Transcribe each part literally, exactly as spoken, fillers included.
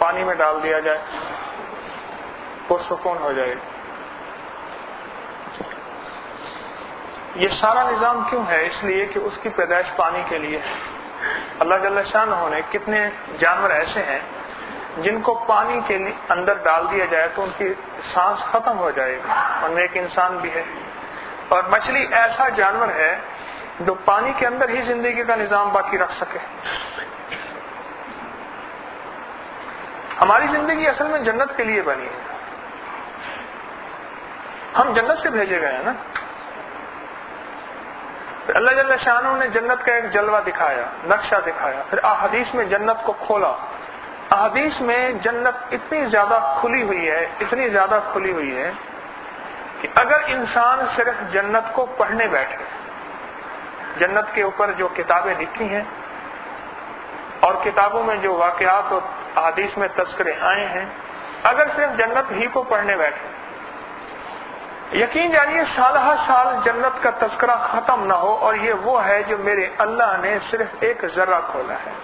پانی میں ڈال دیا جائے پرسکون ہو جائے. یہ سارا نظام کیوں ہے؟ اس لیے کہ اس کی پیدائش پانی کے لیے ہے. اللہ جل شانہ نے کتنے جانور ایسے ہیں جن کو پانی کے اندر ڈال دیا جائے تو ان کی سانس ختم ہو جائے گی، اور میں ایک انسان بھی ہے. اور مچھلی ایسا جانور ہے جو پانی کے اندر ہی زندگی کا نظام باقی رکھ سکے. ہماری زندگی اصل میں جنت کے لیے بنی ہے. ہم جنت سے بھیجے گئے ہیں نا. اللہ جل شانہ نے جنت کا ایک جلوہ دکھایا، نقشہ دکھایا، پھر احادیث میں جنت کو کھولا. احادیث میں جنت اتنی زیادہ کھلی ہوئی ہے، اتنی زیادہ کھلی ہوئی ہے کہ اگر انسان صرف جنت کو پڑھنے بیٹھے، جنت کے اوپر جو کتابیں لکھی ہیں اور کتابوں میں جو واقعات اور احادیث میں تذکرے آئے ہیں، اگر صرف جنت ہی کو پڑھنے بیٹھے، یقین جانیے سالہ سال جنت کا تذکرہ ختم نہ ہو. اور یہ وہ ہے جو میرے اللہ نے صرف ایک ذرہ کھولا ہے.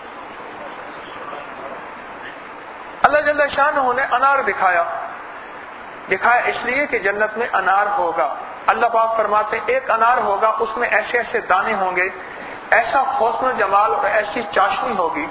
اللہ جل شانہ نے انار دکھایا دکھایا اس لیے کہ جنت میں انار ہوگا. اللہ پاک فرماتے ہیں ایک انار ہوگا، اس میں ایسے ایسے دانے ہوں گے، ایسا حسن و جمال اور ایسی چاشنی ہوگی.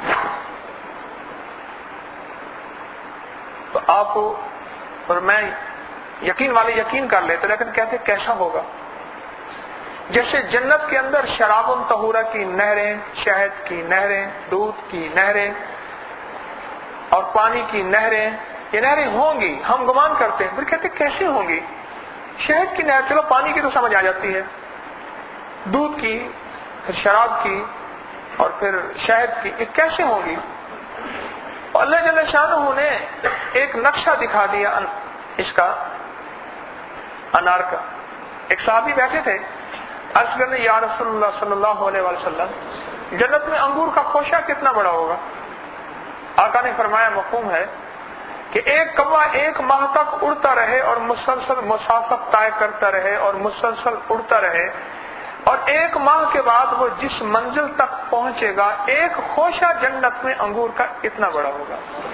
تو آپ اور میں یقین والے یقین کر لیتے، لیکن کہتے کیسا ہوگا؟ جیسے جنت کے اندر شراب طہورہ کی نہریں، شہد کی نہریں، دودھ کی نہریں اور پانی کی نہریں، یہ نہریں ہوں گی. ہم گمان کرتے ہیں، پھر کہتے کیسے ہوں گی؟ شہد کی نہر چلو پانی کی تو سمجھ آ جاتی ہے، دودھ کی، پھر شراب کی اور پھر شہد کی، یہ کیسے ہوں گی؟ اور اللہ جل شانہ نے ایک نقشہ دکھا دیا اس کا، انار کا. ایک صحابی بیٹھے تھے، عرض کرنے یا رسول اللہ صلی اللہ علیہ وسلم جنت میں انگور کا خوشہ کتنا بڑا ہوگا؟ آقا نے فرمایا مفہوم ہے کہ ایک کوا ایک ماہ تک اڑتا رہے اور مسلسل مسافت طے کرتا رہے اور مسلسل اڑتا رہے، اور ایک ماہ کے بعد وہ جس منزل تک پہنچے گا ایک خوشہ جنت میں انگور کا اتنا بڑا ہوگا.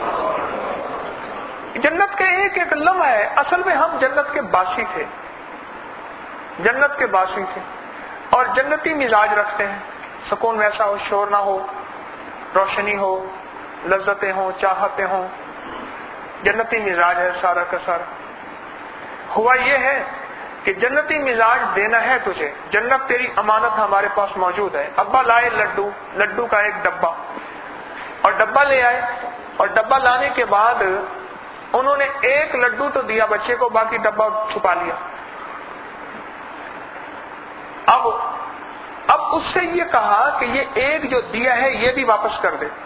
جنت کے ایک ایک لمحہ ہے. اصل میں ہم جنت کے باسی تھے، جنت کے باسی تھے اور جنتی مزاج رکھتے ہیں. سکون ویسا ہو، شور نہ ہو، روشنی ہو، لذتیں ہوں، چاہتیں ہوں، جنتی مزاج ہے سارا کا سارا. ہوا یہ ہے کہ جنتی مزاج دینا ہے تجھے، جنت تیری امانت ہمارے پاس موجود ہے. ابا لائے لڈو، لڈو کا ایک ڈبہ، اور ڈبہ لے آئے، اور ڈبہ لانے کے بعد انہوں نے ایک لڈو تو دیا بچے کو، باقی ڈبہ چھپا لیا. اب اب اس سے یہ کہا کہ یہ ایک جو دیا ہے یہ بھی واپس کر دے.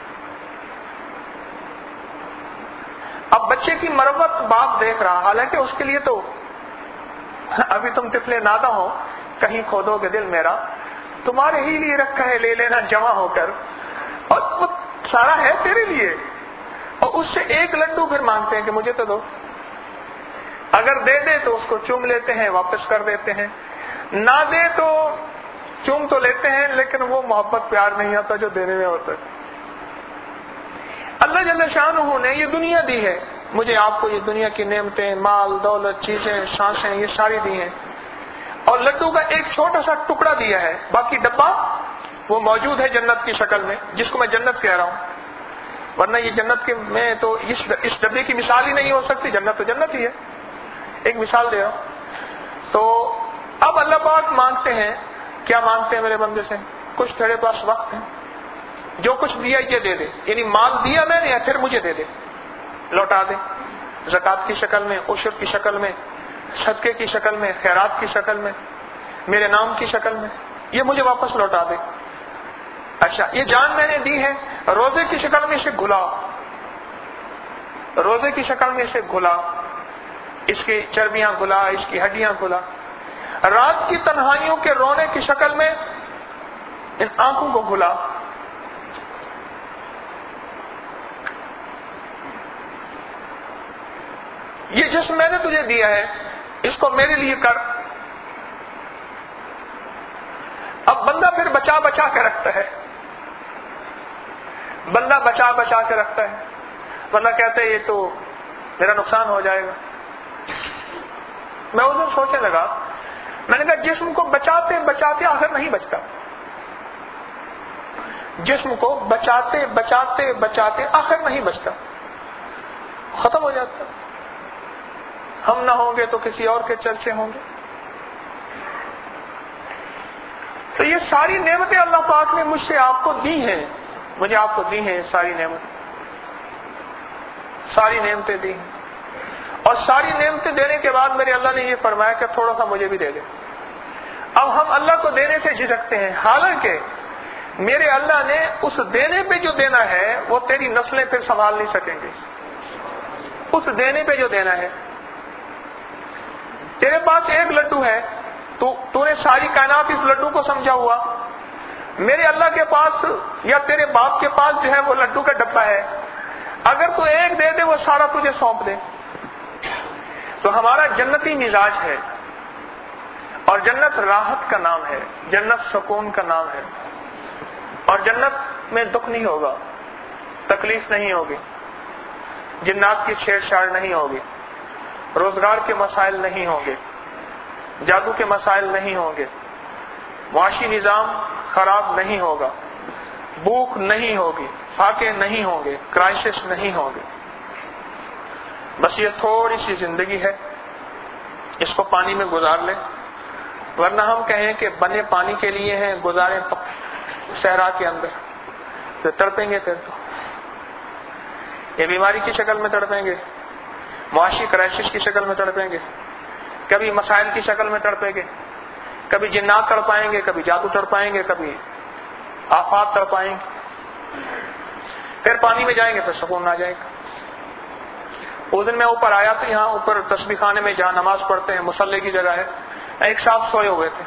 اب بچے کی مروت باپ دیکھ رہا، حالانکہ اس کے لیے تو ابھی تم طفلے نادہ ہو، کہیں کھودو گے دل میرا، تمہارے ہی لیے رکھا ہے، لے لینا جمع ہو کر، اور وہ سارا ہے تیرے لیے. اور اس سے ایک لڈو پھر مانگتے ہیں کہ مجھے تو دو. اگر دے دے تو اس کو چوم لیتے ہیں، واپس کر دیتے ہیں. نہ دے تو چوم تو لیتے ہیں لیکن وہ محبت پیار نہیں آتا جو دینے میں ہوتا ہے. اللہ جل شانہ نے یہ دنیا دی ہے مجھے، آپ کو یہ دنیا کی نعمتیں، مال، دولت، چیزیں، سانسیں، یہ ساری دی ہیں، اور لڈو کا ایک چھوٹا سا ٹکڑا دیا ہے، باقی ڈبہ وہ موجود ہے جنت کی شکل میں، جس کو میں جنت کہہ رہا ہوں. ورنہ یہ جنت کے میں تو اس اس ڈبے کی مثال ہی نہیں ہو سکتی. جنت تو جنت ہی ہے. ایک مثال دے رہا ہوں. تو اب اللہ پاک مانگتے ہیں، کیا مانگتے ہیں میرے بندے سے؟ کچھ تیرے پاس وقت ہے، جو کچھ دیا یہ دے دے، یعنی مال دیا میں نے پھر مجھے دے دے، لوٹا دے، زکات کی شکل میں، عشر کی شکل میں، صدقے کی شکل میں، خیرات کی شکل میں، میرے نام کی شکل میں، یہ مجھے واپس لوٹا دے. اچھا یہ جان میں نے دی ہے، روزے کی شکل میں اسے گھلا، روزے کی شکل میں اسے گھلا، اس کی چربیاں گھلا، اس کی ہڈیاں گھلا. رات کی تنہائیوں کے رونے کی شکل میں ان آنکھوں کو گھلا. یہ جسم میں نے تجھے دیا ہے، اس کو میرے لیے کر. اب بندہ پھر بچا بچا کے رکھتا ہے، بندہ بچا بچا کے رکھتا ہے. ورنہ کہتے یہ تو میرا نقصان ہو جائے گا. میں اس دن سوچنے لگا, میں نے کہا جسم کو بچاتے بچاتے آخر نہیں بچتا, جسم کو بچاتے بچاتے بچاتے آخر نہیں بچتا, ختم ہو جاتا. ہم نہ ہوں گے تو کسی اور کے چرچے ہوں گے. تو یہ ساری نعمتیں اللہ پاک نے مجھ سے آپ کو دی ہیں, مجھے آپ کو دی ہیں ساری نعمتیں, ساری نعمتیں دی ہیں. اور ساری نعمتیں دینے کے بعد میرے اللہ نے یہ فرمایا کہ تھوڑا سا مجھے بھی دے دے. اب ہم اللہ کو دینے سے جھجکتے ہیں, حالانکہ میرے اللہ نے اس دینے پہ جو دینا ہے وہ تیری نسلیں پھر سنبھال نہیں سکیں گے. اس دینے پہ جو دینا ہے, تیرے پاس ایک لڈو ہے, تو تو نے ساری کائنات اس لڈو کو سمجھا ہوا. میرے اللہ کے پاس یا تیرے باپ کے پاس جو ہے وہ لڈو کا ڈبہ ہے, اگر تو ایک دے دے وہ سارا تجھے سونپ دے. تو ہمارا جنتی مزاج ہے, اور جنت راحت کا نام ہے, جنت سکون کا نام ہے, اور جنت میں دکھ نہیں ہوگا, تکلیف نہیں ہوگی, جنات کی چھیڑ چھاڑ نہیں ہوگی, روزگار کے مسائل نہیں ہوں گے, جادو کے مسائل نہیں ہوں گے, معاشی نظام خراب نہیں ہوگا, بھوک نہیں ہوگی, فاقے نہیں ہوں گے, کرائسس نہیں ہوں گے. بس یہ تھوڑی سی زندگی ہے, اس کو پانی میں گزار لیں, ورنہ ہم کہیں کہ بنے پانی کے لیے ہیں, گزاریں صحرا کے اندر, تو تڑپیں گے. پھر تو یہ بیماری کی شکل میں تڑپیں گے, معاشی کرائسس کی شکل میں تڑپیں گے, کبھی مسائل کی شکل میں تڑپیں گے, کبھی جنات تڑپائیں گے, کبھی جادو تڑپائیں گے, کبھی آفات تڑپائیں گے. پھر پانی میں جائیں گے, پھر سکون آ جائے گا. اس دن میں اوپر آیا تو یہاں اوپر تسبیح خانے میں جہاں نماز پڑھتے ہیں, مصلی کی جگہ ہے, ایک صاحب سوئے ہوئے تھے.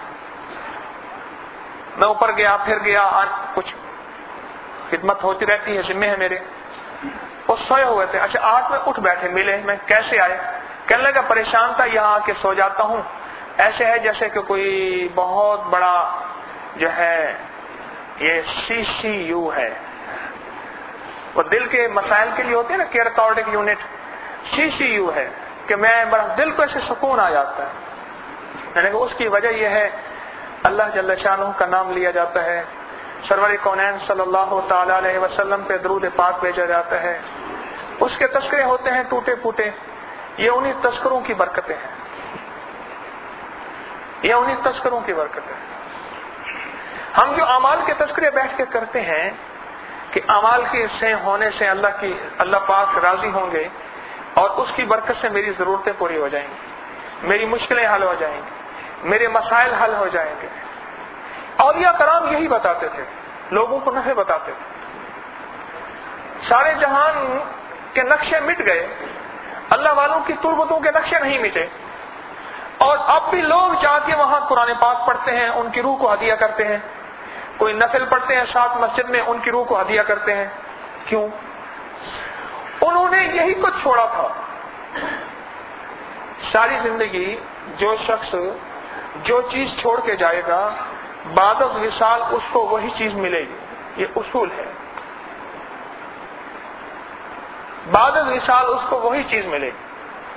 میں اوپر گیا, پھر گیا, کچھ خدمت ہوتی رہتی ہے, ذمے ہے میرے. وہ سوئے ہوئے تھے. اچھا آٹھ میں اٹھ بیٹھے, ملے, میں کیسے آئے؟ کہنے لگا پریشان تھا, یہاں آ کے سو جاتا ہوں, ایسے ہے جیسے کہ کوئی بہت بڑا جو ہے یہ سی سی یو ہے, وہ دل کے مسائل کے لیے ہوتے ہیں نا, care cardiac unit, C C U ہے کہ میں بڑا دل کو ایسے سکون آ جاتا ہے. میں نے کہا اس کی وجہ یہ ہے اللہ جل شانہ کا نام لیا جاتا ہے, سرور کونین صلی اللہ تعالی علیہ وسلم پہ درود پاک بھیجا جاتا ہے, اس کے تذکرے ہوتے ہیں ٹوٹے پھوٹے. یہ انہی تذکروں کی برکتیں ہیں, یہ انہی تذکروں کی برکتیں. ہم جو اعمال کے تذکرے بیٹھ کے کرتے ہیں کہ اعمال کے سے ہونے سے اللہ کی اللہ پاک راضی ہوں گے, اور اس کی برکت سے میری ضرورتیں پوری ہو جائیں گی, میری مشکلیں حل ہو جائیں گی, میرے مسائل حل ہو جائیں گے. اولیاء کرام یہی بتاتے تھے, لوگوں کو نفع بتاتے تھے. سارے جہان کے نقشے مٹ گئے, اللہ والوں کی تربتوں کے نقشے نہیں مٹے, اور اب بھی لوگ جا کے وہاں قرآن پاک پڑھتے ہیں, ان کی روح کو ہدیہ کرتے ہیں. کوئی نفل پڑھتے ہیں ساتھ مسجد میں, ان کی روح کو ہدیہ کرتے ہیں. کیوں؟ انہوں نے یہی کچھ چھوڑا تھا. ساری زندگی جو شخص جو چیز چھوڑ کے جائے گا, بعد از وصال اس کو وہی چیز ملے گی. یہ اصول ہے, بعد از وصال اس کو وہی چیز ملے گی.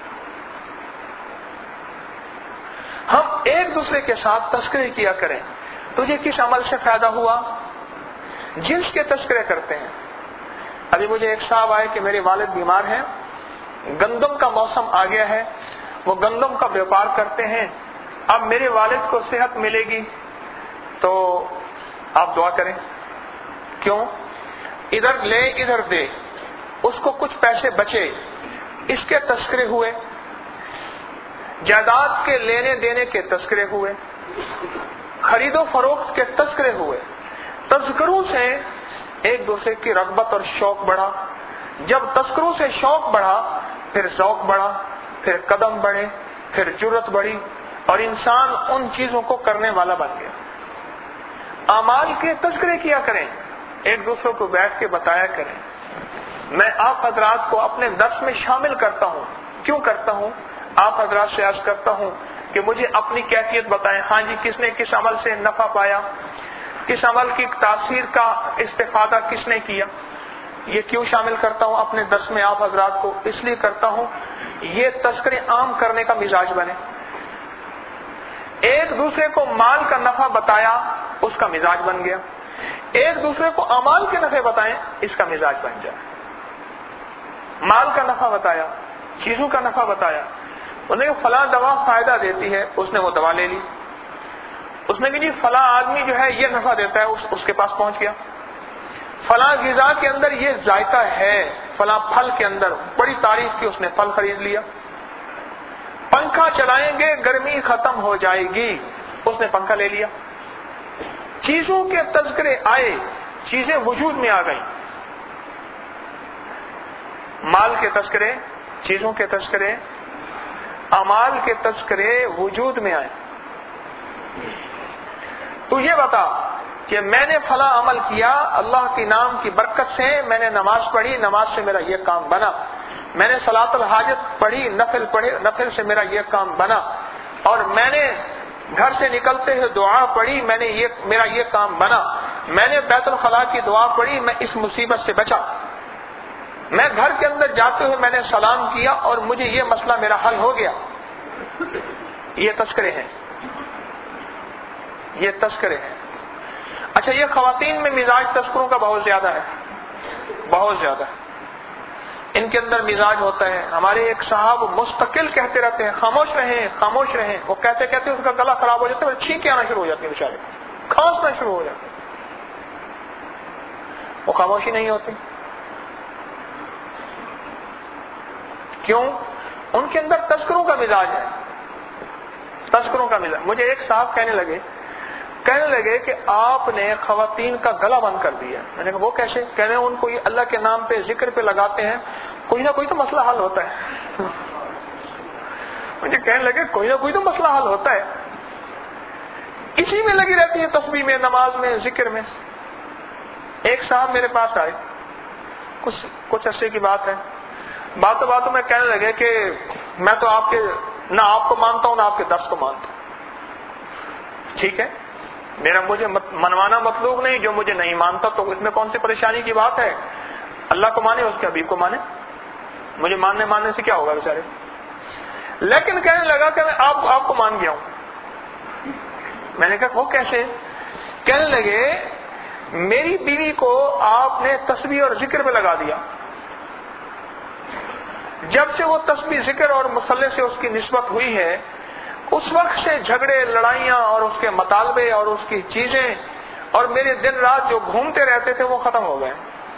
ہم ایک دوسرے کے ساتھ تذکرے کیا کریں. تجھے کس عمل سے فائدہ ہوا, جنس کے تذکرے کرتے ہیں. ابھی مجھے ایک صاحب آئے کہ میرے والد بیمار ہیں, گندم کا موسم آ گیا ہے, وہ گندم کا بیوپار کرتے ہیں, اب میرے والد کو صحت ملے گی تو آپ دعا کریں. کیوں؟ ادھر لے ادھر دے, اس کو کچھ پیسے بچے, اس کے تذکرے ہوئے. جائیداد کے لینے دینے کے تذکرے ہوئے, خرید و فروخت کے تذکرے ہوئے. تذکروں سے ایک دوسرے کی رغبت اور شوق بڑھا. جب تذکروں سے شوق بڑھا, پھر ذوق بڑھا, پھر قدم بڑھے, پھر جرت بڑھی, اور انسان ان چیزوں کو کرنے والا بن گیا. اعمال کے تذکرے کیا کریں, ایک دوسرے کو بیٹھ کے بتایا کریں. میں آپ حضرات کو اپنے درس میں شامل کرتا ہوں. کیوں کرتا ہوں؟ آپ حضرات سے عرض کرتا ہوں کہ مجھے اپنی کیفیت بتائیں. ہاں جی, کس نے کس عمل سے نفع پایا, کس عمل کی تاثیر کا استفادہ کس نے کیا. یہ کیوں شامل کرتا ہوں اپنے درس میں آپ حضرات کو؟ اس لیے کرتا ہوں یہ تذکرے عام کرنے کا مزاج بنے. ایک دوسرے کو مال کا نفع بتایا، اس کا مزاج بن گیا. ایک دوسرے کو اعمال کے نفع بتائیں، اس کا مزاج بن جائے. مال کا نفع بتایا، چیزوں کا نفع بتایا، انہوں نے فلاں دوا فائدہ دیتی ہے، اس نے وہ دوا لے لی. اس نے کہ جی فلاں آدمی جو ہے یہ نفع دیتا ہے، اس, اس کے پاس پہنچ گیا. فلاں غذا کے اندر یہ ذائقہ ہے، فلاں پھل کے اندر بڑی تعریف کی، اس نے پھل خرید لیا. پنکھا چلائیں گے گرمی ختم ہو جائے گی، اس نے پنکھا لے لیا. چیزوں کے تذکرے آئے، چیزیں وجود میں آ گئیں. مال کے تذکرے، چیزوں کے تذکرے، اعمال کے تذکرے وجود میں آئے. تو یہ بتا کہ میں نے فلاں عمل کیا، اللہ کے نام کی برکت سے میں نے نماز پڑھی، نماز سے میرا یہ کام بنا. میں نے صلاۃ الحاجت پڑھی، نفل پڑھے، نفل سے میرا یہ کام بنا. اور میں نے گھر سے نکلتے ہوئے دعا پڑھی، میں نے یہ میرا یہ کام بنا. میں نے بیت الخلاء کی دعا پڑھی، میں اس مصیبت سے بچا. میں گھر کے اندر جاتے ہوئے میں نے سلام کیا اور مجھے یہ مسئلہ میرا حل ہو گیا. یہ تذکرے ہیں، یہ تذکرے ہیں. اچھا، یہ خواتین میں مزاج تذکروں کا بہت زیادہ ہے، بہت زیادہ ہے. ان کے اندر مزاج ہوتا ہے. ہمارے ایک صاحب مستقل کہتے رہتے ہیں خاموش رہیں خاموش رہیں. وہ کہتے کہتے اس کا گلا خراب ہو جاتا ہے، چھینکیں آنا شروع ہو جاتی ہیں، بیچارے کھانسنا شروع ہو جاتے ہیں. وہ خاموشی نہیں ہوتی. کیوں؟ ان کے اندر تذکروں کا مزاج ہے، تذکروں کا مزاج. مجھے ایک صاحب کہنے لگے کہنے لگے کہ آپ نے خواتین کا گلا بند کر دیا. میں نے کہا وہ کیسے؟ کہنے ان کو یہ اللہ کے نام پہ ذکر پہ لگاتے ہیں، کوئی نہ کوئی تو مسئلہ حل ہوتا ہے. مجھے کہنے لگے کوئی نہ کوئی تو مسئلہ حل ہوتا ہے. اسی میں لگی رہتی ہے، تسبیح میں، نماز میں، ذکر میں. ایک صاحب میرے پاس آئے، کچھ کچھ عرصے کی بات ہے. باتوں باتوں میں کہنے لگے کہ میں تو آپ کے نہ آپ کو مانتا ہوں نہ آپ کے درس کو مانتا ہوں. ٹھیک ہے، میرا مجھے منوانا مطلوب نہیں، جو مجھے نہیں مانتا تو اس میں کون سی پریشانی کی بات ہے؟ اللہ کو مانے، اس کے حبیب کو مانے. مجھے ماننے ماننے سے کیا ہوگا بیچارے. لیکن کہنے لگا کہ میں آپ آپ کو مان گیا ہوں. میں نے کہا وہ کیسے؟ کہنے لگے میری بیوی کو آپ نے تسبیح اور ذکر پہ لگا دیا. جب سے وہ تسبیح ذکر اور مصلی سے اس کی نسبت ہوئی ہے، اس وقت سے جھگڑے لڑائیاں اور اس کے مطالبے اور اس کی چیزیں اور میرے دن رات جو گھومتے رہتے تھے وہ ختم ہو گئے.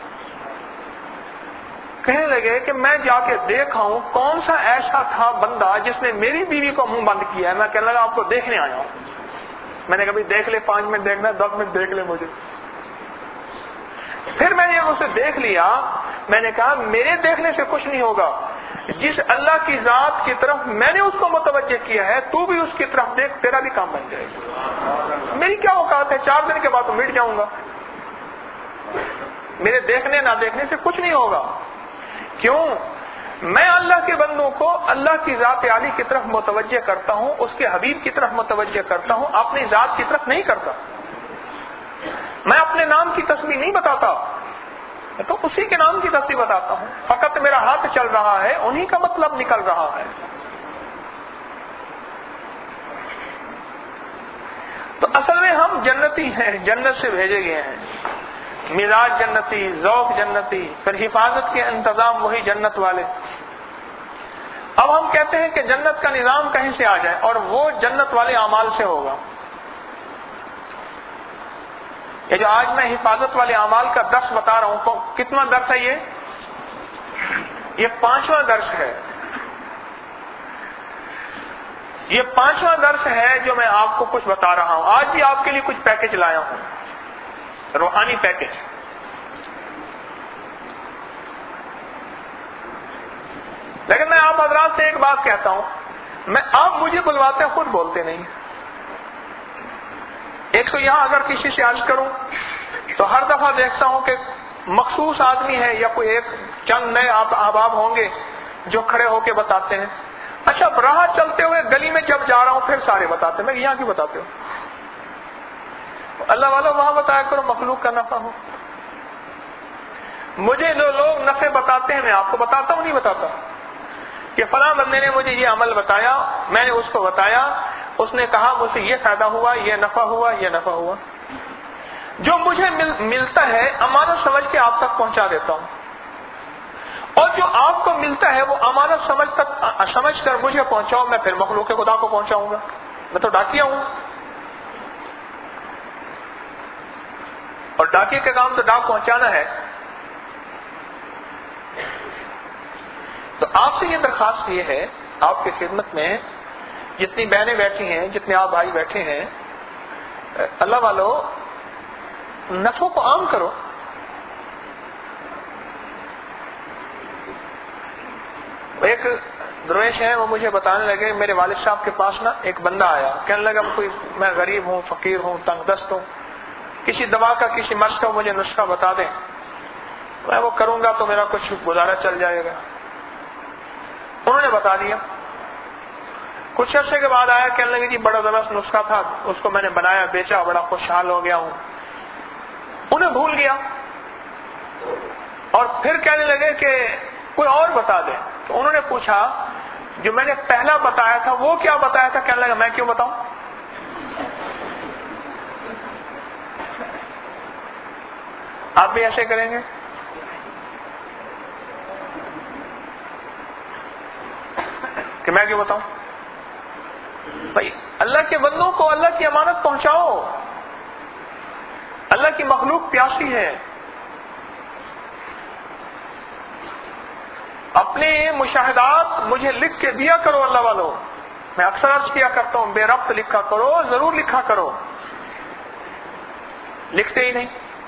کہنے لگے کہ میں جا کے دیکھا ہوں کون سا ایسا تھا بندہ جس نے میری بیوی کو منہ بند کیا ہے. میں کہنے لگا آپ کو دیکھنے آیا ہوں. میں نے کہا دیکھ لے، پانچ منٹ دیکھنا، دس منٹ دیکھ لے مجھے. پھر میں نے اسے دیکھ لیا. میں نے کہا میرے دیکھنے سے کچھ نہیں ہوگا. جس اللہ کی ذات کی طرف میں نے اس کو متوجہ کیا ہے، تو بھی اس کی طرف دیکھ، تیرا بھی کام بن جائے گا. میری کیا اوقات ہے، چار دن کے بعد تو مٹ جاؤں گا. میرے دیکھنے نہ دیکھنے سے کچھ نہیں ہوگا. کیوں؟ میں اللہ کے بندوں کو اللہ کی ذات عالی کی طرف متوجہ کرتا ہوں، اس کے حبیب کی طرف متوجہ کرتا ہوں، اپنی ذات کی طرف نہیں کرتا. میں اپنے نام کی تسبیح نہیں بتاتا، تو اسی کے نام کی تسبیح بتاتا ہوں. فقط میرا ہاتھ چل رہا ہے، انہی کا مطلب نکل رہا ہے. تو اصل میں ہم جنتی ہیں، جنت سے بھیجے گئے ہیں. مزاج جنتی، ذوق جنتی، پھر حفاظت کے انتظام وہی جنت والے. اب ہم کہتے ہیں کہ جنت کا نظام کہیں سے آ جائے، اور وہ جنت والے اعمال سے ہوگا. یہ جو آج میں حفاظت والے اعمال کا درس بتا رہا ہوں، کتنا درس ہے یہ؟ یہ پانچواں درس ہے. یہ پانچواں درس ہے جو میں آپ کو کچھ بتا رہا ہوں. آج بھی آپ کے لیے کچھ پیکج لایا ہوں، روحانی پیکج. لیکن میں آپ حضرات سے ایک بات کہتا ہوں، میں آپ مجھے بلواتے ہیں، خود بولتے نہیں. ایک تو یہاں اگر کسی سے عرض کروں تو ہر دفعہ دیکھتا ہوں کہ مخصوص آدمی ہے یا کوئی ایک چند نئے احباب ہوں گے جو کھڑے ہو کے بتاتے ہیں. اچھا، راہ چلتے ہوئے گلی میں جب جا رہا ہوں پھر سارے بتاتے ہیں. میں یہاں کیوں بتاتے ہوں؟ اللہ والا وہاں بتایا کرو، مخلوق کا نفع ہو. مجھے جو لوگ نفع بتاتے ہیں میں آپ کو بتاتا ہوں نہیں بتاتا کہ فلاں بندے نے مجھے یہ عمل بتایا، میں نے اس کو بتایا، اس نے کہا مجھ سے یہ فائدہ ہوا، یہ نفع ہوا، یہ نفع ہوا. جو مجھے مل, ملتا ہے امانت سمجھ کے آپ تک پہنچا دیتا ہوں، اور جو آپ کو ملتا ہے وہ امانت سمجھ تک سمجھ کر مجھے پہنچاؤ، میں پھر مخلوق خدا کو پہنچاؤں گا. میں تو ڈاکیا ہوں، اور ڈاکیے کا کام تو ڈاک پہنچانا ہے. تو آپ سے یہ درخواست یہ ہے، آپ کی خدمت میں جتنی بہنیں بیٹھی ہیں، جتنے آپ بھائی بیٹھے ہیں، اللہ والو نفعوں کو عام کرو. ایک درویش ہیں، وہ مجھے بتانے لگے میرے والد صاحب کے پاس نا ایک بندہ آیا، کہنے لگا کوئی میں غریب ہوں، فقیر ہوں، تنگ دست ہوں، کسی دوا کا کسی مرض کا مجھے نسخہ بتا دیں، میں وہ کروں گا تو میرا کچھ گزارا چل جائے گا. انہوں نے بتا دیا. کچھ عرصے کے بعد آیا، کہنے لگے جی بڑا زبردست نسخہ تھا، اس کو میں نے بنایا، بیچا، بڑا خوشحال ہو گیا ہوں. انہیں بھول گیا اور پھر کہنے لگے کہ کوئی اور بتا دے. تو انہوں نے پوچھا جو میں نے پہلا بتایا تھا وہ کیا بتایا تھا؟ کہنے لگا میں کیوں بتاؤں؟ آپ بھی ایسے کریں گے؟ کہ میں کیوں بتاؤں؟ بھائی اللہ کے بندوں کو اللہ کی امانت پہنچاؤ. اللہ کی مخلوق پیاسی ہے. اپنے مشاہدات مجھے لکھ کے دیا کرو اللہ والو. میں اکثر عرض کیا کرتا ہوں بے ربط لکھا کرو، ضرور لکھا کرو. لکھتے ہی نہیں.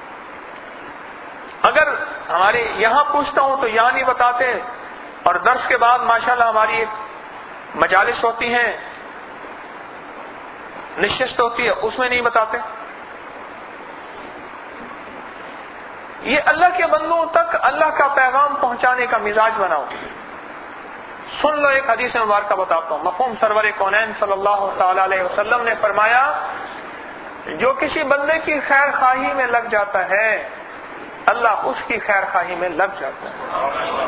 اگر ہمارے یہاں پوچھتا ہوں تو یہاں نہیں بتاتے، اور درس کے بعد ماشاءاللہ ہماری ایک مجالس ہوتی ہیں، نشست ہوتی ہے، اس میں نہیں بتاتے. یہ اللہ کے بندوں تک اللہ کا پیغام پہنچانے کا مزاج بناؤ. سن لو ایک حدیث مبارکہ بتاتا ہوں. مفہوم سرور کونین صلی اللہ تعالی علیہ وسلم نے فرمایا جو کسی بندے کی خیر خواہی میں لگ جاتا ہے اللہ اس کی خیر خواہی میں لگ جاتا ہے.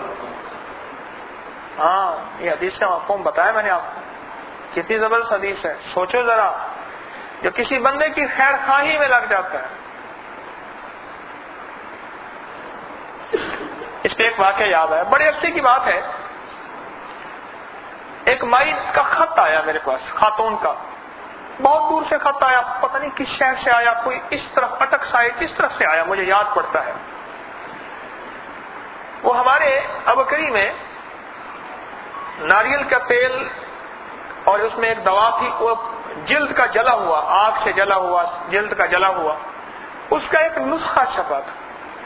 ہاں یہ حدیث کا مفہوم بتایا میں نے آپ کو، کتنی زبردست حدیث ہے. سوچو ذرا، جو کسی بندے کی خیر خواہی میں لگ جاتا ہے. اس پہ ایک واقعہ یاد ہے، بڑے عرصے کی بات ہے. ایک مائی کا خط آیا میرے پاس، خاتون کا، بہت دور سے خط آیا، پتہ نہیں کس شہر سے آیا، کوئی اس طرف اٹک سائے کس طرف سے آیا، مجھے یاد پڑتا ہے. وہ ہمارے ابکری میں ناریل کا تیل اور اس میں ایک دوا تھی، وہ جلد کا جلا ہوا، آگ سے جلا ہوا، جلد کا جلا ہوا، اس کا ایک نسخہ چھپا تھا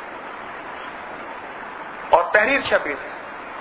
اور تحریر چھپی تھی.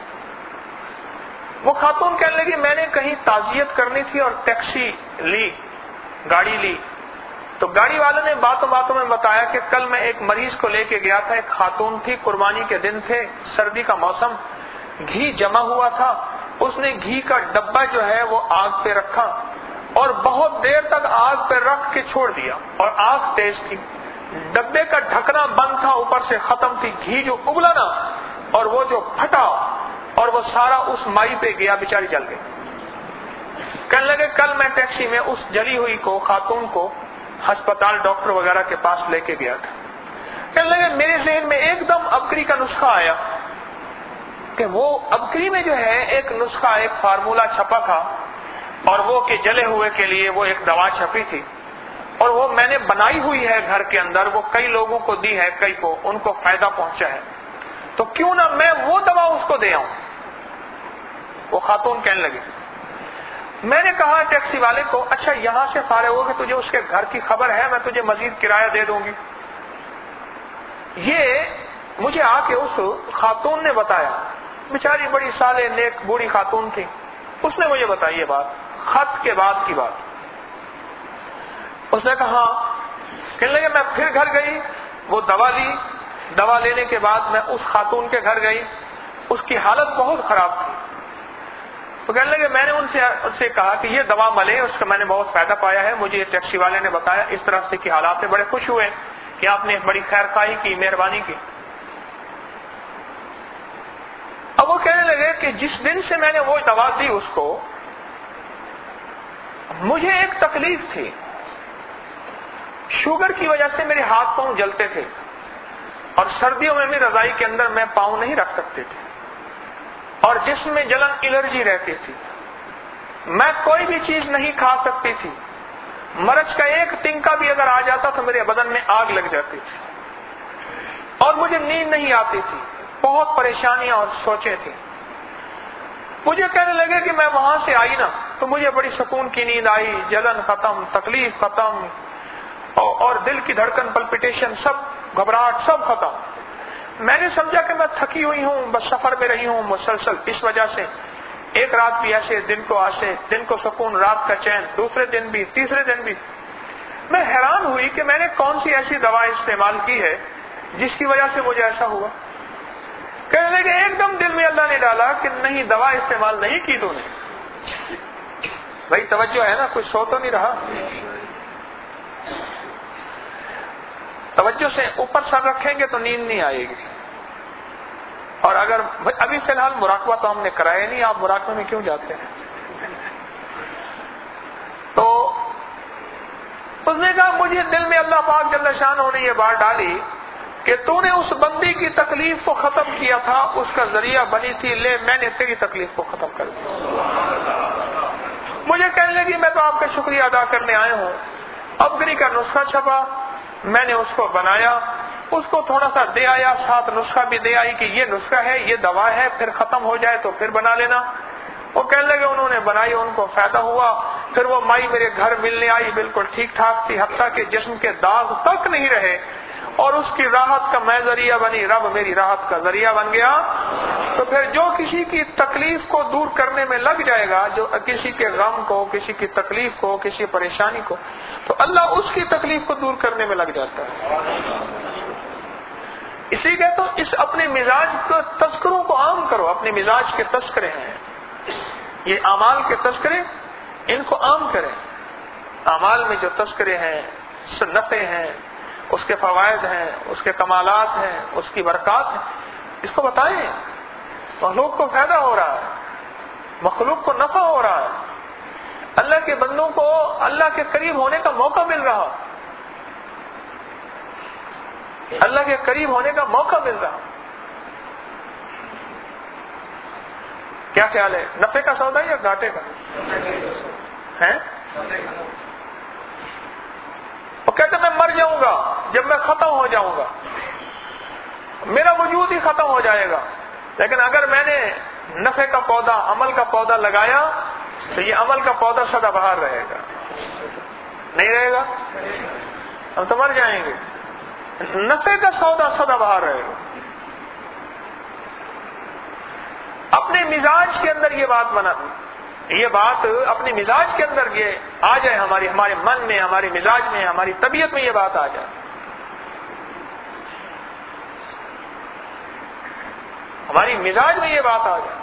وہ خاتون کہنے لگی میں نے کہیں تعزیت کرنی تھی اور ٹیکسی لی، گاڑی لی، تو گاڑی والے نے باتوں باتوں میں بتایا کہ کل میں ایک مریض کو لے کے گیا تھا، ایک خاتون تھی، قربانی کے دن تھے، سردی کا موسم، گھی جمع ہوا تھا، اس نے گھی کا ڈبہ جو ہے وہ آگ پہ رکھا اور بہت دیر تک آگ پہ رکھ کے چھوڑ دیا، اور آگ تیز تھی، ڈبے کا ڈھکنا بند تھا، اوپر سے ختم تھی، گھی جو ابلا نا اور وہ جو پھٹا اور وہ سارا اس مائی پہ گیا، بیچاری جل گئی. کہنے لگے کل میں ٹیکسی میں اس جلی ہوئی کو، خاتون کو ہسپتال ڈاکٹر وغیرہ کے پاس لے کے گیا تھا. کہنے لگے میرے ذہن میں ایک دم ابکری کا نسخہ آیا کہ وہ ابکری میں جو ہے ایک نسخہ، ایک فارمولہ چھپا تھا، اور وہ کہ جلے ہوئے کے لیے وہ ایک دوا چھپی تھی، اور وہ میں نے بنائی ہوئی ہے گھر کے اندر، وہ کئی لوگوں کو دی ہے، کئی کو ان کو فائدہ پہنچا ہے، تو کیوں نہ میں وہ دوا اس کو دے آؤں. وہ خاتون کہنے لگی. میں نے کہا ٹیکسی والے کو اچھا یہاں سے فارغ ہو کے تجھے اس کے گھر کی خبر ہے، میں تجھے مزید کرایہ دے دوں گی. یہ مجھے آ کے اس خاتون نے بتایا، بیچاری بڑی صالح نیک بوڑھی خاتون تھی، اس نے مجھے بتائی یہ بات، خط کے بعد کی بات. اس نے کہا، کہنے لگے میں پھر گھر گئی، وہ دوا لی، دوا لینے کے بعد میں اس خاتون کے گھر گئی، اس کی حالت بہت خراب تھی. تو کہنے لگے میں نے ان سے ان سے کہا کہ یہ دوا ملے، اس کا میں نے بہت فائدہ پایا ہے، مجھے یہ ٹیکسی والے نے بتایا، اس طرح سے کی حالات سے بڑے خوش ہوئے کہ آپ نے بڑی خیر خواہی کی، مہربانی کی. کہ جس دن سے میں نے وہ دوا دی اس کو، مجھے ایک تکلیف تھی، شوگر کی وجہ سے میرے ہاتھ پاؤں جلتے تھے، اور سردیوں میں بھی رضائی کے اندر میں پاؤں نہیں رکھ سکتے تھے، اور جسم میں جلن الرجی رہتی تھی، میں کوئی بھی چیز نہیں کھا سکتی تھی، مرچ کا ایک تنکا بھی اگر آ جاتا تو میرے بدن میں آگ لگ جاتی تھی، اور مجھے نیند نہیں آتی تھی، بہت پریشانیاں اور سوچیں تھیں۔ مجھے کہنے لگے کہ میں وہاں سے آئی نا تو مجھے بڑی سکون کی نیند آئی، جلن ختم، تکلیف ختم، اور دل کی دھڑکن پلپٹیشن سب، گھبراہٹ سب ختم۔ میں نے سمجھا کہ میں تھکی ہوئی ہوں، بس سفر میں رہی ہوں مسلسل، اس وجہ سے ایک رات بھی ایسے، دن کو ایسے، دن کو سکون، رات کا چین، دوسرے دن بھی، تیسرے دن بھی۔ میں حیران ہوئی کہ میں نے کون سی ایسی دوا استعمال کی ہے جس کی وجہ سے مجھے ایسا ہوا۔ کہنے لگے ایک دم دل میں اللہ نے ڈالا کہ نہیں، دوا استعمال نہیں کی تو نے۔ بھائی توجہ ہے نا، کوئی سو تو نہیں رہا؟ توجہ سے اوپر سر رکھیں گے تو نیند نہیں آئے گی۔ اور اگر ابھی فی الحال مراقبہ تو ہم نے کرایا نہیں، آپ مراقبہ میں کیوں جاتے ہیں؟ تو اس نے کہا مجھے دل میں اللہ پاک جل شانہ نے یہ بات ڈالی کہ تو نے اس بندی کی تکلیف کو ختم کیا تھا، اس کا ذریعہ بنی تھی، لے میں نے تیری تکلیف کو ختم کر دیا۔ مجھے کہنے لگی میں تو آپ کا شکریہ ادا کرنے آیا ہوں۔ افغنی کا نسخہ چھپا، میں نے اس کو بنایا، اس کو تھوڑا سا دے آیا، ساتھ نسخہ بھی دے آئی کہ یہ نسخہ ہے، یہ دوا ہے، پھر ختم ہو جائے تو پھر بنا لینا۔ وہ کہنے لگے انہوں نے بنائی، ان کو فائدہ ہوا۔ پھر وہ مائی میرے گھر ملنے آئی، بالکل ٹھیک ٹھاک تھی، حتیٰ کہ جسم کے داغ تک نہیں رہے، اور اس کی راحت کا میں ذریعہ بنی، رب میری راحت کا ذریعہ بن گیا۔ تو پھر جو کسی کی تکلیف کو دور کرنے میں لگ جائے گا، جو کسی کے غم کو، کسی کی تکلیف کو، کسی پریشانی کو، تو اللہ اس کی تکلیف کو دور کرنے میں لگ جاتا ہے۔ اسی لیے تو اس اپنے مزاج کو، تذکروں کو عام کرو، اپنے مزاج کے تذکرے ہیں یہ، اعمال کے تذکرے، ان کو عام کریں۔ اعمال میں جو تذکرے ہیں، نفع ہیں، اس کے فوائد ہیں، اس کے کمالات ہیں، اس کی برکات ہیں، اس کو بتائیں۔ مخلوق کو فائدہ ہو رہا ہے، مخلوق کو نفع ہو رہا ہے، اللہ کے بندوں کو اللہ کے قریب ہونے کا موقع مل رہا، اللہ کے قریب ہونے کا موقع مل رہا۔ کیا خیال ہے، نفع کا سودا یا گھاٹے کا ہے؟ وہ کہتے میں مر جاؤں گا، جب میں ختم ہو جاؤں گا میرا وجود ہی ختم ہو جائے گا، لیکن اگر میں نے نفع کا پودا، عمل کا پودا لگایا تو یہ عمل کا پودا سدا بہار رہے گا، نہیں رہے گا، ہم تو مر جائیں گے۔ نفع کا سودا سدا بہار رہے گا۔ اپنے مزاج کے اندر یہ بات بنا، یہ بات اپنے مزاج کے اندر یہ آ جائے، ہماری ہمارے من میں، ہمارے مزاج میں، ہماری طبیعت میں یہ بات آ جائے، ہماری مزاج میں یہ بات آ جائے۔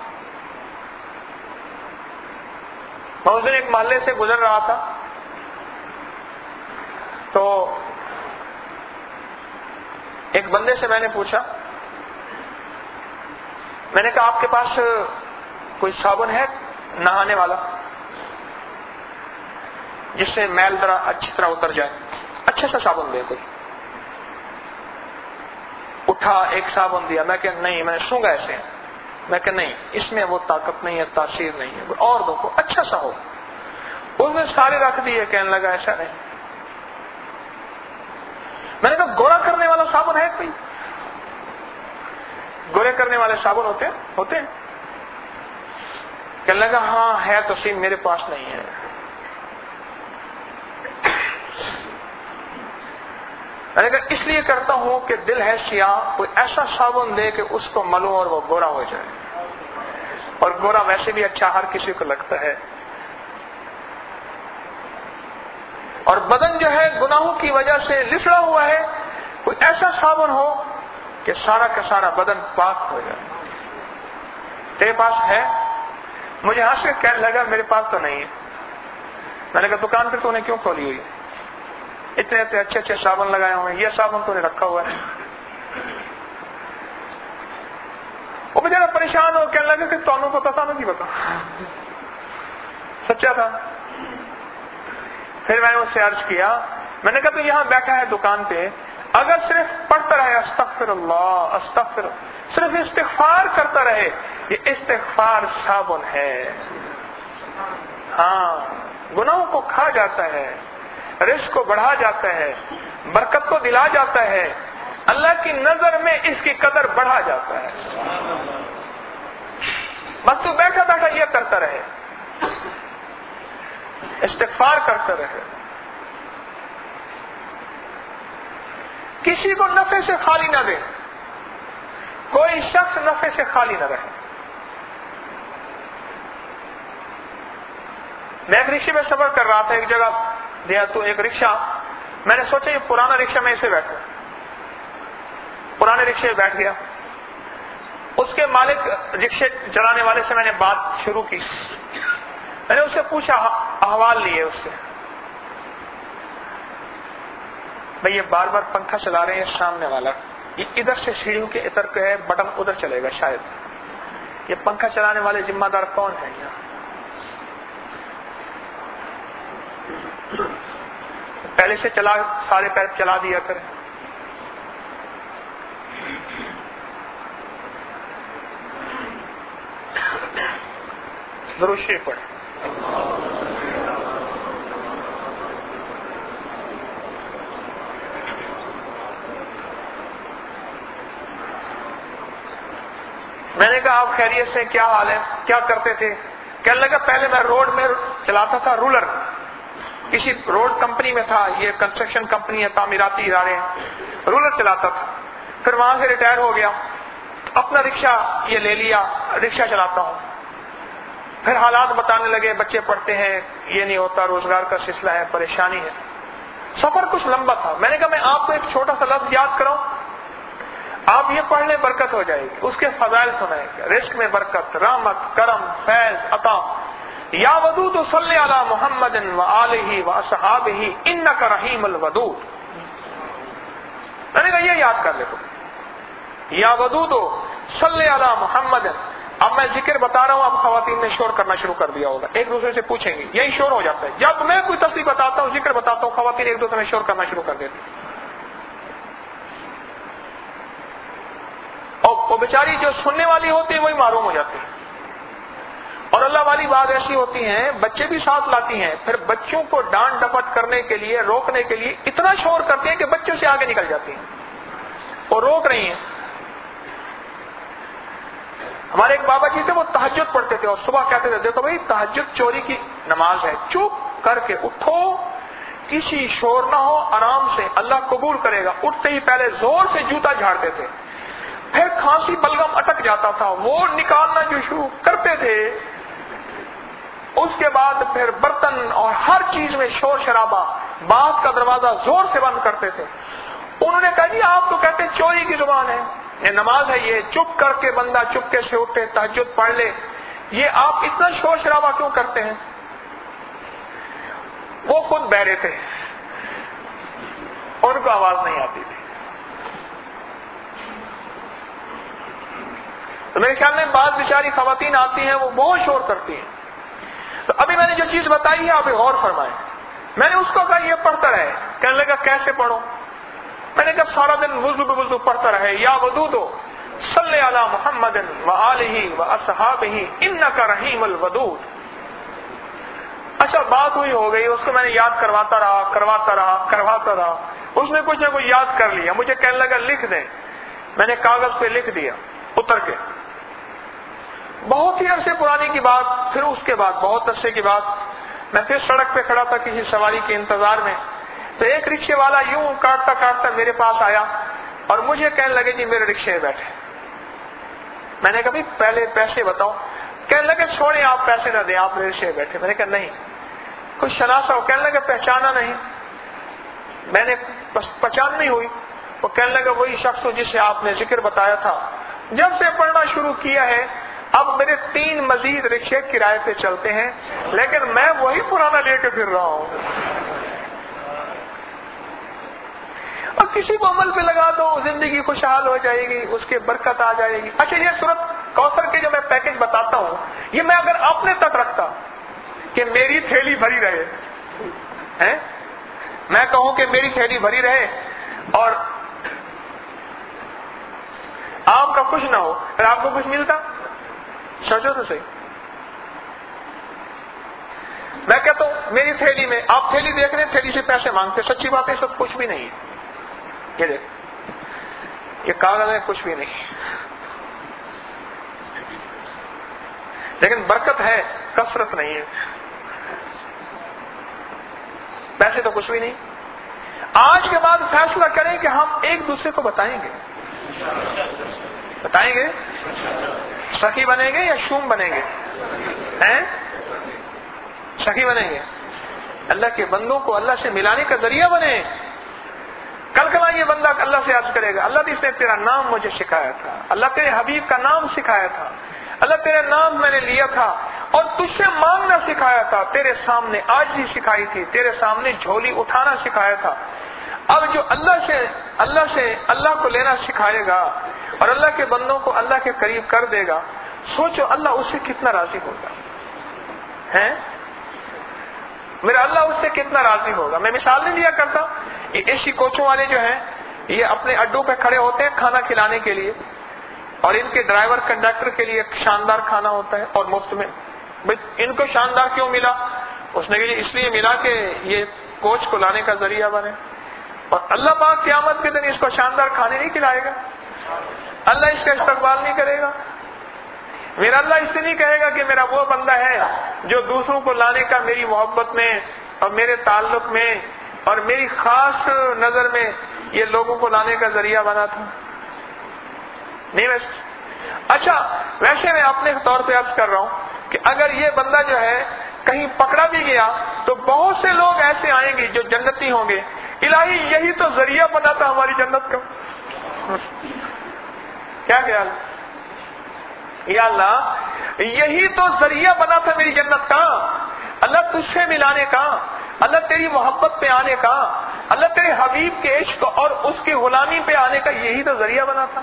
میں اس دن ایک محلے سے گزر رہا تھا تو ایک بندے سے میں نے پوچھا، میں نے کہا آپ کے پاس کوئی صابن ہے نہانے والا جس سے میل ذرا اچھی طرح اتر جائے، اچھا سا صابن دے کوئی۔ اٹھا ایک صابن دیا، میں کہ نہیں، میں نے سونگا ایسے، میں کہ نہیں اس میں وہ طاقت نہیں ہے، تاثیر نہیں ہے، اور دو کو اچھا سا ہو۔ اس نے سارے رکھ دیے، کہنے لگا ایسا نہیں۔ میں نے کہا گورا کرنے والا صابن ہے کوئی؟ گورے کرنے والے صابن ہوتے ہیں ہوتے ہیں کہنے لگا ہاں ہے تو صحیح، میرے پاس نہیں ہے۔ میں نے کہا اس لیے کرتا ہوں کہ دل ہے سیاہ، کوئی ایسا صابن دے کہ اس کو ملوں اور وہ گورا ہو جائے، اور گورا ویسے بھی اچھا ہر کسی کو لگتا ہے۔ اور بدن جو ہے گناہوں کی وجہ سے لسڑا ہوا ہے، کوئی ایسا صابن ہو کہ سارا کا سارا بدن پاک ہو جائے۔ تیرے پاس ہے؟ مجھے ہنس کے کہنے لگا میرے پاس تو نہیں ہے۔ میں نے کہا دکان پہ تو نے کیوں کھولی ہوئی؟ اتنے اتنے اچھے اچھے صابن لگائے ہوئے ہیں، یہ صابن تو نے رکھا ہوا ہے؟ وہ बेचारा परेशान हो, कहने लगा कि तुहानू पता सानू की पता, सच्चा था। फिर मैंने उससे अर्ज किया, मैंने कहा तो यहाँ बैठा है दुकान पे, अगर सिर्फ पढ़ता रहे अस्तगफिरुल्लाह अस्तगफिर, सिर्फ इस्तिगफार करता रहे, ये इस्तिगफार साबुन है, हाँ गुनाहों को खा जाता है, रिस्क को बढ़ा जाता है, बरकत को दिला जाता है, अल्लाह की नजर में इसकी कदर बढ़ा जाता है। बस तू बैठा बैठा ये करता रहे, इस्तिगफार करता रहे, किसी को नफे से खाली ना दे, कोई शख्स नफे से खाली ना रहे। मैं एक रिक्शे में सफर कर रहा था, एक जगह गया तो एक रिक्शा, मैंने सोचा ये पुराना रिक्शा, मैं इसे बैठूं, पुराने रिक्शे में बैठ गया। उसके मालिक रिक्शे चलाने वाले से मैंने बात शुरू की, मैंने उससे पूछा, अहवाल लिए उससे, भाई ये बार बार पंखा चला रहे हैं सामने वाला, ये इधर से सीढ़ियों के इधर के है, बटन उधर चलेगा शायद, ये पंखा चलाने वाले जिम्मेदार कौन है यहाँ? पहले से चला, सारे पैर चला दिया करें। दुरूद शरीफ पढ़े। मैंने कहा आप खैरियत से, क्या हाल है, क्या करते थे? कहने लगा पहले मैं रोड में चलाता था, रूलर, किसी रोड कंपनी में था, ये कंस्ट्रक्शन कंपनी है, तामीराती इदारे हैं, रूलर चलाता था। फिर वहां से रिटायर हो गया, अपना रिक्शा ये ले लिया, रिक्शा चलाता हूँ। फिर हालात बताने लगे, बच्चे पढ़ते हैं, ये नहीं होता, रोजगार का सिलसिला है, परेशानी है। सफर कुछ लंबा था। मैंने कहा मैं आपको एक छोटा सा लफ्ज याद कराऊं, आप ये पढ़ ले, बरकत हो जाएगी। उसके फजाइल सुनाएंगे, रिस्क में बरकत, रहमत, करम, फैज, अता। या वदूद सल्ली अला मुहम्मदिन व आलिही व असहाबिही इन्नका रहीमुल वदूद। मैंने कहा ये याद कर ले तुम, या वदूद सल्ली अला मुहम्मदिन। अब मैं जिक्र बता रहा हूं, अब खवातीन ने शोर करना शुरू कर दिया होगा, एक दूसरे से पूछेंगे, यही शोर हो जाता है जब मैं कोई तस्वीर बताता हूं, जिक्र बताता हूं, खवातीन एक दूसरे में शोर करना शुरू कर देती। और वो बेचारी जो सुनने वाली होती है वही मारूम हो जाती है। और अल्लाह वाली बात ऐसी होती है, बच्चे भी साथ लाती हैं, फिर बच्चों को डांट डपट करने के लिए, रोकने के लिए इतना शोर करती हैं कि बच्चों से आगे निकल जाती हैं और रोक रही हैं। हमारे एक बाबा जी थे, वो तहज्जुद पढ़ते थे और सुबह कहते थे, देखो भाई तहज्जुद चोरी की नमाज है, चुप करके उठो, किसी शोर ना हो, आराम से, अल्लाह कबूल करेगा। उठते ही पहले जोर से जूता झाड़ते थे, फिर खांसी बलगम अटक जाता था, वो निकालना जो शुरू करते थे, उसके बाद फिर बर्तन और हर चीज में शोर शराबा, बात का दरवाजा जोर से बंद करते थे। उन्होंने कहा जी आप तो कहते चोरी की जुबान है, ये नमाज है, ये चुप करके बंदा चुपके से उठे, तहज्जुद पढ़ ले, ये आप इतना शोर शराबा क्यों करते हैं? वो खुद बहरे थे, उनको आवाज नहीं आती थी। तो मेरे ख्याल में बात बेचारी खवातीन आती हैं, वो बहुत शोर करती हैं। तो अभी मैंने जो चीज बताई है आप गौर फरमाएं। मैंने उसको कहा ये पढ़ता रहे, कहने लगा कैसे पढ़ो? मैंने कहा सारा दिन वुज़ू वुज़ू पढ़ता रहे, या वदूदो सल्ले अला मुहम्मदिन व आलिही व असहाबिही इन्नका रहीमुल वदूद। अच्छा बात हुई हो गई, उसको मैंने याद करवाता रहा करवाता रहा करवाता रहा उसने कुछ ना कुछ याद कर लिया। मुझे कहने लगा लिख दे, मैंने कागज पे लिख दिया उतर के। बहुत ही अरसे पुरानी की बात, फिर उसके बाद बहुत अरसे की बात, मैं फिर सड़क पे खड़ा था किसी सवारी के इंतजार में, तो एक रिक्शे वाला यूं काटता काटता मेरे पास आया और मुझे कहने लगे जी मेरे रिक्शे में बैठे। मैंने कहा पहले पैसे बताओ। कहने लगे छोड़े आप पैसे ना दें, आप मेरे रिक्शे में बैठे। मैंने कहा नहीं, कुछ शनासा हो? कहने लगे पहचाना नहीं। मैंने पहचान नहीं हुई। वो कहने लगा वही शख्स हो जिसे आपने जिक्र बताया था, जब से पढ़ना शुरू किया है अब मेरे तीन मजीद रिक्शे किराए पे चलते हैं, लेकिन मैं वही पुराना लेके फिर रहा हूं। और किसी को अमल पे लगा दो, जिंदगी खुशहाल हो जाएगी, उसके बरकत आ जाएगी। अच्छा ये सूरत کوثر کے جو میں پیکج بتاتا ہوں، یہ میں اگر اپنے تک رکھتا کہ میری تھیلی بھری رہے ہیں، میں کہوں کہ میری تھیلی بھری رہے اور آپ کا کچھ نہ ہو، پھر آپ کو کچھ ملتا؟ سوچو تو صحیح. میں کہتا ہوں میری تھیلی میں، آپ تھیلی دیکھ رہے ہیں، تھیلی سے پیسے مانگتے، سچی بات ہے سب کچھ بھی نہیں ہے. یہ دیکھ، یہ کاغذ ہے، کچھ بھی نہیں، لیکن برکت ہے، کثرت نہیں ہے. پیسے تو کچھ بھی نہیں. آج کے بعد فیصلہ کریں کہ ہم ایک دوسرے کو بتائیں گے، بتائیں گے سخی بنیں گے یا شوم بنیں گے؟ ہیں؟ سخی بنیں گے. اللہ کے بندوں کو اللہ سے ملانے کا ذریعہ بنے. کل کل یہ بندہ اللہ سے عرض کرے گا، اللہ اس نے تیرا نام مجھے سکھایا تھا، اللہ تیرے حبیب کا نام سکھایا تھا، اللہ تیرا نام میں نے لیا تھا اور تجھ سے مانگنا سکھایا تھا، تیرے سامنے عاجزی سکھائی تھی، تیرے سامنے جھولی اٹھانا سکھایا تھا. اب جو اللہ سے اللہ سے اللہ کو لینا سکھائے گا اور اللہ کے بندوں کو اللہ کے قریب کر دے گا، سوچو اللہ اس سے کتنا راضی ہوگا. ہیں؟ میرا اللہ اس سے کتنا راضی ہوگا. میں مثال نہیں لیا کرتا، یہ اے سی کوچوں والے جو ہیں یہ اپنے اڈوں پہ کھڑے ہوتے ہیں کھانا کھلانے کے لیے، اور ان کے ڈرائیور کنڈکٹر کے لیے شاندار کھانا ہوتا ہے اور مفت میں. ان کو شاندار کیوں ملا؟ اس نے اس لیے ملا کہ یہ کوچ کو لانے کا ذریعہ بنے. اور اللہ پاک قیامت کے دن اس کو شاندار کھانے نہیں کھلائے گا، اللہ اس کا استقبال نہیں کرے گا. میرا اللہ اس سے نہیں کہے گا کہ میرا وہ بندہ ہے جو دوسروں کو لانے کا میری محبت میں اور میرے تعلق میں اور میری خاص نظر میں یہ لوگوں کو لانے کا ذریعہ بنا تھا. نہیں ویسے. اچھا ویسے میں اپنے طور پہ عرض کر رہا ہوں کہ اگر یہ بندہ جو ہے کہیں پکڑا بھی گیا تو بہت سے لوگ ایسے آئیں گے جو جنتی ہوں گے. الہی یہی تو ذریعہ بنا تھا ہماری جنت کا. کیا خیال؟ یا اللہ یہی تو ذریعہ بنا تھا میری جنت کا، اللہ تجھ سے ملانے کا، اللہ تیری محبت پہ آنے کا، اللہ تیرے حبیب کے عشق اور اس کی غلامی پہ آنے کا یہی تو ذریعہ بنا تھا.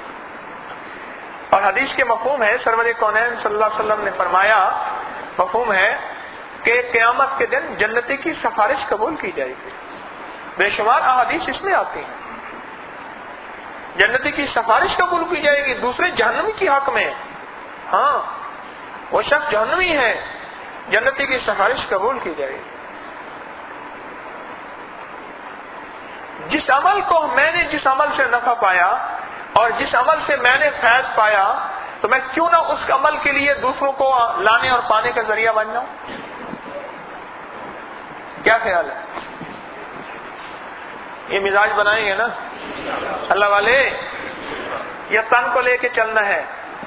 اور حدیث کے مفہوم ہے، سرور کونین صلی اللہ علیہ وسلم نے فرمایا، مفہوم ہے کہ قیامت کے دن جنتی کی سفارش قبول کی جائے گی. بے شمار احادیث اس میں آتی ہیں، جنتی کی سفارش قبول کی جائے گی دوسرے جہنمی کی حق میں. ہاں وہ شخص جہنمی ہے، جنتی کی سفارش قبول کی جائے گی. جس عمل کو میں نے جس عمل سے نفع پایا اور جس عمل سے میں نے فیض پایا تو میں کیوں نہ اس عمل کے لیے دوسروں کو لانے اور پانے کا ذریعہ بن جاؤں. کیا خیال ہے؟ یہ مزاج بنائیں گے نا اللہ والے. یہ تن کو لے کے چلنا ہے،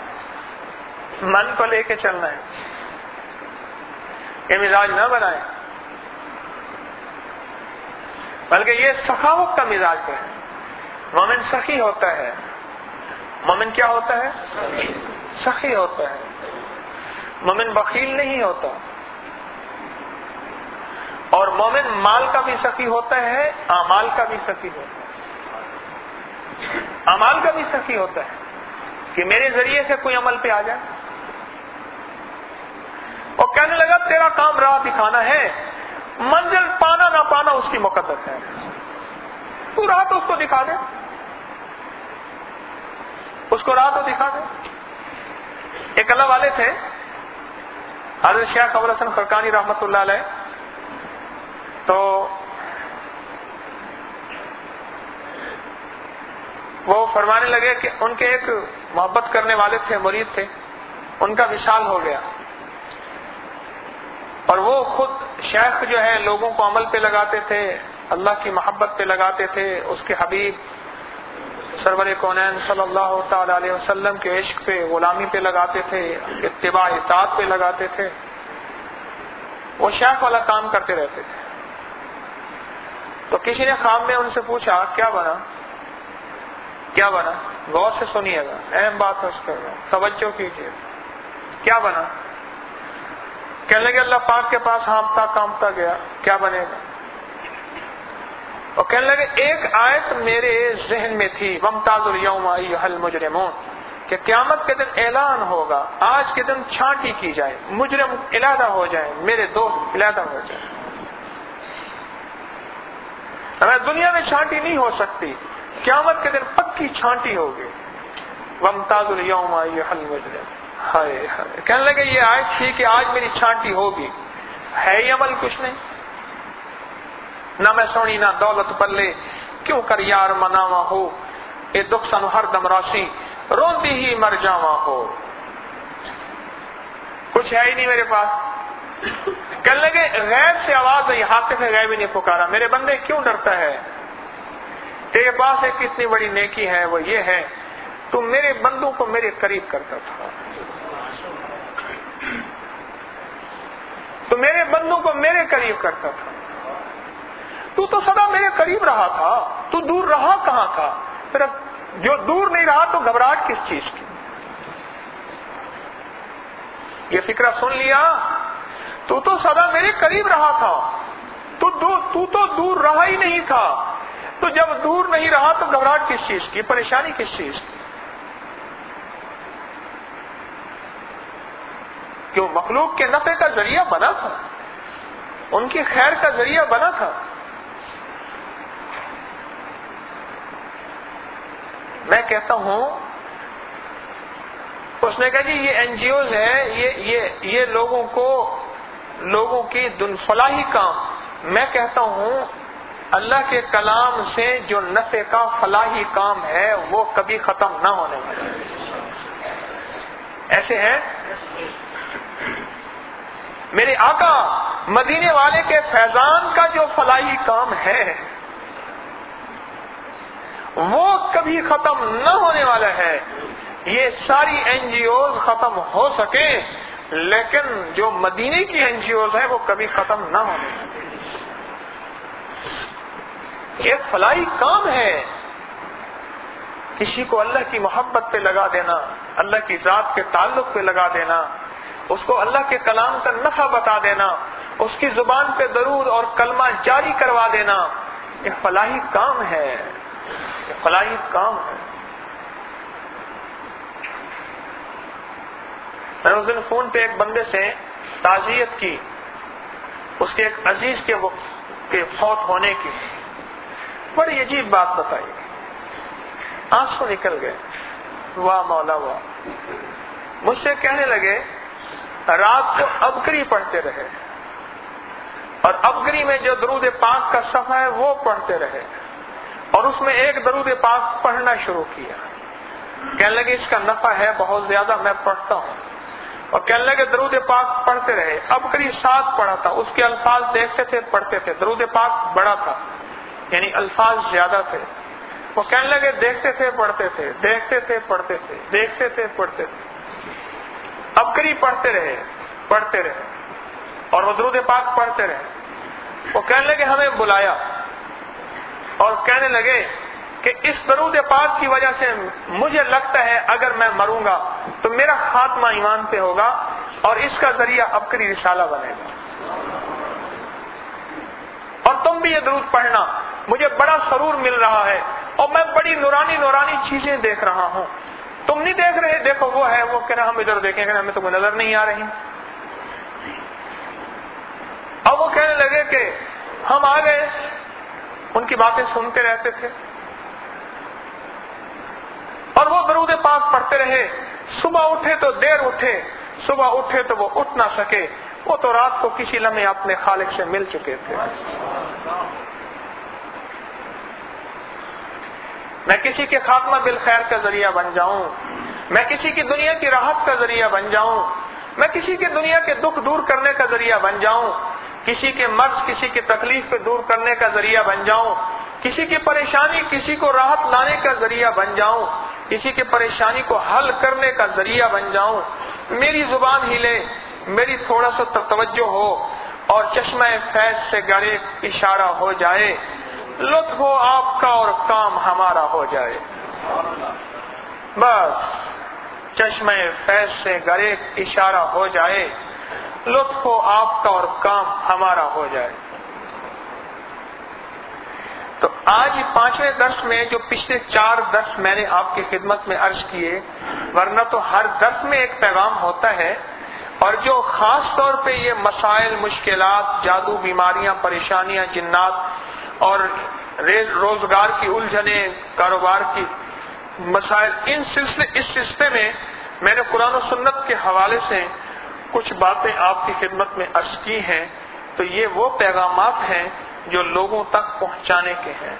من کو لے کے چلنا ہے، یہ مزاج نہ بنائیں بلکہ یہ سخاوت کا مزاج ہے. مومن سخی ہوتا ہے. مومن کیا ہوتا ہے؟ سخی ہوتا ہے. مومن بخیل نہیں ہوتا. اور مومن مال کا بھی سخی ہوتا ہے، اعمال کا بھی سخی ہوتا ہے. اعمال کا بھی سخی ہوتا ہے کہ میرے ذریعے سے کوئی عمل پہ آ جائے. اور کہنے لگا تیرا کام راہ دکھانا ہے، منزل پانا نہ پانا اس کی مقدس ہے، تو راہ تو اس کو دکھا دے، اس کو راہ تو دکھا دے. ایک اللہ والے تھے حضرت شیخ ابو الحسن خرقانی رحمۃ اللہ علیہ. تو وہ فرمانے لگے کہ ان کے ایک محبت کرنے والے تھے، مرید تھے، ان کا وصال ہو گیا اور وہ خود شیخ جو ہے لوگوں کو عمل پہ لگاتے تھے، اللہ کی محبت پہ لگاتے تھے، اس کے حبیب سرور کونین صلی اللہ تعالی علیہ وسلم کے عشق پہ، غلامی پہ لگاتے تھے، اتباع اطاعت پہ لگاتے تھے. وہ شیخ والا کام کرتے رہتے تھے. تو کسی نے خواب میں ان سے پوچھا کیا بنا کیا بنا غور سے سنیے گا، اہم بات ہے، اس پر توجہ کیجیے. کیا بنا؟ کہنے لگے اللہ پاک کے پاس ہانپتا کانپتا گیا، کیا بنے گا؟ اور کہنے لگے ایک آیت میرے ذہن میں تھی، وامتاز الیوم ایھا المجرمون، کہ قیامت کے دن اعلان ہوگا، آج کے دن چھانٹی کی جائے، مجرم علیحدہ ہو جائے، میرے دوست علیحدہ ہو جائے. ہمیں دنیا میں چھانٹی نہیں ہو سکتی، قیامت کے دن پکی چھانٹی ہوگی. وامتاز الیوم ایھا المجرم. ہائے ہائے، کہنے لگے یہ آیت تھی کہ آج میری چھانٹی ہوگی. ہے یہ عمل کچھ نہیں، نہ میں سونی نہ دولت پلے، کیوں کر یار مناواں ہو، اے دکھ سن ہر دم راسی، روندی ہی مر جاواں ہو. کچھ ہے ہی نہیں میرے پاس. کہنے لگے غیب سے آواز آئی، حاطف غیبی نے پکارا، میرے بندے کیوں ڈرتا ہے؟ تیرے پاس ایک کتنی بڑی نیکی ہے، وہ یہ ہے تو میرے بندوں کو میرے قریب کرتا تھا، تو میرے بندوں کو میرے قریب کرتا تھا. تو تو سدا میرے قریب رہا تھا، تو دور رہا کہاں تھا؟ پھر جو دور نہیں رہا تو گھبراہٹ کس چیز کی؟ یہ فکرہ سن لیا، تو تو سدا میرے قریب رہا تھا، تو دو, تو تو دور رہا ہی نہیں تھا. تو جب دور نہیں رہا تو گھبراہٹ کس چیز کی، پریشانی کس چیز کی؟ کیوں مخلوق کے نفع کا ذریعہ بنا تھا، ان کی خیر کا ذریعہ بنا تھا. میں کہتا ہوں، اس نے کہا جی یہ این جی اوز ہے، یہ یہ یہ لوگوں کو لوگوں کی دن فلاحی کام. میں کہتا ہوں اللہ کے کلام سے جو نفع کا فلاحی کام ہے وہ کبھی ختم نہ ہونے والا ہے. ایسے ہیں میرے آقا مدینے والے کے فیضان کا جو فلاحی کام ہے وہ کبھی ختم نہ ہونے والا ہے. یہ ساری این جی اوز ختم ہو سکے لیکن جو مدینے کی این جی اوز ہیں وہ کبھی ختم نہ ہونے والے. ایک فلاحی کام ہے، کسی کو اللہ کی محبت پہ لگا دینا، اللہ کی ذات کے تعلق پہ لگا دینا، اس کو اللہ کے کلام کا نفع بتا دینا، اس کی زبان پہ درود اور کلمہ جاری کروا دینا. ایک فلاحی کام ہے، ایک فلاحی کام ہے. میں نے اس دن فون پہ ایک بندے سے تعزیت کی، اس کے ایک عزیز کے کے فوت ہونے کی. بڑی عجیب بات بتائی، آنسو نکل گئے. واہ مولا واہ. مجھ سے کہنے لگے رات کو ابکری پڑھتے رہے اور ابکری میں جو درود پاک کا صفحہ ہے وہ پڑھتے رہے اور اس میں ایک درود پاک پڑھنا شروع کیا. کہنے لگے اس کا نفع ہے بہت زیادہ، میں پڑھتا ہوں. اور کہنے لگے درود پاک پڑھتے رہے. ابکری ساتھ پڑھا تھا، اس کے الفاظ دیکھتے تھے پڑھتے تھے. درود پاک بڑا تھا یعنی الفاظ زیادہ تھے. وہ کہنے لگے دیکھتے تھے پڑھتے تھے، دیکھتے تھے پڑھتے تھے، دیکھتے تھے پڑھتے تھے. ابکری پڑھتے رہے پڑھتے رہے اور وہ درود پاک پڑھتے رہے. وہ کہنے لگے ہمیں بلایا اور کہنے لگے کہ اس درود پاک کی وجہ سے مجھے لگتا ہے اگر میں مروں گا تو میرا خاتمہ ایمان پہ ہوگا اور اس کا ذریعہ ابکری رسالہ بنے گا. اور تم بھی یہ درود پڑھنا، مجھے بڑا سرور مل رہا ہے اور میں بڑی نورانی نورانی چیزیں دیکھ رہا ہوں. تم نہیں دیکھ رہے؟ دیکھو وہ ہے. وہ کہہ رہا ہم ادھر دیکھیں گے، ہمیں تمہیں نظر نہیں آ رہی. اب وہ کہنے لگے کہ ہم آ گئے، ان کی باتیں سنتے رہتے تھے اور وہ درود پاک پڑھتے رہے. صبح اٹھے تو دیر اٹھے، صبح اٹھے تو وہ اٹھ نہ سکے. وہ تو رات کو کسی لمحے اپنے خالق سے مل چکے تھے. میں کسی کے خاتمہ بالخیر کا ذریعہ بن جاؤں، میں کسی کی دنیا کی راحت کا ذریعہ بن جاؤں، میں کسی کی دنیا کے دکھ دور کرنے کا ذریعہ بن جاؤں، کسی کے مرض کسی کی تکلیف کو دور کرنے کا ذریعہ بن جاؤں، کسی کی پریشانی کسی کو راحت لانے کا ذریعہ بن جاؤں، کسی کی پریشانی کو حل کرنے کا ذریعہ بن جاؤں. میری زبان ہلے، میری تھوڑا سا توجہ ہو اور چشمہ فیض سے گرے اشارہ ہو جائے، لطف ہو آپ کا اور کام ہمارا ہو جائے. بس چشمہ فیض سے گرے اشارہ ہو جائے، لطف ہو آپ کا اور کام ہمارا ہو جائے. تو آج پانچویں درس میں جو پچھلے چار درس میں نے آپ کی خدمت میں عرض کیے ورنہ تو ہر درس میں ایک پیغام ہوتا ہے. اور جو خاص طور پہ یہ مسائل، مشکلات، جادو، بیماریاں، پریشانیاں، جنات اور روزگار کی الجھنیں، کاروبار کی مسائل، ان سلسلے اس سلسلے میں میں نے قرآن و سنت کے حوالے سے کچھ باتیں آپ کی خدمت میں عرض کی ہیں. تو یہ وہ پیغامات ہیں جو لوگوں تک پہنچانے کے ہیں.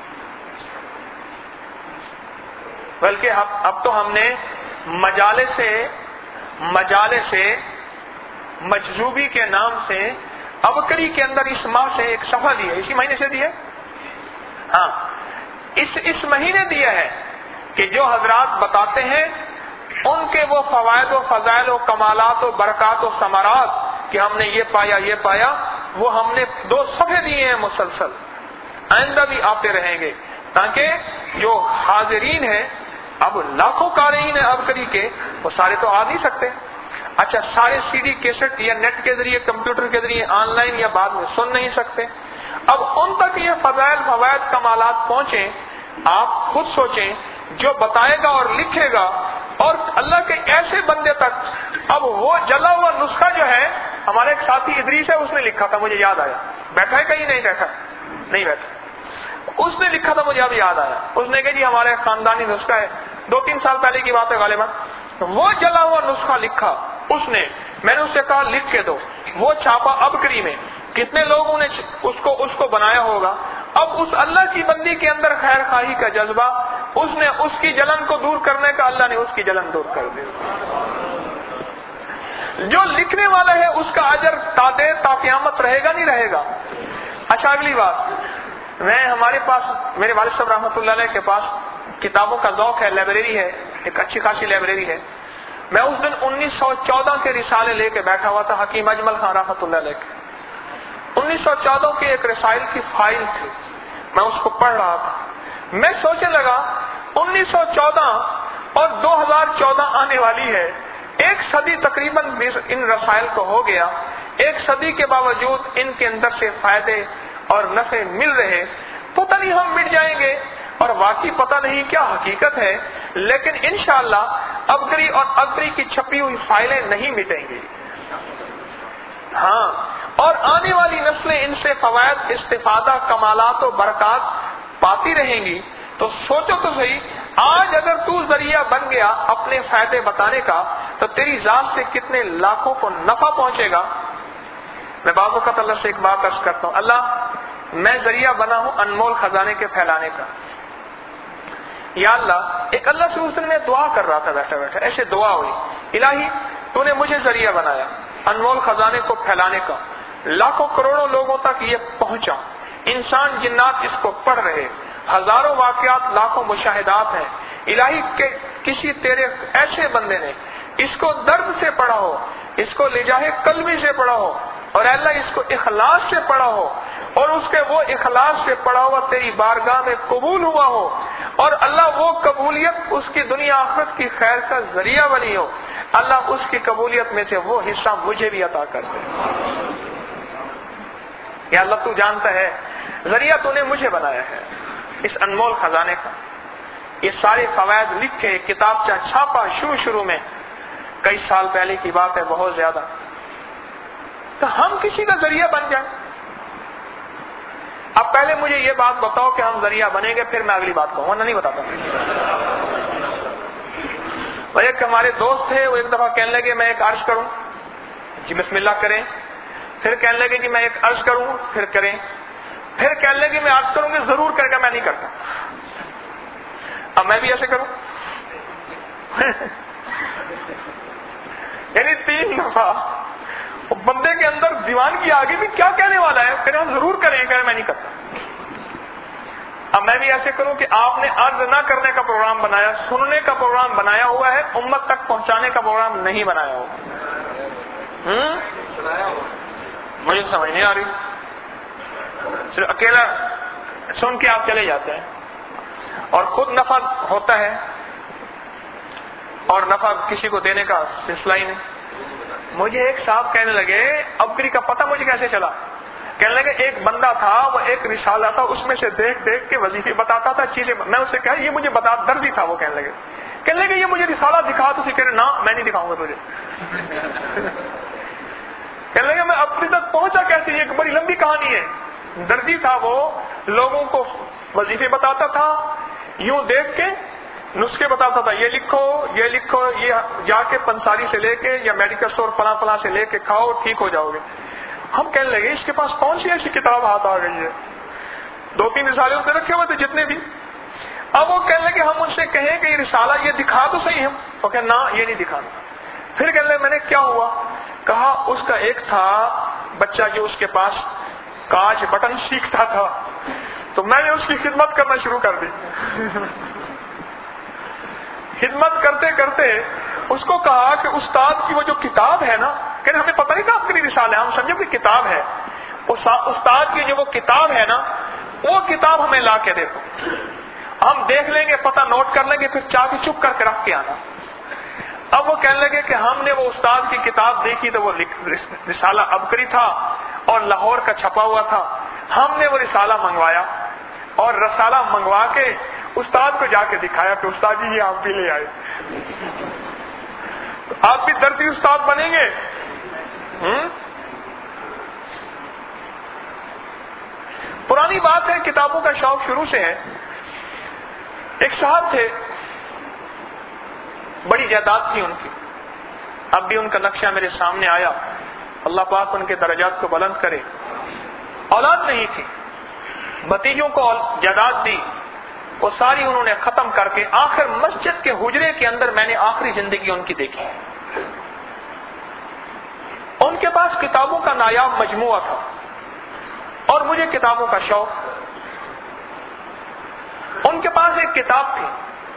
بلکہ اب تو ہم نے مجالے سے مجالے سے مجذوبی کے نام سے ابکری کے اندر اس ماہ سے ایک صفحہ دی ہے. اسی مہینے سے دی ہے، ہاں اس اس مہینے دیا ہے کہ جو حضرات بتاتے ہیں ان کے وہ فوائد و فضائل و کمالات و برکات و ثمرات کہ ہم نے یہ پایا یہ پایا، وہ ہم نے دو صفحے دیے ہیں مسلسل، آئندہ بھی آتے رہیں گے تاکہ جو حاضرین ہیں، اب لاکھوں قارئین ہیں ابکری کے، وہ سارے تو آ نہیں سکتے. اچھا سارے سی ڈی کیسٹ یا نیٹ کے ذریعے، کمپیوٹر کے ذریعے، آن لائن یا بعد میں سن نہیں سکتے. اب ان تک یہ فضائل فوائد کمالات پہنچیں. آپ خود سوچیں، جو بتائے گا اور لکھے گا اور اللہ کے ایسے بندے تک. اب وہ جلا ہوا نسخہ جو ہے، ہمارے ایک ساتھی ادریس ہے، اس نے لکھا تھا، مجھے یاد آیا. بیٹھا ہے کہیں؟ نہیں بیٹھا، نہیں بیٹھا. اس نے لکھا تھا، مجھے اب یاد آیا. اس نے کہا جی ہمارے خاندانی نسخہ ہے، دو تین سال پہلے کی بات ہے غالباً. وہ جلا ہوا نسخہ لکھا اس نے. میں نے اس سے کہا لکھ کے دو. وہ چھاپا ابکری میں. کتنے لوگوں نے اس کو اس کو بنایا ہوگا. اب اس اللہ کی بندی کے اندر خیر خواہی کا جذبہ، اس نے اس کی جلن کو دور کرنے کا، اللہ نے اس کی جلن دور کر دی. جو لکھنے والا ہے اس کا اجر تا دیر تا قیامت رہے گا نہیں رہے گا. اچھا اگلی بات، میں ہمارے پاس میرے والد صاحب رحمۃ اللہ علیہ کے پاس کتابوں کا ذوق ہے، لائبریری ہے، ایک اچھی خاصی لائبریری ہے. میں اس دن انیس سو چودہ کے رسالے لے کے بیٹھا ہوا تھا، حکیم اجمل خان رحمۃ اللہ علیہ کے. انیس سو چودہ کے ایک رسائل کی فائل تھی، میں اس کو پڑھ رہا تھا. میں سوچنے لگا انیس سو چودہ اور دو ہزار چودہ آنے والی ہے، ایک صدی تقریباً ان رسائل کو ہو گیا. ایک صدی کے باوجود ان کے اندر سے فائدے اور نفع مل رہے. پتہ نہیں ہم مٹ جائیں گے، اور واقعی پتہ نہیں کیا حقیقت ہے، لیکن انشاءاللہ ابکری اور ابکری کی چھپی ہوئی فائلیں نہیں مٹیں گی. ہاں، اور آنے والی نسلیں ان سے فوائد، استفادہ، کمالات و برکات پاتی رہیں گی. تو سوچو تو صحیح، آج اگر تو ذریعہ بن گیا اپنے فائدے بتانے کا، تو تیری ذات سے کتنے لاکھوں کو نفع پہنچے گا. میں بعض وقت اللہ سے ایک بات عرض کرتا ہوں، اللہ میں ذریعہ بنا ہوں انمول خزانے کے پھیلانے کا. یا اللہ، ایک اللہ سے اس دن میں دعا کر رہا تھا بیٹھا بیٹھا، ایسے دعا ہوئی، الہی تو نے مجھے ذریعہ بنایا انمول خزانے کو پھیلانے کا، لاکھوں کروڑوں لوگوں تک یہ پہنچا، انسان جنات اس کو پڑھ رہے، ہزاروں واقعات، لاکھوں مشاہدات ہیں. الہی کے کسی تیرے ایسے بندے نے اس کو درد سے پڑھا ہو، اس کو لجاہ قلبی سے پڑھا ہو، اور اللہ اس کو اخلاص سے پڑھا ہو، اور اس کے وہ اخلاص سے پڑھا ہوا تیری بارگاہ میں قبول ہوا ہو، اور اللہ وہ قبولیت اس کی دنیا آخرت کی خیر کا ذریعہ بنی ہو. اللہ اس کی قبولیت میں سے وہ حصہ مجھے بھی عطا کر دے. یا اللہ تو جانتا ہے ذریعہ تو نے مجھے بنایا ہے اس انمول خزانے کا. یہ سارے فوائد لکھ کے کتاب چاہ چھاپا شروع شروع میں، کئی سال پہلے کی بات ہے، بہت زیادہ. تو ہم کسی کا ذریعہ بن جائیں. اب پہلے مجھے یہ بات بتاؤ کہ ہم ذریعہ بنیں گے، پھر میں اگلی بات کہوں، ورنہ نہیں بتاتا. وہ ایک ہمارے دوست تھے، وہ ایک دفعہ کہنے لگے میں ایک عرض کروں، جی بسم اللہ کریں. پھر کہنے لگے جی میں ایک عرض کروں، پھر کریں. پھر کہنے لگے میں عرض کروں گی، ضرور کرے گا، میں نہیں کرتا. اب میں بھی ایسے کروں یعنی تین دفعہ بندے کے اندر دیوان کی آگے بھی کیا کہنے والا ہے، کہ ہم ضرور کریں گے، میں نہیں کرتا. اب میں بھی ایسے کروں کہ آپ نے عرض نہ کرنے کا پروگرام بنایا، سننے کا پروگرام بنایا ہوا ہے، امت تک پہنچانے کا پروگرام نہیں بنایا ہوا. ہوں مجھے سمجھ نہیں آ رہی. صرف اکیلا سن کے آپ چلے جاتے ہیں، اور خود نفع ہوتا ہے اور نفع کسی کو دینے کا سلسلہ ہی نہیں. مجھے ایک صاحب کہنے لگے، ابکری کا پتہ مجھے کیسے چلا؟ کہنے لگے ایک بندہ تھا، وہ ایک رسالہ تھا، اس میں سے دیکھ دیکھ کے وظیفے بتاتا تھا، چیزیں. میں اس سے کہا یہ مجھے بتا، دردی تھا وہ. کہنے لگے کہنے لگے یہ مجھے رسالہ دکھا، تو اسے کہہ رہے نا میں نہیں دکھاؤں گا تجھے. کہنے لگے میں اپنی تک پہنچا کیسے؟ یہ ایک بڑی لمبی کہانی ہے. درجی تھا وہ، لوگوں کو وظیفے بتاتا تھا، یوں دیکھ کے نسخے بتاتا تھا، یہ لکھو یہ لکھو، یہ جا کے پنساری سے لے کے یا میڈیکل اسٹور فلاں فلاں سے لے کے کھاؤ ٹھیک ہو جاؤ گے. ہم کہنے لگے اس کے پاس کون سی ایسی کتاب ہاتھ آ گئی ہے؟ دو تین رسالے اس نے رکھے ہوئے تھے جتنے بھی. اب وہ کہنے لگے ہم ان سے کہیں کہ یہ رسالہ یہ دکھا تو صحیح ہم، وہ کہ نہ یہ نہیں دکھانا. پھر کہنے لگے میں نے کیا ہوا؟ کہا اس کا ایک تھا بچہ جو اس کے پاس کاج بٹن سیکھتا تھا، تو میں نے اس کی خدمت کرنا شروع کر دی. خدمت کرتے کرتے اس کو کہا کہ استاد کی وہ جو کتاب ہے نا، کہ ہمیں پتہ نہیں تھا آپ کے لیے رسالہ ہے، ہم سمجھے کہ کتاب ہے. استاد کی جو وہ کتاب ہے نا، وہ کتاب ہمیں لا کے دے دو، ہم دیکھ لیں گے، پتہ نوٹ کر لیں گے، پھر چاہ کے چپ کر کے رکھ کے آنا. اب وہ کہنے لگے کہ ہم نے وہ استاد کی کتاب دیکھی تو وہ رسالہ ابکری تھا اور لاہور کا چھپا ہوا تھا. ہم نے وہ رسالہ منگوایا اور رسالہ منگوا کے استاد کو جا کے دکھایا کہ استاد جی یہ آپ بھی لے آئے. آپ بھی درسی استاد بنیں گے. ہم؟ پرانی بات ہے، کتابوں کا شوق شروع سے ہے. ایک صاحب تھے، بڑی جائیداد تھی ان کی، اب بھی ان کا نقشہ میرے سامنے آیا، اللہ پاک ان کے درجات کو بلند کرے. اولاد نہیں تھی، بھتیجوں کو جائیداد دی، وہ ساری انہوں نے ختم کر کے آخر مسجد کے حجرے کے اندر میں نے آخری زندگی ان کی دیکھی. ان کے پاس کتابوں کا نایاب مجموعہ تھا اور مجھے کتابوں کا شوق. ان کے پاس ایک کتاب تھی،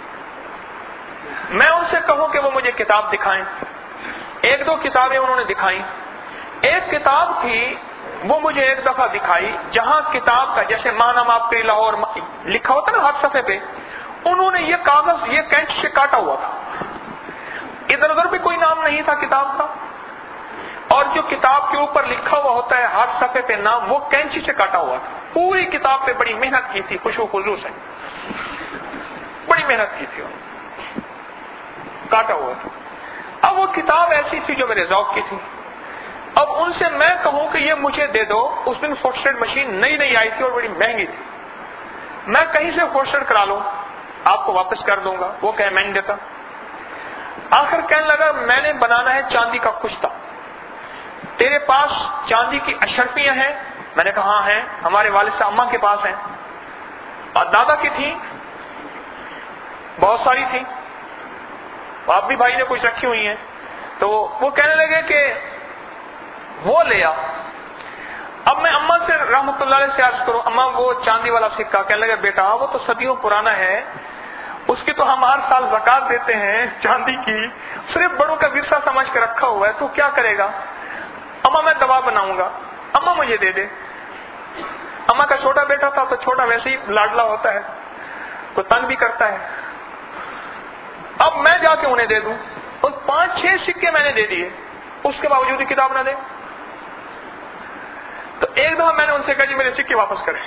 میں ان سے کہوں کہ وہ مجھے کتاب دکھائیں، ایک دو کتابیں انہوں نے دکھائیں. ایک کتاب تھی وہ مجھے ایک دفعہ دکھائی جہاں کتاب کا جیسے ماہنامہ آپ کے لاہور لکھا ہوتا نا ہر صفحے پہ، انہوں نے یہ کاغذ یہ کینچ سے کاٹا ہوا تھا، ادھر ادھر بھی کوئی نام نہیں تھا کتاب کا، اور جو کتاب کے اوپر لکھا ہوا ہوتا ہے ہر صفحے پہ نام، وہ کینچی سے کاٹا ہوا تھا. پوری کتاب پہ بڑی محنت کی تھی، خوشو خضو سے بڑی محنت کی تھی، کاٹا ہوا تھا. اب وہ کتاب ایسی تھی جو میرے ذوق کی تھی. اب ان سے میں کہوں کہ یہ مجھے دے دو، اس دن فوٹوسٹیٹ مشین نئی نئی آئی تھی اور بڑی مہنگی تھی، میں کہیں سے فوٹوسٹیٹ کرا لوں آپ کو واپس کر دوں گا، وہ کہ میں نہیں دیتا. آخر کہنے لگا میں نے بنانا ہے چاندی کا کشتہ، تیرے پاس چاندی کی اشرفیاں ہیں؟ میں نے کہا ہاں ہیں، ہمارے والد صاحب اماں کے پاس ہیں اور دادا کی تھی بہت ساری تھی، آپ بھی بھائی نے کچھ رکھی ہوئی ہیں. تو وہ کہنے لگے کہ وہ لے آ. اب میں اماں سے رحمت اللہ علیہ سے عرض کروں، اماں وہ چاندی والا سکہ، کہنے لگے بیٹا وہ تو صدیوں پرانا ہے، اس کی تو ہم ہر سال زکات دیتے ہیں چاندی کی، صرف بڑوں کا ورثہ سمجھ کے رکھا ہوا ہے، تو کیا کرے گا؟ اماں میں دوا بناؤں گا، اماں مجھے دے دے. اماں کا چھوٹا بیٹا تھا تو چھوٹا ویسے ہی لاڈلا ہوتا ہے، تو تنگ بھی کرتا ہے. اب میں جا کے انہیں دے دوں، ان پانچ چھ سکے میں نے دے دیے، اس کے باوجود ہی کتاب نہ دے. تو ایک دفعہ میں نے ان سے کہا جی میرے سکے واپس کریں.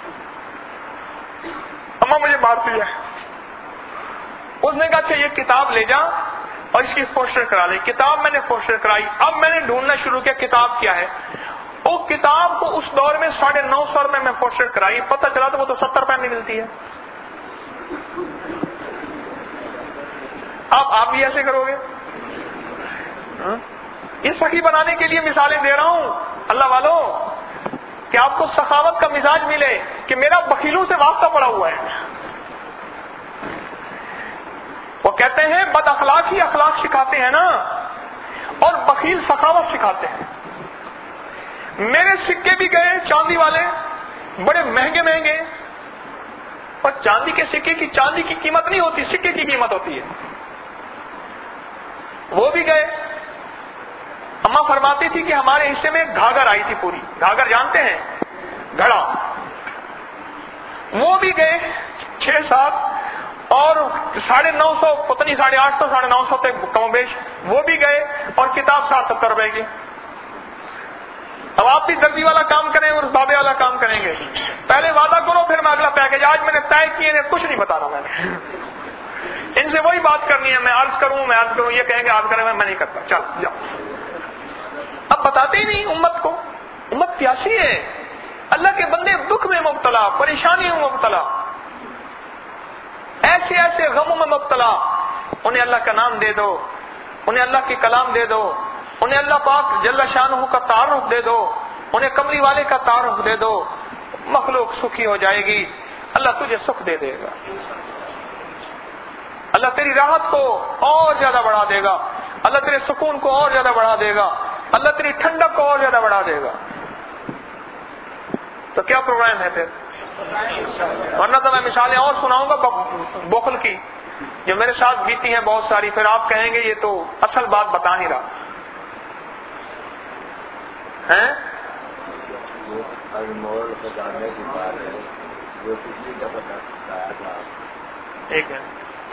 اماں مجھے مارتی ہے. اس نے کہا اچھا یہ کتاب لے جا اور اس کی پوسٹر کرا لے. کتاب میں نے پوسٹر کرائی. اب میں نے ڈھونڈنا شروع کیا کتاب کیا ہے. وہ کتاب کو اس دور میں ساڑھے نو سو روپے میں پوسٹر کرائی، پتہ چلا تو وہ تو ستر روپے میں ملتی ہے. آپ آپ بھی ایسے کرو گے؟ یہ سخی بنانے کے لیے مثالیں دے رہا ہوں اللہ والوں، کہ آپ کو سخاوت کا مزاج ملے کہ میرا بخیلوں سے واسطہ پڑا ہوا ہے. وہ کہتے ہیں بد اخلاق ہی اخلاق سکھاتے ہیں نا، اور بخیل سخاوت سکھاتے ہیں. میرے سکے بھی گئے چاندی والے، بڑے مہنگے مہنگے، اور چاندی کے سکے کی چاندی کی قیمت نہیں ہوتی، سکے کی قیمت ہوتی ہے. وہ بھی گئے. اماں فرماتی تھی کہ ہمارے حصے میں گھاگھر آئی تھی پوری. گھاگھر جانتے ہیں؟ گھڑا. وہ بھی گئے چھ سات، اور ساڑھے نو سو پتہ نہیں ساڑھے آٹھ سو ساڑھے نو سو تک کم و بیش وہ بھی گئے، اور کتاب ساٹھ ستر روپے کی. اب آپ بھی درزی والا کام کریں اور بابے والا کام کریں گے. پہلے وعدہ کرو پھر میں اگلا پیکج. آج میں نے طے کیے، کچھ نہیں بتا رہا میں نے. ان سے وہی بات کرنی ہے، میں عرض کروں میں عرض کروں یہ کہیں گے آپ کریں میں نہیں کرتا، چل جاؤ۔ اب بتاتے ہی نہیں امت کو، امت پیاسی ہے، اللہ کے بندے دکھ میں مبتلا، پریشانی میں مبتلا، ایسے ایسے غموں میں مبتلا، انہیں اللہ کا نام دے دو، انہیں اللہ کی کلام دے دو، انہیں اللہ پاک جل شانہ کا تعارف دے دو، انہیں کمری والے کا تعارف دے دو، مخلوق سکھی ہو جائے گی، اللہ تجھے سکھ دے دے گا، اللہ تیری راحت کو اور زیادہ بڑھا دے گا، اللہ تیرے سکون کو اور زیادہ بڑھا دے گا، اللہ تیری ٹھنڈک کو اور زیادہ بڑھا دے گا۔ تو کیا پروگرام ہے پھر؟ ورنہ تو میں مثالیں اور سناؤں گا بخل کی جو میرے ساتھ بیتی ہیں بہت ساری، پھر آپ کہیں گے یہ تو اصل بات بتا نہیں رہا ہے۔ ایک ہے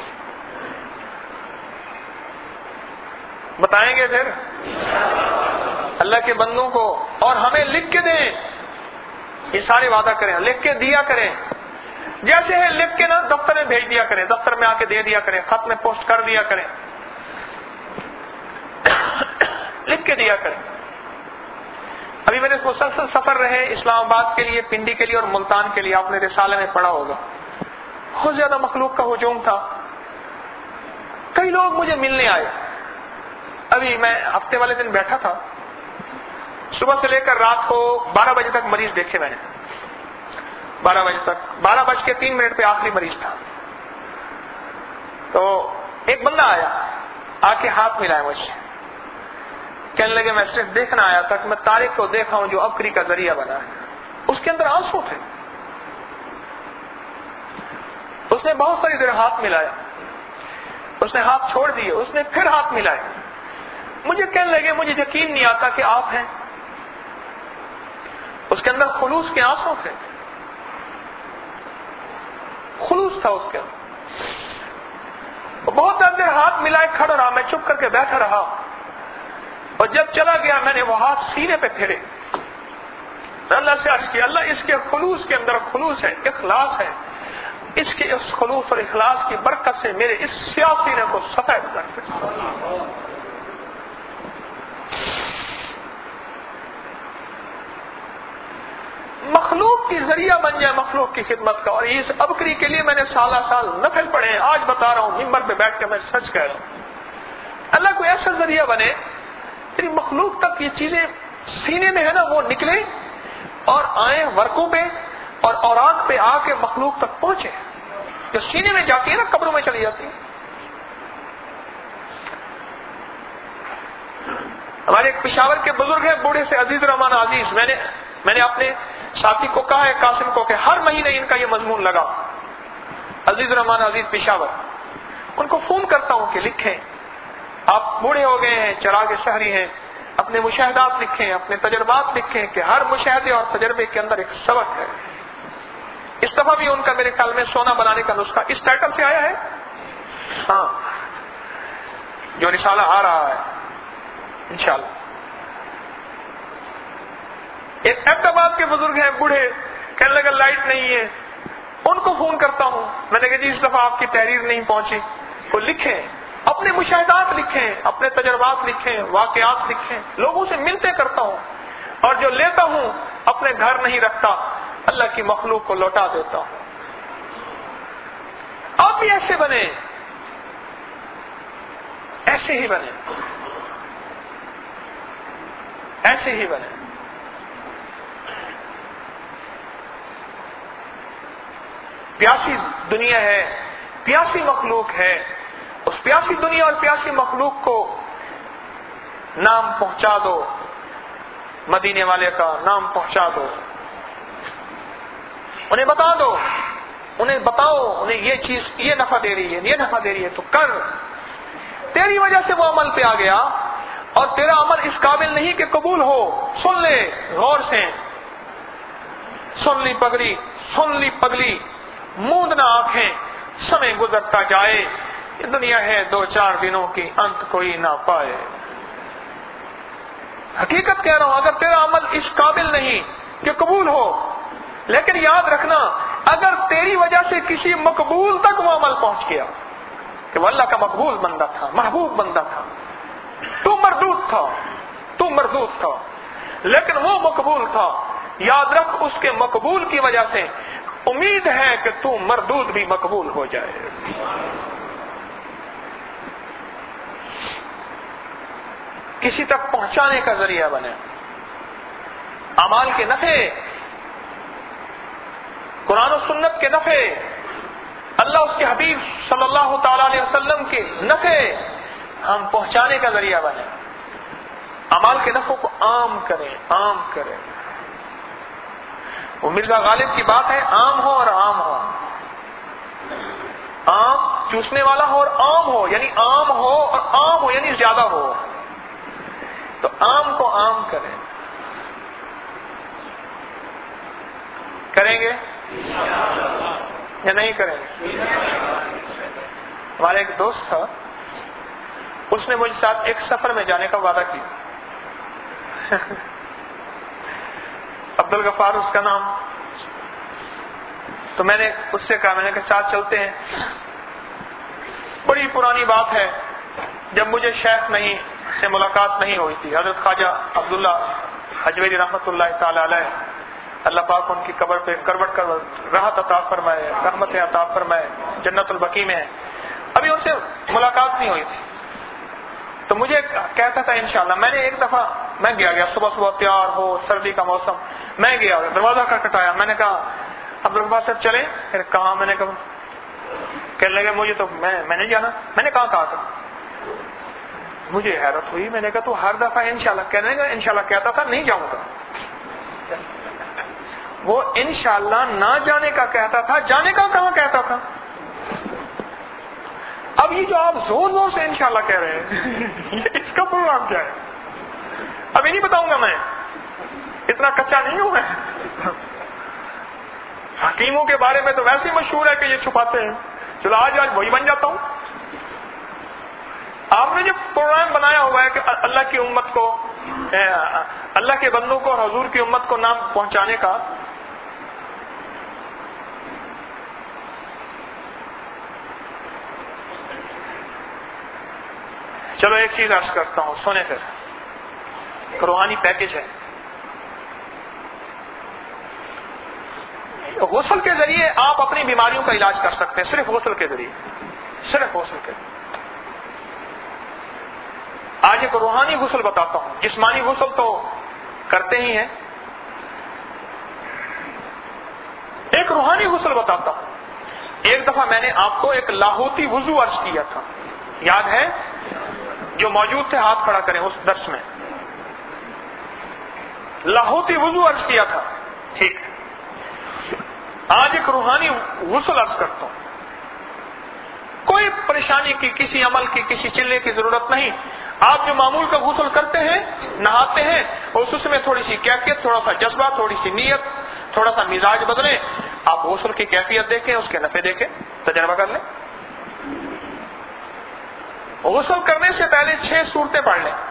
بتائیں گے پھر اللہ کے بندوں کو، اور ہمیں لکھ کے دیں، یہ سارے وعدہ کریں، لکھ کے دیا کریں، جیسے ہے لکھ کے نا دفتر میں بھیج دیا کریں، دفتر میں آ کے دے دیا کریں، خط میں پوسٹ کر دیا کریں، لکھ کے دیا کریں۔ ابھی میرے مسلسل سفر رہے اسلام آباد کے لیے، پنڈی کے لیے اور ملتان کے لیے، آپ نے رسالے میں پڑھا ہوگا، بہت زیادہ مخلوق کا ہجوم تھا، کئی لوگ مجھے ملنے آئے۔ ابھی میں ہفتے والے دن بیٹھا تھا، صبح سے لے کر رات کو بارہ بجے تک مریض دیکھے میں نے، بارہ بجے تک، بارہ بج کے تین منٹ پہ آخری مریض تھا۔ تو ایک بندہ آیا، آ کے ہاتھ ملایا مجھ سے، کہنے لگے میں صرف دیکھنا آیا تھا کہ میں طارق کو دیکھا ہوں جو ابکری کا ذریعہ بنا ہے۔ اس کے اندر آنسو تھے، اس نے بہت ساری دیر ہاتھ ملایا، اس نے ہاتھ چھوڑ دیے، اس نے پھر ہاتھ ملائے، مجھے کہنے لگے مجھے یقین نہیں آتا کہ آپ ہیں۔ اس کے اندر خلوص کے آنسو تھے، خلوص تھا اس کے اندر۔ بہت دیر ہاتھ ملائے کھڑا رہا، میں چپ کر کے بیٹھا رہا، اور جب چلا گیا میں نے وہ ہاتھ سینے پہ پھیرے، اللہ سے عرض کیا اللہ اس کے خلوص کے اندر خلوص ہے، اخلاص ہے، اس کے اس خلوص اور اخلاص کی برکت سے میرے اس سیاہ سینے کو سفید کر دے۔ مخلوق کی ذریعہ بن جائے مخلوق کی خدمت کا، اور اس ابکری کے لیے میں نے سالہ سال نفل پڑھے ہیں، آج بتا رہا ہوں ممبر پہ بیٹھ کے میں سچ کہہ رہا ہوں، اللہ کوئی ایسا ذریعہ بنے تیری مخلوق تک یہ چیزیں سینے میں ہے نا وہ نکلے اور آئیں ورقوں پہ اور اوراق پہ آ کے مخلوق تک پہنچے، جو سینے میں جاتی ہے نا قبروں میں چلی جاتی ہے۔ ہمارے ایک پشاور کے بزرگ ہیں بوڑھے سے عزیز رحمان عزیز، میں نے میں نے اپنے ساتھی کو کہا ہے قاسم کو کہ ہر مہینے ان کا یہ مضمون لگا، عزیز رحمان عزیز پشاور، ان کو فون کرتا ہوں کہ لکھیں، آپ بوڑھے ہو گئے ہیں، چراغ شہری ہیں، اپنے مشاہدات لکھیں، اپنے تجربات لکھیں کہ ہر مشاہدے اور تجربے کے اندر ایک سبق ہے۔ اس دفعہ بھی ان کا میرے خیال میں سونا بنانے کا نسخہ اس ٹائٹل سے آیا ہے، ہاں جو رسالہ آ رہا ہے انشاءاللہ۔ ایک احمد آباد کے بزرگ ہیں بوڑھے، کہنے لگا لائٹ نہیں ہے، ان کو فون کرتا ہوں، میں نے کہا جی اس دفعہ آپ کی تحریر نہیں پہنچی، تو لکھیں، اپنے مشاہدات لکھیں، اپنے تجربات لکھیں، واقعات لکھیں، لوگوں سے ملتے کرتا ہوں، اور جو لیتا ہوں اپنے گھر نہیں رکھتا، اللہ کی مخلوق کو لوٹا دیتا ہوں۔ آپ بھی ایسے بنے، ایسے ہی بنے، ایسے ہی بنے۔ پیاسی دنیا ہے، پیاسی مخلوق ہے، اس پیاسی دنیا اور پیاسی مخلوق کو نام پہنچا دو، مدینے والے کا نام پہنچا دو، انہیں بتا دو، انہیں بتاؤ انہیں یہ چیز یہ نفع دے رہی ہے، یہ نفع دے رہی ہے تو کر، تیری وجہ سے وہ عمل پہ آ گیا اور تیرا عمل اس قابل نہیں کہ قبول ہو، سن لے غور سے، سن لی پگڑی، سن لی پگلی، موندنا آنکھیں، سمے گزرتا جائے، یہ دنیا ہے دو چار دنوں کی، انت کوئی نہ پائے۔ حقیقت کہہ رہا ہوں، اگر تیرا عمل اس قابل نہیں کہ قبول ہو، لیکن یاد رکھنا اگر تیری وجہ سے کسی مقبول تک وہ عمل پہنچ گیا، کہ وہ اللہ کا مقبول بندہ تھا، محبوب بندہ تھا، تو مردود تھا، تو مردود تھا، لیکن وہ مقبول تھا. یاد رکھ اس کے مقبول کی وجہ سے امید ہے کہ تو مردود بھی مقبول ہو جائے. کسی تک پہنچانے کا ذریعہ بنے. اعمال کے نفع، قرآن و سنت کے نفع، اللہ اس کے حبیب صلی اللہ تعالی علیہ وسلم کے نفع ہم پہنچانے کا ذریعہ بنے. اعمال کے نفع کو عام کریں، عام کریں. وہ مرزا غالب کی بات ہے، عام ہو اور عام ہو، عام چوسنے والا ہو اور عام ہو، یعنی عام ہو اور عام ہو یعنی زیادہ ہو. تو عام کو عام کریں. کریں گے یا نہیں کریں گے؟ ہمارا ایک دوست تھا، اس نے مجھ ساتھ ایک سفر میں جانے کا وعدہ کیا. عبد الغفار اس کا نام. تو میں نے اس سے کہا، میں نے کہا ساتھ چلتے ہیں. بڑی پرانی بات ہے، جب مجھے شیخ نہیں سے ملاقات نہیں ہوئی تھی. حضرت خواجہ عبداللہ حجویری رحمۃ اللہ تعالی علیہ، اللہ پاک ان کی قبر پہ کروٹ کر راحت عطا فرمائے، رحمت عطا فرمائے، جنت البقیع میں ہے. ابھی ان سے ملاقات نہیں ہوئی تھی. تو مجھے کہتا تھا انشاءاللہ. میں نے ایک دفعہ میں گیا گیا صبح صبح تیار ہو، سردی کا موسم، میں گیا دروازہ کا کٹایا. میں نے کہا عبد الغفار صاحب چلیں؟ کہاں؟ میں نے کہا، کہنے لگے مجھے تو میں میں نہیں جانا. میں نے کہا کہا تھا. مجھے حیرت ہوئی. میں نے کہا تو ہر دفعہ انشاءاللہ کہنے کا انشاءاللہ کہتا تھا، نہیں جاؤں گا. وہ انشاءاللہ نہ جانے کا کہتا تھا، جانے کا کہاں کہتا تھا. اب یہ جو آپ زور زور سے انشاءاللہ کہہ رہے ہیں، اس کا پروگرام کیا ہے؟ ابھی نہیں بتاؤں گا، میں اتنا کچا نہیں ہوں. میں حکیموں کے بارے میں تو ویسے ہی مشہور ہے کہ یہ چھپاتے ہیں. چلو آج آج وہی بن جاتا ہوں. آپ نے جو پروگرام بنایا ہوا ہے کہ اللہ کی امت کو، اللہ کے بندوں کو اور حضور کی امت کو نام پہنچانے کا، چلو ایک چیز عرض کرتا ہوں، سونے پھر روحانی پیکج ہے. غسل کے ذریعے آپ اپنی بیماریوں کا علاج کر سکتے ہیں، صرف غسل کے ذریعے، صرف غسل کے ذریعے. آج ایک روحانی غسل بتاتا ہوں. جسمانی غسل تو کرتے ہی ہیں، ایک روحانی غسل بتاتا ہوں. ایک دفعہ میں نے آپ کو ایک لاہوتی وضو عرض کیا تھا، یاد ہے؟ جو موجود تھے ہاتھ کھڑا کریں اس درس میں. لاہوتی وضو عرض کیا تھا، ٹھیک. آج ایک روحانی غسل عرض کرتا ہوں. کوئی پریشانی کی، کسی عمل کی، کسی چلے کی ضرورت نہیں. آپ جو معمول کا غسل کرتے ہیں، نہاتے ہیں، اس میں تھوڑی سی کیفیت، تھوڑا سا جذبہ، تھوڑی سی نیت، تھوڑا سا مزاج بدلیں. آپ غسل کی کیفیت دیکھیں، اس کے نفع دیکھیں، تجربہ کر لیں. غسل کرنے سے پہلے چھ صورتیں پڑھ لیں.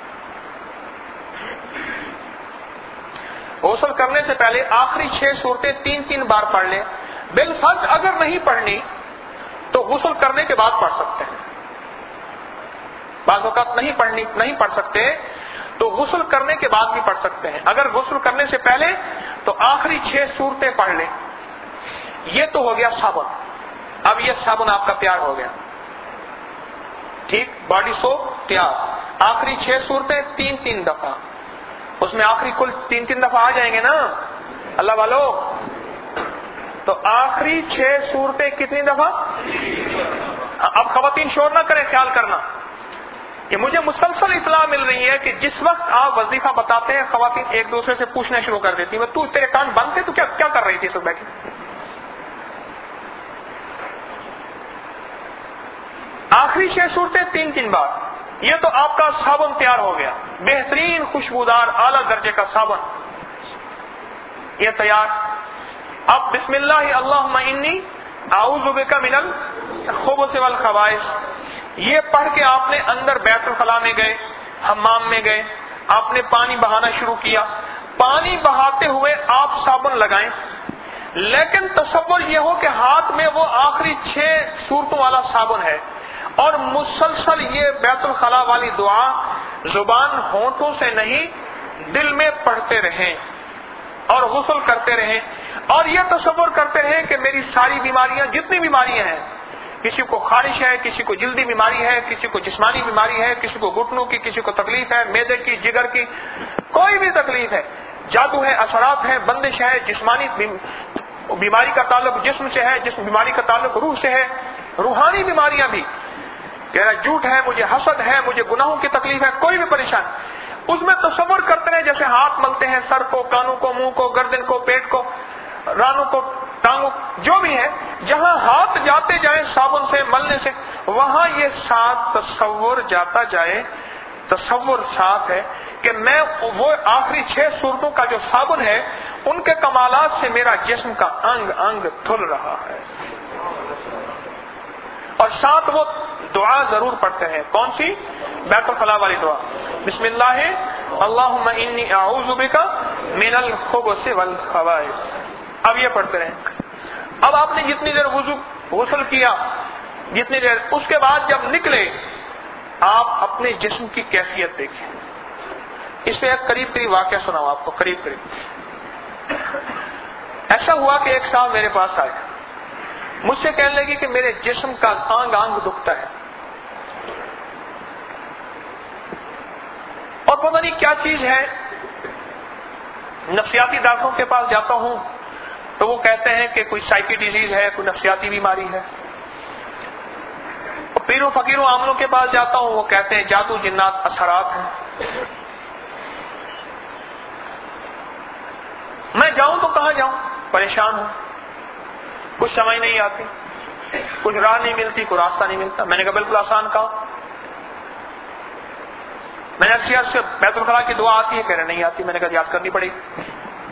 غسل کرنے سے پہلے آخری چھ صورتیں تین تین بار پڑھ لیں. بالفرض اگر نہیں پڑھنی تو غسل کرنے کے بعد پڑھ سکتے ہیں. بعض اوقات نہیں پڑھنی نہیں پڑھ سکتے تو غسل کرنے کے بعد بھی پڑھ سکتے ہیں. اگر غسل کرنے سے پہلے تو آخری چھ صورتیں پڑھ لیں. یہ تو ہو گیا صابن. اب یہ صابن آپ کا تیار ہو گیا، ٹھیک. باڈی سوپ تیار. آخری چھ صورتیں تین تین دفعہ، اس میں آخری کل تین تین دفعہ آ جائیں گے نا اللہ والو. تو آخری چھ صورتیں کتنی دفعہ؟ اب خواتین شور نہ کریں، خیال کرنا کہ مجھے مسلسل اطلاع مل رہی ہے کہ جس وقت آپ وظیفہ بتاتے ہیں خواتین ایک دوسرے سے پوچھنا شروع کر دیتی ہیں، تو تیرے کان بند تھے، تو کیا کیا کر رہی تھی صبح کی؟ آخری چھ صورتیں تین تین بار. یہ تو آپ کا صابن تیار ہو گیا، بہترین خوشبودار اعلیٰ درجے کا صابن یہ تیار. اب بسم اللہ اللہم انی اعوذ بک من الخبث والخبائث یہ پڑھ کے آپ نے اندر بیت الخلاء میں گئے، حمام میں گئے، آپ نے پانی بہانا شروع کیا. پانی بہاتے ہوئے آپ صابن لگائیں، لیکن تصور یہ ہو کہ ہاتھ میں وہ آخری چھ صورتوں والا صابن ہے. اور مسلسل یہ بیت الخلا والی دعا زبان ہونٹوں سے نہیں دل میں پڑھتے رہیں اور غسل کرتے رہیں، اور یہ تصور کرتے رہیں کہ میری ساری بیماریاں، جتنی بیماریاں ہیں، کسی کو خارش ہے، کسی کو جلدی بیماری ہے، کسی کو جسمانی بیماری ہے، کسی کو گھٹنوں کی، کسی کو تکلیف ہے، معدے کی، جگر کی، کوئی بھی تکلیف ہے، جادو ہے، اثرات ہے، بندش ہے، جسمانی بیماری کا تعلق جسم سے ہے، جسم بیماری کا تعلق روح سے ہے، روحانی بیماریاں بھی، کہہ رہا جھوٹ ہے، مجھے حسد ہے، مجھے گناہوں کی تکلیف ہے، کوئی بھی پریشان، اس میں تصور کرتے رہے جیسے ہاتھ ملتے ہیں سر کو، کانوں کو، منہ کو، گردن کو، پیٹ کو، رانوں کو، ٹانگوں، جو بھی ہے، جہاں ہاتھ جاتے جائیں صابن سے ملنے سے، وہاں یہ ساتھ تصور جاتا جائے، تصور ساتھ ہے کہ میں وہ آخری چھ صورتوں کا جو صابن ہے ان کے کمالات سے میرا جسم کا انگ انگ دھل رہا ہے، اور ساتھ وہ دعا ضرور پڑھتے ہیں، کون سی؟ بیت الخلا والی دعا، بسم اللہ اللہم انی اعوذ بک من الخبث والخبائث، اب یہ پڑھتے رہیں۔ اب آپ نے جتنی دیر وضو غسل کیا، جتنی دیر، اس کے بعد جب نکلے آپ اپنے جسم کی کیفیت دیکھیں۔ اس میں ایک قریب قریب واقعہ سناؤں آپ کو، قریب قریب ایسا ہوا کہ ایک صاحب میرے پاس آئے، مجھ سے کہنے لگی کہ میرے جسم کا آنگ آنگ دکھتا ہے اور پتہ نہیں کیا چیز ہے، نفسیاتی ڈاکٹروں کے پاس جاتا ہوں تو وہ کہتے ہیں کہ کوئی سائیکی ڈیزیز ہے، کوئی نفسیاتی بیماری ہے، اور پیروں فقیروں عاملوں کے پاس جاتا ہوں، وہ کہتے ہیں جادو جنات اثرات ہیں۔ میں جاؤں تو کہاں جاؤں، پریشان ہوں، کچھ سمجھ نہیں آتی، کچھ راہ نہیں ملتی، کوئی راستہ نہیں ملتا۔ میں نے کہا بالکل آسان کہا، میں نے اکثر سے بیت الخلا کی دعا آتی ہے، کہہ رہے نہیں آتی، میں نے کہا یاد کرنی پڑے گی۔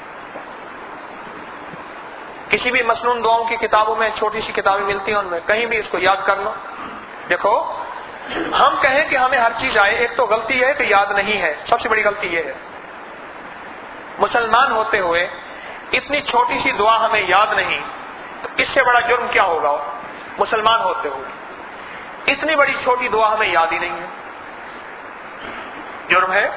کسی بھی مسنون دعاؤں کی کتابوں میں چھوٹی سی کتابیں ملتی ہیں، ان میں کہیں بھی اس کو یاد کر لو۔ دیکھو ہم کہیں کہ ہمیں ہر چیز آئے، ایک تو غلطی ہے کہ یاد نہیں ہے، سب سے بڑی غلطی یہ ہے، مسلمان ہوتے ہوئے اتنی چھوٹی سی دعا ہمیں یاد نہیں، تو اس سے بڑا جرم کیا ہوگا؟ مسلمان ہوتے ہوئے اتنی بڑی چھوٹی دعا ہمیں یاد ہی نہیں ہے، جرم ہے۔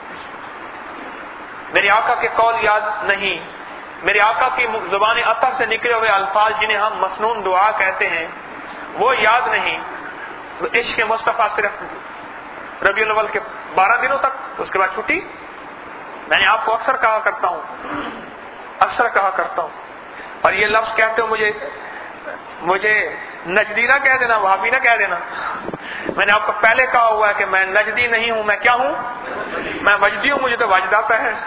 میرے آقا کے قول یاد نہیں، میرے آقا کی زبان اطہر سے نکلے ہوئے الفاظ جنہیں ہم مسنون دعا کہتے ہیں وہ یاد نہیں۔ عشق مصطفیٰ صرف ربیع الاول کے بارہ دنوں تک، اس کے بعد چھٹی۔ میں نے آپ کو اکثر کہا کرتا ہوں اکثر کہا کرتا ہوں اور یہ لفظ کہتے ہو مجھے مجھے نجدی نہ کہہ دینا، وہابی نہ کہہ دینا۔ میں نے آپ کو پہلے کہا ہوا ہے کہ میں نجدی نہیں ہوں، میں کیا ہوں؟ میں وجدی ہوں، مجھے تو وجد آتا ہے۔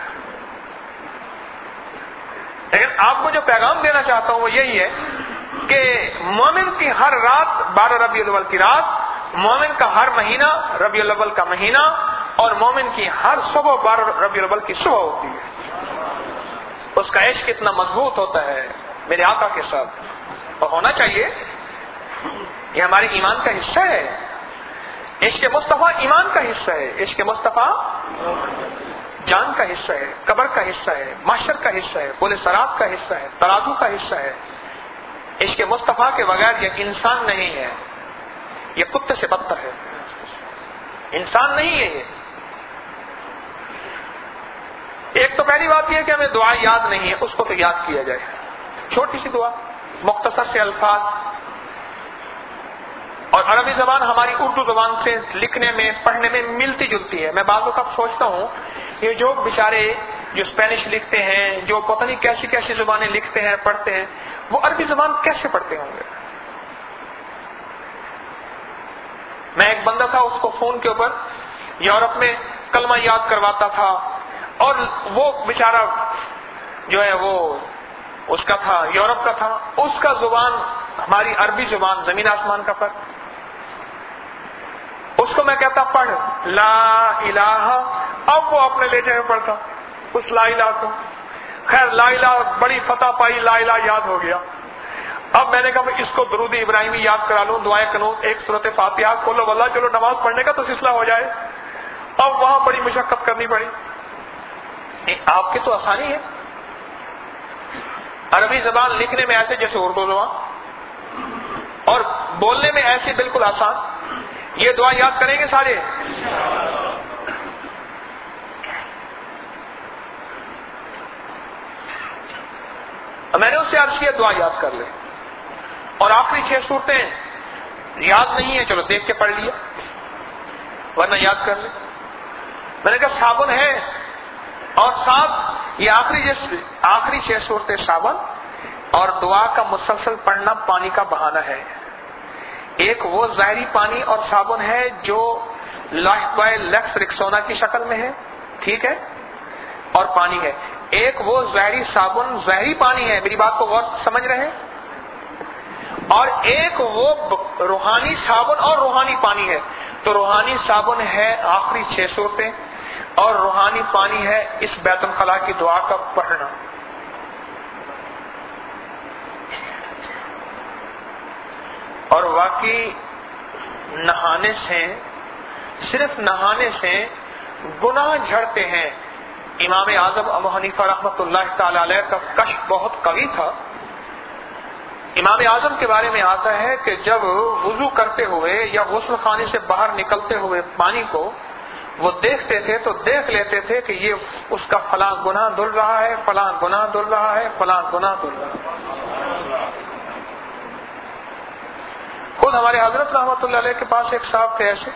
لیکن آپ کو جو پیغام دینا چاہتا ہوں وہ یہی ہے کہ مومن کی ہر رات بارہ ربیع الاول کی رات، مومن کا ہر مہینہ ربیع الاول کا مہینہ، اور مومن کی ہر صبح بارہ ربیع الاول کی صبح ہوتی ہے۔ اس کا عشق کتنا مضبوط ہوتا ہے میرے آقا کے ساتھ، اور ہونا چاہیے، یہ ہمارے ایمان کا حصہ ہے۔ عشق مصطفیٰ ایمان کا حصہ ہے، عشق مصطفیٰ جان کا حصہ ہے، قبر کا حصہ ہے، محشر کا حصہ ہے، پل صراط کا حصہ ہے، ترازو کا حصہ ہے۔ عشق مصطفیٰ کے بغیر یہ انسان نہیں ہے، یہ کتے سے بدتر ہے، انسان نہیں ہے یہ۔ ایک تو پہلی بات یہ ہے کہ ہمیں دعا یاد نہیں ہے، اس کو تو یاد کیا جائے، چھوٹی سی دعا، مختصر سے الفاظ، اور عربی زبان ہماری اردو زبان سے لکھنے میں پڑھنے میں ملتی جلتی ہے۔ میں بعض وقت سوچتا ہوں یہ جو بیچارے جو اسپینش لکھتے ہیں، جو پتہ نہیں کیسی کیسی زبانیں لکھتے ہیں پڑھتے ہیں، وہ عربی زبان کیسے پڑھتے ہوں گے؟ میں ایک بندہ تھا، اس کو فون کے اوپر یورپ میں کلمہ یاد کرواتا تھا، اور وہ بیچارہ جو ہے وہ اس کا تھا، یورپ کا تھا، اس کا زبان ہماری عربی زبان زمین آسمان کا فرق۔ اس کو میں کہتا پڑھ لا الہ، اب وہ اپنے لہجے میں پڑھتا اس لا الہ کو۔ خیر لا الہ بڑی فتح پائی، لا الہ یاد ہو گیا۔ اب میں نے کہا میں اس کو درود ابراہیمی یاد کرا لوں، دعائے قنوت، ایک سورۃ فاتحہ کھولو واللہ، چلو نماز پڑھنے کا تو سلسلہ ہو جائے۔ اب وہاں بڑی مشقت کرنی پڑی۔ آپ کی تو آسانی ہے، عربی زبان لکھنے میں ایسے جیسے اردو زبان، اور بولنے میں ایسے بالکل آسان۔ یہ دعا یاد کریں گے سارے؟ میں نے اس سے عرض کیا دعا یاد کر لے، اور آخری چھ صورتیں یاد نہیں ہے، چلو دیکھ کے پڑھ لیا، ورنہ یاد کر لے۔ میں نے کہا صابن ہے، اور ساتھ یہ آخری آخری چھ صورتیں صابن اور دعا کا مسلسل پڑھنا پانی کا بہانہ ہے۔ ایک وہ ظاہری پانی اور صابن ہے جو لیکس رکسونا کی شکل میں ہے، ٹھیک ہے، اور پانی ہے۔ ایک وہ ظاہری صابن ظاہری پانی ہے، میری بات کو غور سمجھ رہے ہیں، اور ایک وہ روحانی صابن اور روحانی پانی ہے۔ تو روحانی صابن ہے آخری چھ صورتیں، اور روحانی پانی ہے اس بیت الخلاء کی دعا کا پڑھنا۔ اور واقعی نہانے سے، صرف نہانے سے گناہ جھڑتے ہیں۔ امام اعظم ابو حنیفہ رحمۃ اللہ تعالی علیہ کا کشف بہت قوی تھا۔ امام اعظم کے بارے میں آتا ہے کہ جب وضو کرتے ہوئے یا غسل خانے سے باہر نکلتے ہوئے پانی کو وہ دیکھتے تھے تو دیکھ لیتے تھے کہ یہ اس کا فلاں گناہ دھل رہا ہے، فلاں گناہ دھل رہا ہے، فلاں گناہ دھل رہا ہے۔ خود ہمارے حضرت رحمۃ اللہ علیہ کے پاس ایک صاحب تھے ایسے،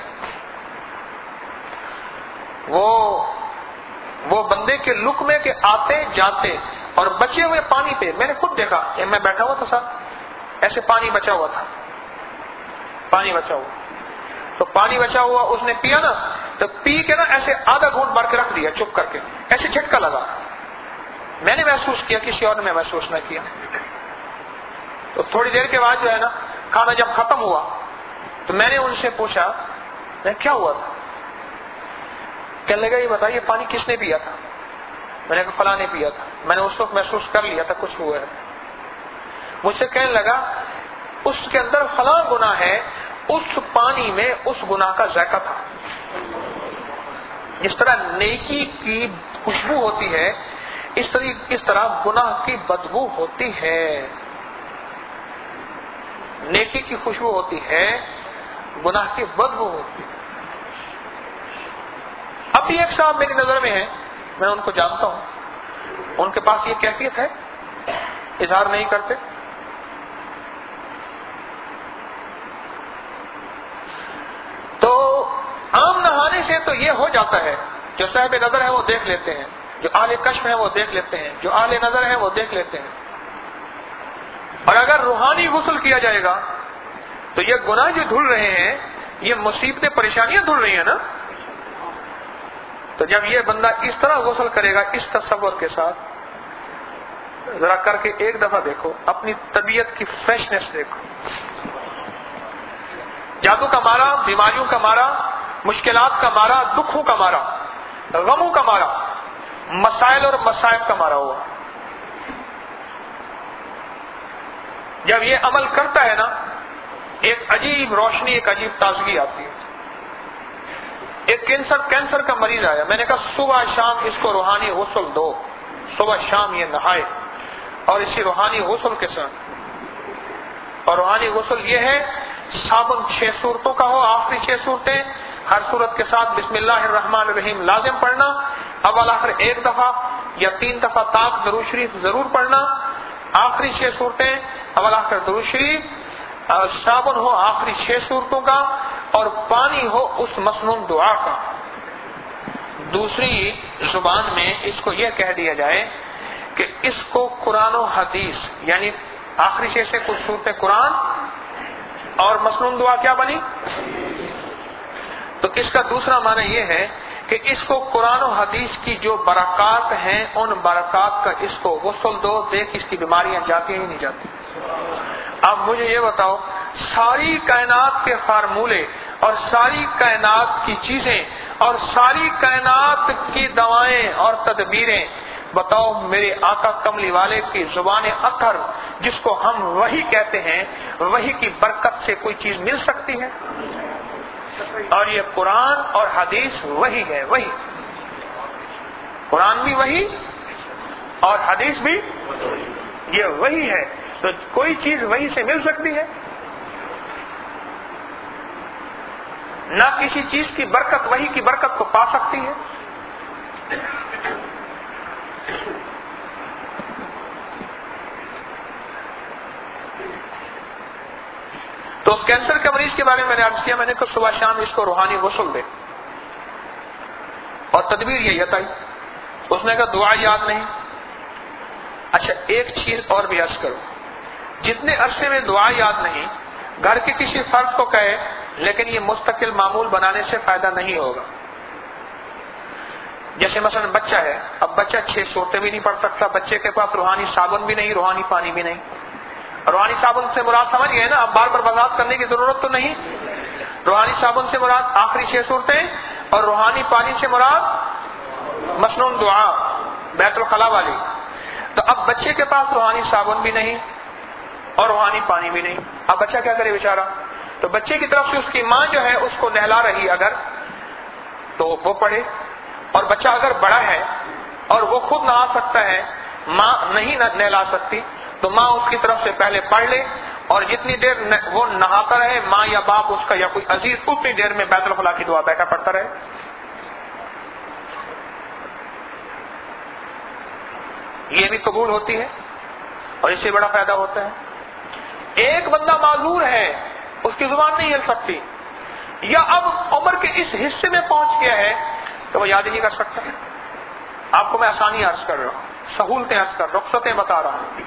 وہ وہ بندے کے لک میں کہ آتے جاتے اور بچے ہوئے پانی پہ، میں نے خود دیکھا، میں بیٹھا ہوا تھا ساتھ، ایسے پانی بچا ہوا تھا، پانی بچا ہوا، تو پانی بچا ہوا اس نے پیا نا، تو پی کے نا ایسے آدھا گھونٹ بھر کے رکھ دیا چپ کر کے، ایسے جھٹکا لگا۔ میں نے محسوس کیا، کسی اور نے محسوس نہ کیا۔ تو تھوڑی دیر کے بعد جو ہے نا کھانا جب ختم ہوا تو میں نے ان سے پوچھا کیا ہوا تھا؟ کہنے لگا یہ بتائیے پانی کس نے پیا تھا؟ میں نے کہا فلاں نے پیا تھا، میں نے اس وقت محسوس کر لیا تھا کچھ ہوا ہے۔ مجھ سے کہنے لگا اس کے اندر فلاں گناہ ہے، اس پانی میں اس گناہ کا ذائقہ تھا۔ جس طرح نیکی کی خوشبو ہوتی ہے اس طرح اس طرح گناہ کی بدبو ہوتی ہے۔ نیکی کی خوشبو ہوتی ہے، گناہ کی بدبو ہوتی ہے۔ اب بھی ایک صاحب میری نظر میں ہے، میں ان کو جانتا ہوں، ان کے پاس یہ کیفیت ہے، اظہار نہیں کرتے۔ تو عام نہانے سے تو یہ ہو جاتا ہے، جو صاحب نظر ہے وہ دیکھ لیتے ہیں، جو اہل کشف ہے وہ دیکھ لیتے ہیں، جو اہل نظر ہے وہ دیکھ لیتے ہیں۔ اور اگر روحانی غسل کیا جائے گا تو یہ گناہ جو دھل رہے ہیں، یہ مصیبتیں پریشانیاں دھل رہی ہیں نا، تو جب یہ بندہ اس طرح غسل کرے گا اس تصور کے ساتھ، ذرا کر کے ایک دفعہ دیکھو، اپنی طبیعت کی فریشنس دیکھو، جادو کا مارا، بیماریوں کا مارا، مشکلات کا مارا، دکھوں کا مارا، غموں کا مارا، مسائل اور مصائب کا مارا ہوا، جب یہ عمل کرتا ہے نا ایک عجیب روشنی، ایک عجیب تازگی آتی ہے۔ ایک کینسر کینسر کا مریض آیا، میں نے کہا صبح شام اس کو روحانی غسل دو، صبح شام یہ نہائے اور اسی روحانی غسل کے ساتھ۔ اور روحانی غسل یہ ہے صابن چھ صورتوں کا ہو، آخری چھ صورتیں، ہر صورت کے ساتھ بسم اللہ الرحمن الرحیم لازم پڑھنا، اول آخر ایک دفعہ یا تین دفعہ طاق درود شریف ضرور پڑھنا، آخری چھ صورتیں اول آخر درود شریف، صابن ہو آخری چھ صورتوں کا، اور پانی ہو اس مسنون دعا کا۔ دوسری زبان میں اس کو یہ کہہ دیا جائے کہ اس کو قرآن و حدیث، یعنی آخری چھ سے کچھ صورتیں قرآن اور مسنون دعا کیا بنی؟ تو اس کا دوسرا معنی یہ ہے کہ اس کو قرآن و حدیث کی جو برکات ہیں ان برکات کا اس کو غسل دو، دیکھ اس کی بیماریاں جاتی ہی نہیں جاتی۔ اب مجھے یہ بتاؤ، ساری کائنات کے فارمولے اور ساری کائنات کی چیزیں اور ساری کائنات کی دوائیں اور تدبیریں، بتاؤ میرے آقا کملی والے کی زبان اطہر جس کو ہم وحی کہتے ہیں، وحی کی برکت سے کوئی چیز مل سکتی ہے؟ اور یہ قرآن اور حدیث وحی ہے، وحی، قرآن بھی وحی اور حدیث بھی یہ وحی ہے، تو کوئی چیز وحی سے مل سکتی ہے؟ نہ کسی چیز کی برکت وحی کی برکت کو پا سکتی ہے. تو اس کینسر کے مریض کے بارے میں میں نے عرض کیا، میں نے کہا صبح شام اس کو روحانی غسل دے، اور تدبیر یہی بتائی. اس نے کہا دعا یاد نہیں. اچھا ایک چیز اور بھی عرض کروں، جتنے عرصے میں دعا یاد نہیں، گھر کے کسی فرد کو کہے، لیکن یہ مستقل معمول بنانے سے فائدہ نہیں ہوگا. جیسے مثلا بچہ ہے، اب بچہ چھ صورتیں بھی نہیں پڑھ سکتا، بچے کے پاس روحانی صابن بھی نہیں، روحانی پانی بھی نہیں. روحانی صابن سے مراد سمجھ گئے نا، اب بار بار وضاحت کرنے کی ضرورت تو نہیں. روحانی صابن سے مراد آخری چھ صورتیں، اور روحانی پانی سے مراد مسنون دعا بیت الخلا والی. تو اب بچے کے پاس روحانی صابن بھی نہیں اور روحانی پانی بھی نہیں، اب بچہ کیا کرے بیچارہ؟ تو بچے کی طرف سے اس کی ماں جو ہے اس کو نہلا رہی اگر، تو وہ پڑھے. اور بچہ اگر بڑا ہے اور وہ خود نہا سکتا ہے، ماں نہیں نہلا سکتی، تو ماں اس کی طرف سے پہلے پڑھ لے، اور جتنی دیر وہ نہاتا رہے، ماں یا باپ اس کا یا کوئی عزیز اتنی دیر میں بیت الخلا کی دعا بیٹھا پڑھتا رہے. یہ بھی قبول ہوتی ہے اور اس سے بڑا فائدہ ہوتا ہے. ایک بندہ معذور ہے، اس کی زبان نہیں ہل سکتی، یا اب عمر کے اس حصے میں پہنچ گیا ہے تو وہ یاد ہی نہیں کر سکتا. آپ کو میں آسانی عرض کر رہا ہوں، سہولتیں عرض کر رہا ہوں، رخصتیں بتا رہا ہوں.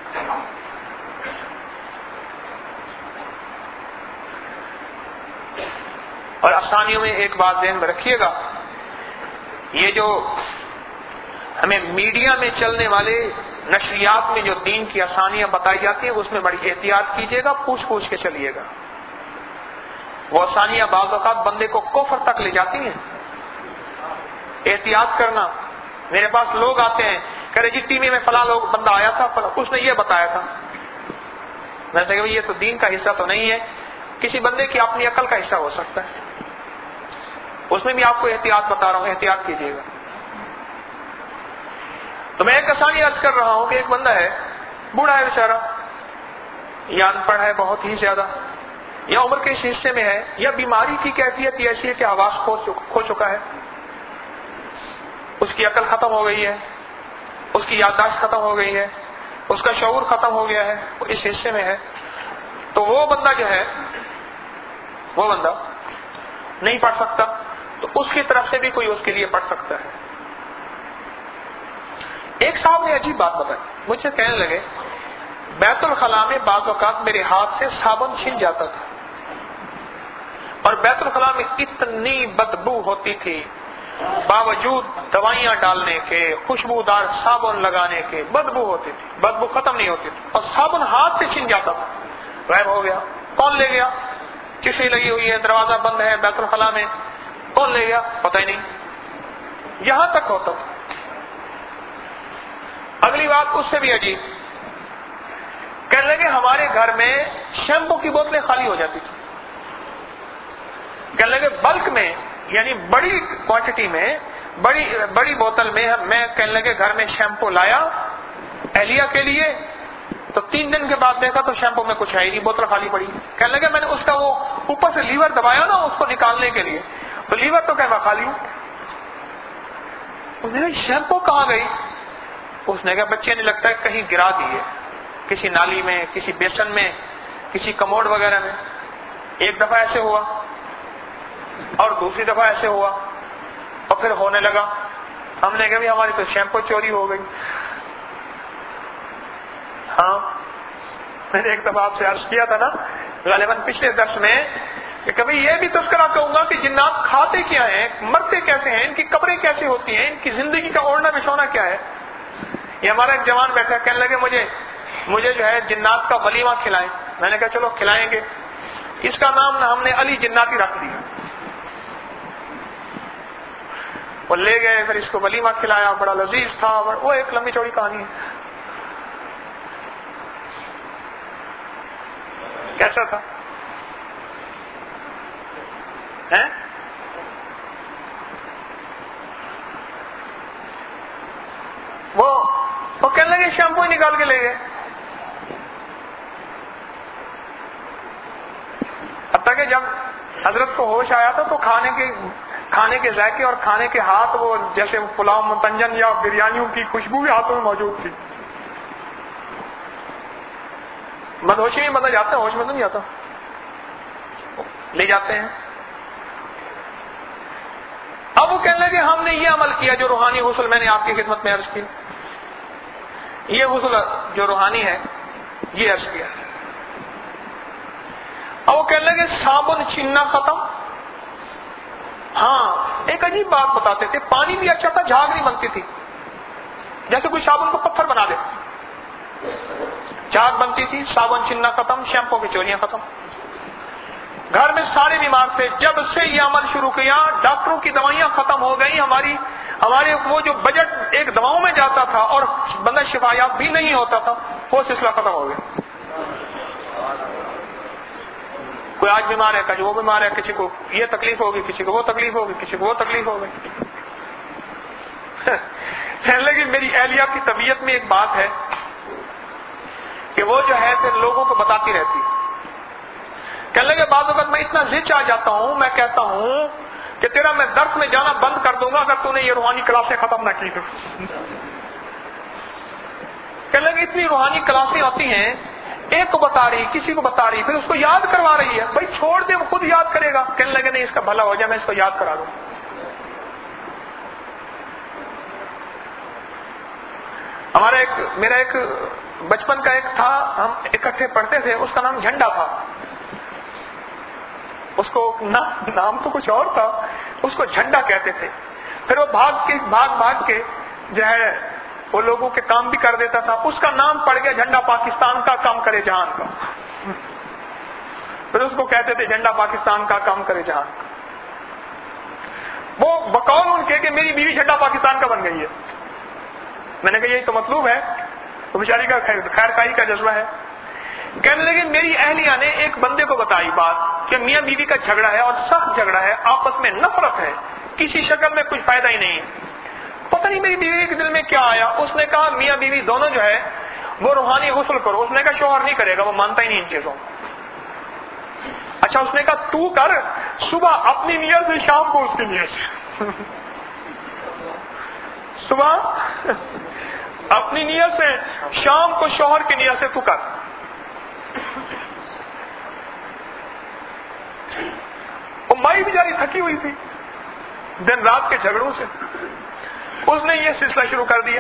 اور آسانیوں میں ایک بات ذہن میں رکھیے گا، یہ جو ہمیں میڈیا میں چلنے والے نشریات میں جو دین کی آسانیاں بتائی جاتی ہیں، اس میں بڑی احتیاط کیجیے گا، پوچھ پوچھ کے چلیے گا. وہ آسانیاں بعض اوقات بندے کو کفر تک لے جاتی ہیں. احتیاط کرنا. میرے پاس لوگ آتے ہیں، کہہ رہے جی ٹی وی میں فلاں لوگ بندہ آیا تھا، اس نے یہ بتایا تھا. میں نے کہا یہ تو دین کا حصہ تو نہیں ہے، کسی بندے کی اپنی عقل کا حصہ ہو سکتا ہے. اس میں بھی آپ کو احتیاط بتا رہا ہوں، احتیاط کیجیے گا. تو میں ایک آسانی عرض کر رہا ہوں کہ ایک بندہ ہے، بوڑھا ہے بیچارہ، یا ان پڑھ ہے بہت ہی زیادہ، یا عمر کے اس حصے میں ہے، یا بیماری کی کیفیت ایسی ہے کہ حواس کھو چکا ہے، اس کی عقل ختم ہو گئی ہے، اس کی یادداشت ختم ہو گئی ہے، اس کا شعور ختم ہو گیا ہے، وہ اس حصے میں ہے. تو وہ بندہ جو ہے، وہ بندہ نہیں پڑھ سکتا، تو اس کی طرف سے بھی کوئی اس کے لیے پڑھ سکتا ہے. ایک صاحب نے عجیب بات بتائی، مجھ سے کہنے لگے بیت الخلا میں بعض اوقات میرے ہاتھ سے صابن چھن جاتا تھا، اور بیت الخلا میں اتنی بدبو ہوتی تھی، باوجود دوائیاں ڈالنے کے، خوشبودار صابن لگانے کے، بدبو ہوتی تھی، بدبو ختم نہیں ہوتی تھی، اور صابن ہاتھ سے چھن جاتا تھا. غائب ہو گیا. کون لے گیا؟ چشی لگی ہوئی ہے، دروازہ بند ہے بیت الخلا میں، کون لے گیا پتہ ہی نہیں. یہاں تک ہوتا تھا. اگلی بات اس سے بھی عجیب، کہنے لگے ہمارے گھر میں شیمپو کی بوتلیں خالی ہو جاتی تھی. کہنے لگے بلک میں، یعنی بڑی کوانٹٹی میں، بڑی بڑی بوتل میں میں کہنے لگے گھر میں شیمپو لایا اہلیہ کے لیے، تو تین دن کے بعد دیکھا تو شیمپو میں کچھ ہے ہی نہیں، بوتل خالی پڑی. کہنے لگے میں نے اس کا وہ اوپر سے لیور دبایا نا اس کو نکالنے کے لیے، تو لیور تو کہنا خالی ہوں. اس نے کہا شیمپو کہاں گئی؟ اس نے کہا بچے نے لگتا ہے کہیں گرا دیے، کسی نالی میں، کسی بیسن میں، کسی کموڈ وغیرہ میں. ایک دفعہ ایسے ہوا اور دوسری دفعہ ایسے ہوا، اور پھر ہونے لگا. ہم نے کہا بھی ہماری تو شیمپو چوری ہو گئی. ہاں میں نے ایک دفعہ آپ سے عرض کیا تھا نا غالباً پچھلے درس میں، کہ کبھی یہ بھی تذکرہ کہوں گا کہ جنات کھاتے کیا ہیں، مرتے کیسے ہیں، ان کی قبریں کیسے ہوتی ہیں، ان کی زندگی کا اوڑھنا بچھونا کیا ہے. یہ ہمارا ایک جوان بیٹھا کہنے لگے مجھے مجھے جو ہے جنات کا ولیمہ کھلائیں. میں نے کہا چلو کھلائیں گے. اس کا نام ہم نے علی جناتی رکھ دیا. وہ لے گئے، پھر اس کو ولیمہ کھلایا، بڑا لذیذ تھا. وہ ایک لمبی چوڑی کہانی ہے. کیسا تھا؟ وہ وہ کہنے لگے شیمپو ہی نکال کے لے گئے. حتیٰ کہ جب حضرت کو ہوش آیا تھا تو کھانے کے کھانے کے ذائقے اور کھانے کے ہاتھ وہ جیسے پلاؤ متنجن یا بریانیوں کی خوشبو بھی ہاتھوں میں موجود تھی. مدہوشی میں بدل جاتا ہے, ہوش میں تو نہیں جاتا, لے جاتے ہیں. اب وہ کہنے لگے ہم نے یہ عمل کیا جو روحانی غسل میں نے آپ کی خدمت میں عرض کی, یہ غسل جو روحانی ہے یہ عرض کیا. اب وہ کہنے لگے صابن چھیننا ختم. ہاں ایک عجیب بات بتاتے تھے, پانی بھی اچھا تھا, جھاگ نہیں بنتی تھی, جیسے کوئی صابن کو پتھر بنا دے, جھاگ بنتی تھی. صابن چھیننا ختم, شیمپو کی چولیاں ختم. گھر میں سارے بیمار تھے. جب سے یہ عمل شروع کیا ڈاکٹروں کی دوائیاں ختم ہو گئی, ہماری ہمارے وہ جو بجٹ ایک دواؤں میں جاتا تھا اور بندہ شفایاب بھی نہیں ہوتا تھا, وہ سلسلہ ختم ہو گیا. کوئی آج بیمار ہے, کل وہ بیمار ہے, کسی کو یہ تکلیف ہوگی, کسی کو وہ تکلیف ہوگی, کسی کو وہ تکلیف ہوگی. لیکن میری اہلیہ کی طبیعت میں ایک بات ہے کہ وہ جو ہے پھر لوگوں کو بتاتی رہتی. کہنے لگے بعض وقت میں اتنا زچ آ جاتا ہوں, میں کہتا ہوں کہ تیرا میں درس میں جانا بند کر دوں گا اگر تو نے یہ روحانی کلاسیں ختم نہ کی تو. کہنے لگے اتنی روحانی کلاسیں ہوتی ہیں, ایک کو بتا رہی, کسی کو بتا رہی, پھر اس کو یاد کروا رہی ہے. بھائی چھوڑ دے, وہ خود یاد کرے گا. کہنے لگے نہیں, اس کا بھلا ہو جائے, میں اس کو یاد کرا دوں. ہمارا ایک میرا ایک بچپن کا ایک تھا, ہم اکٹھے پڑھتے تھے, اس کا نام جھنڈا تھا. اس کو نام تو کچھ اور تھا, اس کو جھنڈا کہتے تھے. پھر وہ بھاگ کے بھاگ بھاگ کے جو ہے وہ لوگوں کے کام بھی کر دیتا تھا. اس کا نام پڑ گیا جھنڈا پاکستان کا کام کرے جہان کا. پھر اس کو کہتے تھے جھنڈا پاکستان کا کام کرے جہان کا. وہ بقول ان کے کہ میری بیوی جھنڈا پاکستان کا بن گئی ہے. میں نے کہا یہی تو مطلوب ہے, تو بیچاری کا خیر خائی کا جذبہ ہے. کہنے لگے میری اہلیہ نے ایک بندے کو بتائی بات کہ میاں بیوی کا جھگڑا ہے اور سخت جھگڑا ہے, آپس میں نفرت ہے, کسی شکل میں کچھ فائدہ ہی نہیں ہے. پتہ نہیں میری بیوی کے دل میں کیا آیا, اس نے کہا میاں بیوی دونوں جو ہے وہ روحانی غسل کرو. اس نے کہا شوہر نہیں کرے گا, وہ مانتا ہی نہیں ان چیزوں. اچھا, اس نے کہا تو کر, صبح اپنی نیت سے, شام کو اس کی نیت سے. صبح اپنی نیت سے, شام کو شوہر کی نیت سے تو کر. وہ مائی بیچاری تھکی ہوئی تھی دن رات کے جھگڑوں سے, اس نے یہ سلسلہ شروع کر دیا.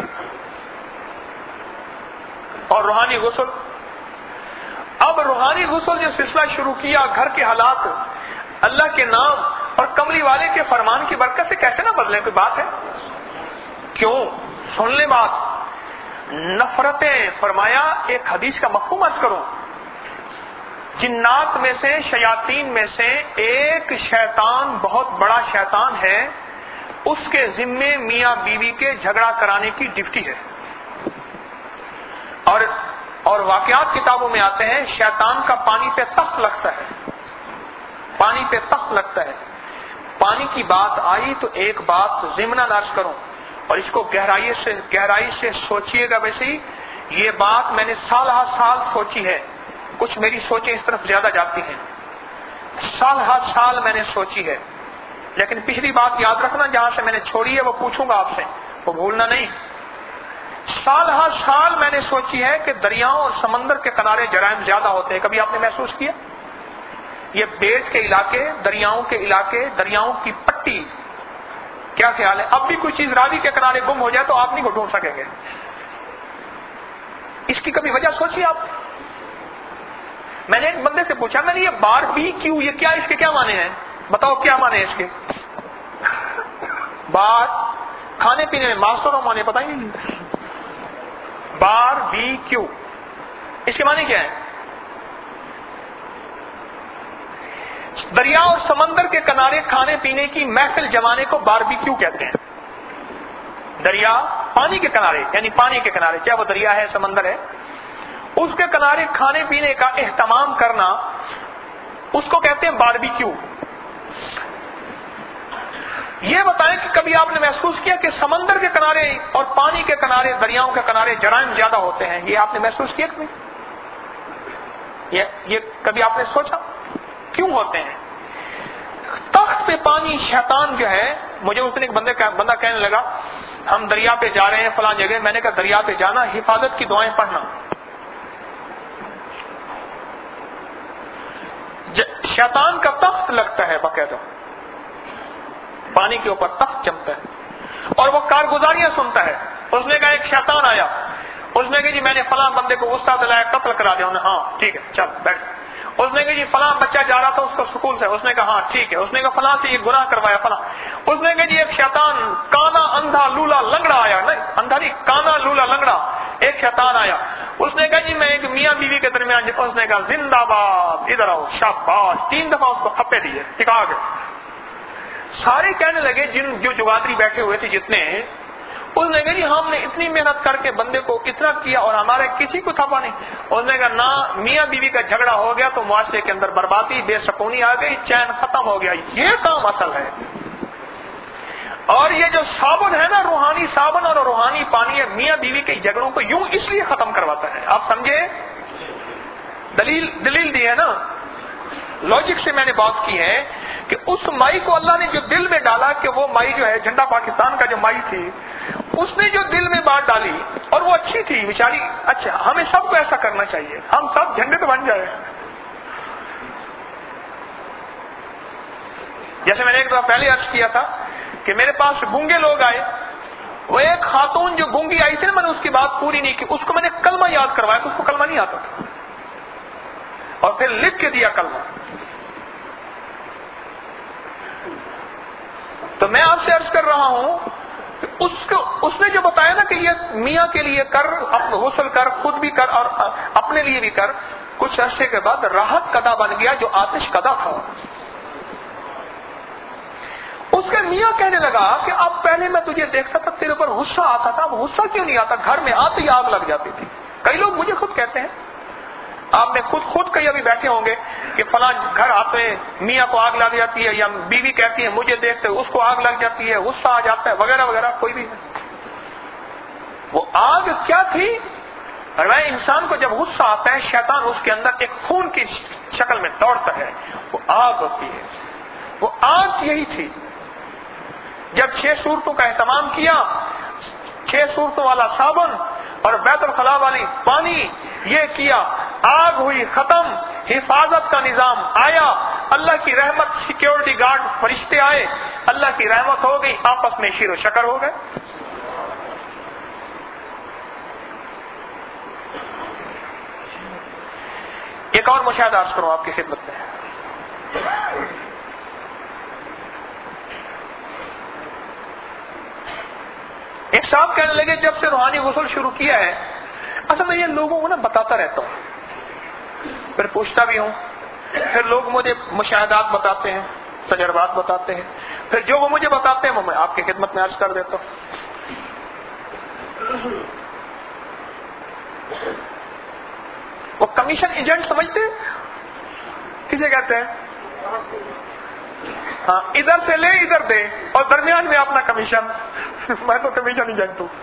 اور روحانی غسل, اب روحانی غسل جو سلسلہ شروع کیا, گھر کے حالات اللہ کے نام اور کملی والے کے فرمان کی برکت سے کیسے نہ بدلے. کوئی بات ہے کیوں؟ سن لے بات. نفرتیں, فرمایا ایک حدیث کا مفہوم عرض کروں, جنات میں سے, شیاطین میں سے ایک شیطان بہت بڑا شیطان ہے, اس کے ذمے میاں بیوی کے جھگڑا کرانے کی ڈیوٹی ہے. اور اور واقعات کتابوں میں آتے ہیں شیطان کا پانی پہ تخت لگتا ہے, پانی پہ تخت لگتا ہے. پانی کی بات آئی تو ایک بات ضمناً عرض کروں, اور اس کو گہرائی سے گہرائی سے سوچئے گا. ویسے ہی یہ بات میں نے سال ہر سال سوچی ہے, کچھ میری سوچیں اس طرف زیادہ جاتی ہیں, سال ہر سال میں نے سوچی ہے. لیکن پچھلی بات یاد رکھنا, جہاں سے میں نے چھوڑی ہے وہ پوچھوں گا آپ سے, وہ بھولنا نہیں. سال ہر سال میں نے سوچی ہے کہ دریاؤں اور سمندر کے کنارے جرائم زیادہ ہوتے ہیں. کبھی آپ نے محسوس کیا؟ یہ بیٹ کے علاقے, دریاؤں کے علاقے, دریاؤں کی پٹی, کیا خیال ہے؟ اب بھی کوئی چیز راوی کے کنارے گم ہو جائے تو آپ نہیں کو ڈھونڈ سکیں گے. اس کی کبھی وجہ سوچی آپ؟ میں نے ایک بندے سے پوچھا, میں نے یہ بار بی کیوں, یہ کیا, اس کے کیا معنی ہیں؟ بتاؤ کیا معنی ہے اس کے؟ بار کھانے پینے میں, ماسٹر اور معنی پتہ ہی نہیں. بار بی کیو, اس کے معنی کیا ہے؟ دریا اور سمندر کے کنارے کھانے پینے کی محفل جمانے کو باربیکیو کہتے ہیں. دریا, پانی کے کنارے, یعنی پانی کے کنارے, چاہے وہ دریا ہے, سمندر ہے, اس کے کنارے کھانے پینے کا اہتمام کرنا, اس کو کہتے ہیں باربیکیو. یہ بتائیں کہ کبھی آپ نے محسوس کیا کہ سمندر کے کنارے اور پانی کے کنارے, دریاؤں کے کنارے جرائم زیادہ ہوتے ہیں؟ یہ آپ نے محسوس کیا کبھی؟ یہ, یہ کبھی آپ نے سوچا کیوں ہوتے ہیں؟ تخت پہ پانی شیطان جو ہے، مجھے اس دن ایک بندے بندہ کہنے لگا ہم دریا پہ جا رہے ہیں فلاں جگہ، میں نے کہا دریا پہ جانا حفاظت کی دعائیں پڑھنا، شیطان کا تخت لگتا ہے باقاعدہ، پانی کے اوپر تخت جمتا ہے اور وہ کارگزاریاں سنتا ہے. اس نے کہا ایک شیطان آیا، اس نے کہا جی میں نے فلاں بندے کو غصہ دلایا، قتل کرا دیا. انہوں نے ہاں ٹھیک ہے چل بیٹھ. اس نے کہا جی فلاں بچہ جا رہا تھا اس کو سکول سے، اس نے کہا ہاں ٹھیک ہے. اس نے کہا فلاں سے یہ گناہ کروایا فلاں. اس نے کہا جی ایک شیطان کانا اندھا لولا لنگڑا آیا، نہیں اندھا نہیں کانا لولا لنگڑا ایک شیطان آیا. اس نے کہا جی میں ایک میاں بیوی کے درمیان، اس نے کہا زندہ باد ادھر آؤ شاباش، تین دفعہ اس کو تھپے دیے ٹکا کے. سارے کہنے لگے جن جو جگادری بیٹھے ہوئے تھے جتنے، اس نے کہا جی ہم نے اتنی محنت کر کے بندے کو اتنا کیا اور ہمارے کسی کو تھپا نہیں. اس نے کہا نہ، میاں بیوی کا جھگڑا ہو گیا تو معاشرے کے اندر بربادی، بے سکونی آ گئی، چین ختم ہو گیا. یہ کام اصل ہے. اور یہ جو صابن ہے نا، روحانی صابن اور روحانی پانی ہے، میاں بیوی کے جھگڑوں کو یوں اس لیے ختم کرواتا ہے. آپ سمجھے؟ دلیل دلیل دی ہے نا، لاجک سے میں نے بات کی ہے کہ اس مائی کو اللہ نے جو دل میں ڈالا، کہ وہ مائی جو ہے جھنڈا پاکستان کا جو مائی تھی، اس نے جو دل میں بات ڈالی اور وہ اچھی تھی بیچاری. اچھا ہمیں سب کو ایسا کرنا چاہیے، ہم سب جھنڈے تو بن جائے. جیسے میں نے ایک دفعہ پہلے عرض کیا تھا کہ میرے پاس گونگے لوگ آئے، وہ ایک خاتون جو گونگی آئی تھی نا، میں نے اس کی بات پوری نہیں کی، اس کو میں نے کلمہ یاد کروایا تو اس کو کلمہ نہیں آتا تھا اور پھر لکھ کے دیا کلمہ. تو میں آپ سے عرض کر رہا ہوں کہ اس کو اس نے جو بتایا نا کہ یہ میاں کے لیے کر، غسل کر، خود بھی کر اور اپنے لیے بھی کر، کچھ عرصے کے بعد راحت قدا بن گیا جو آتش قدا تھا. اس کے میاں کہنے لگا کہ اب پہلے میں تجھے دیکھتا تھا تیرے پر غصہ آتا تھا، اب غصہ کیوں نہیں آتا؟ گھر میں آتے ہی آگ لگ جاتی تھی. کئی لوگ مجھے خود کہتے ہیں، آپ نے خود خود کئی ابھی بیٹھے ہوں گے کہ فلاں گھر آتے میاں کو آگ لگ جاتی ہے، یا بیوی کہتی ہے مجھے دیکھتے اس کو آگ لگ جاتی ہے، غصہ آ جاتا ہے وغیرہ وغیرہ. کوئی بھی وہ آگ کیا تھی؟ اور میں انسان کو جب غصہ آتا ہے، شیطان اس کے اندر ایک خون کی شکل میں دوڑتا ہے، وہ آگ ہوتی ہے. وہ آگ یہی تھی. جب چھ صورتوں کا اہتمام کیا، چھ صورتوں والا صابن اور بیت الخلاء والی پانی، یہ کیا، آگ ہوئی ختم، حفاظت کا نظام آیا، اللہ کی رحمت، سیکیورٹی گارڈ فرشتے آئے، اللہ کی رحمت ہو گئی، آپس میں شیر و شکر ہو گئے. ایک اور مشاہدہ عرض کروں آپ کی خدمت میں. ایک صاحب کہنے لگے جب سے روحانی غسل شروع کیا ہے، اصل میں یہ لوگوں کو نا بتاتا رہتا ہوں، پھر پوچھتا بھی ہوں، پھر لوگ مجھے مشاہدات بتاتے ہیں، تجربات بتاتے ہیں، پھر جو وہ مجھے بتاتے ہیں وہ میں آپ کی خدمت میں عرض کر دیتا ہوں. وہ کمیشن ایجنٹ سمجھتے کسے کہتے ہیں؟ ہاں، ادھر سے لے ادھر دے اور درمیان میں اپنا کمیشن. میں تو کمیشن ایجنٹ ہوں.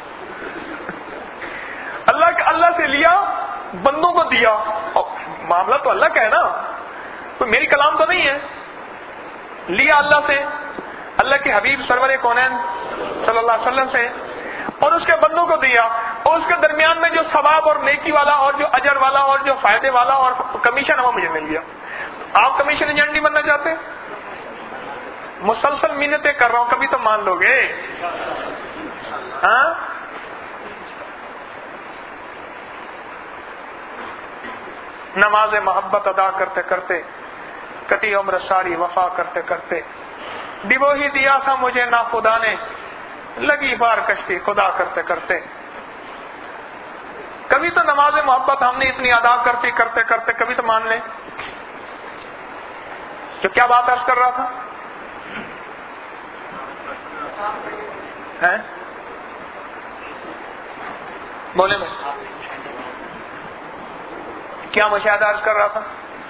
اللہ کے اللہ سے لیا، بندوں کو دیا، اور معاملہ تو اللہ کا ہے نا، تو میری کلام تو نہیں ہے. لیا اللہ سے، اللہ کے حبیب سرور کونین صلی اللہ علیہ وسلم سے، اور اس کے بندوں کو دیا، اور اس کے درمیان میں جو ثواب اور نیکی والا اور جو اجر والا اور جو فائدے والا اور کمیشن ہے وہ مجھے مل گیا. آپ کمیشن ایجنٹ نہیں بننا چاہتے؟ مسلسل منتیں کر رہا ہوں، کبھی تو مان لو گے. ہاں، نماز محبت ادا کرتے کرتے، کٹی عمر ساری وفا کرتے کرتے، ڈبو ہی دیا تھا مجھے نا خدا نے، لگی بار کشتی خدا کرتے کرتے. کبھی تو نماز محبت ہم نے اتنی ادا کرتے کرتے کرتے کبھی تو مان لیں. جو کیا بات عرض کر رہا تھا؟ ہیں؟ بولے میں کیا مشاہدہ عرض کر رہا تھا؟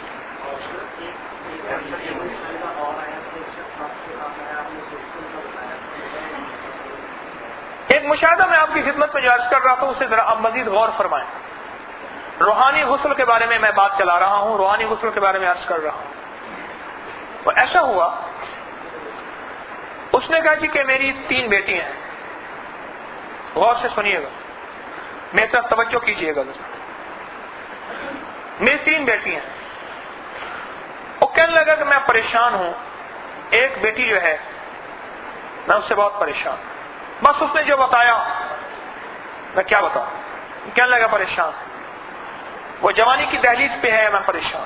ایک مشاہدہ میں آپ کی خدمت میں جو عرض کر رہا تھا اسے ذرا آپ مزید غور فرمائیں. روحانی غسل کے بارے میں میں بات چلا رہا ہوں، روحانی غسل کے بارے میں عرض کر رہا ہوں. وہ ایسا ہوا اس نے کہا جی کہ میری تین بیٹی ہیں. غور سے سنیے گا, میری طرف توجہ کیجیے گا. میری تین بیٹی ہیں. وہ کہنے لگا کہ میں پریشان ہوں, ایک بیٹی جو ہے میں اس سے بہت پریشان. بس اس نے جو بتایا میں کیا بتاؤں. کہنے لگا پریشان, وہ جوانی کی دہلیز پہ ہے, میں پریشان.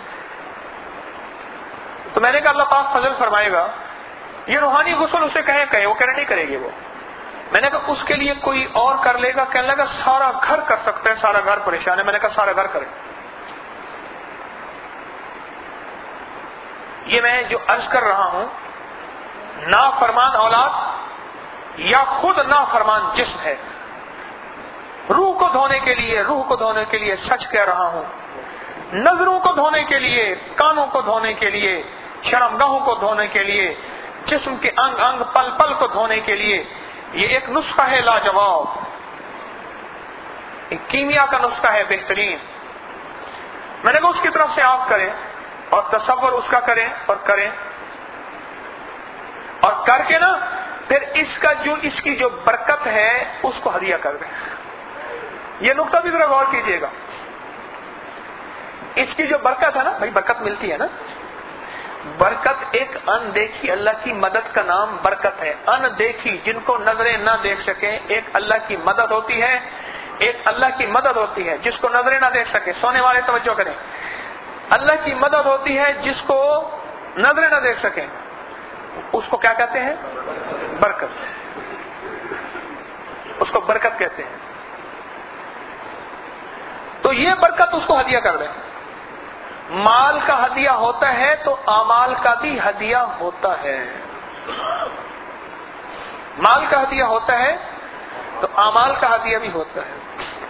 تو میں نے کہا اللہ پاک فضل فرمائے گا, یہ روحانی غسل اسے کہیں کہیں, وہ کہنا نہیں کرے گی وہ. میں نے کہا اس کے لیے کوئی اور کر لے گا. کہنے لگا سارا گھر کر سکتے ہیں, سارا گھر پریشان ہے. میں نے کہا سارا گھر کرے. یہ میں جو عرض کر رہا ہوں, نافرمان اولاد یا خود نافرمان جسم ہے. روح کو دھونے کے لیے, روح کو دھونے کے لیے سچ کہہ رہا ہوں, نظروں کو دھونے کے لیے, کانوں کو دھونے کے لیے, شرمگاہوں کو دھونے کے لیے, جسم کے انگ انگ پل پل کو دھونے کے لیے یہ ایک نسخہ ہے لاجواب, ایک کیمیا کا نسخہ ہے بہترین. میں نے کہا اس کی طرف سے آپ کریں اور تصور اس کا کریں اور کریں اور کر کے نا پھر اس کا جو اس کی جو برکت ہے اس کو ہدیہ کر دیں. یہ نقطہ بھی ذرا غور کیجیے گا. اس کی جو برکت ہے نا بھائی, برکت ملتی ہے نا. برکت ایک ان دیکھی اللہ کی مدد کا نام برکت ہے. ان دیکھی جن کو نظریں نہ دیکھ سکیں, ایک اللہ کی مدد ہوتی ہے, ایک اللہ کی مدد ہوتی ہے جس کو نظریں نہ دیکھ سکیں. سونے والے توجہ کریں, اللہ کی مدد ہوتی ہے جس کو نظریں نہ دیکھ سکیں, اس کو کیا کہتے ہیں؟ برکت. اس کو برکت کہتے ہیں. تو یہ برکت اس کو ہدیہ کر دیں. مال کا ہدیہ ہوتا ہے تو اعمال کا بھی ہدیہ ہوتا ہے. مال کا ہدیہ ہوتا ہے تو اعمال کا ہدیہ بھی ہوتا ہے.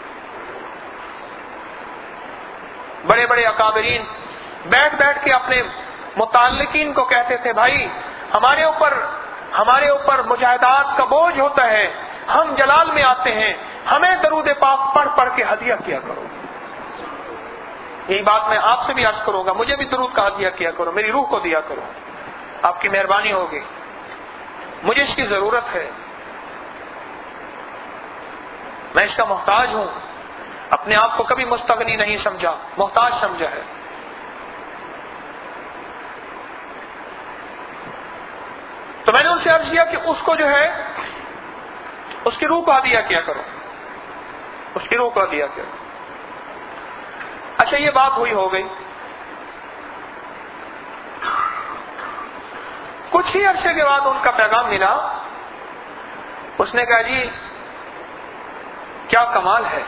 بڑے بڑے اکابرین بیٹھ بیٹھ کے اپنے متعلقین کو کہتے تھے, بھائی ہمارے اوپر ہمارے اوپر مجاہدات کا بوجھ ہوتا ہے, ہم جلال میں آتے ہیں, ہمیں درود پاک پڑھ پڑھ کے ہدیہ کیا کرو. یہی بات میں آپ سے بھی عرض کروں گا, مجھے بھی درود کا ہدیہ کیا کرو, میری روح کو دیا کرو, آپ کی مہربانی ہوگی, مجھے اس کی ضرورت ہے, میں اس کا محتاج ہوں. اپنے آپ کو کبھی مستغنی نہیں سمجھا, محتاج سمجھا ہے. تو میں نے ان سے عرض کیا کہ اس کو جو ہے اس کی روح کو ہدیہ کیا کرو, اس کی روح کو ہدیہ کیا کرو. اچھا یہ بات ہوئی ہو گئی. کچھ ہی عرصے کے بعد ان کا پیغام ملا. اس نے کہا جی کیا کمال ہے,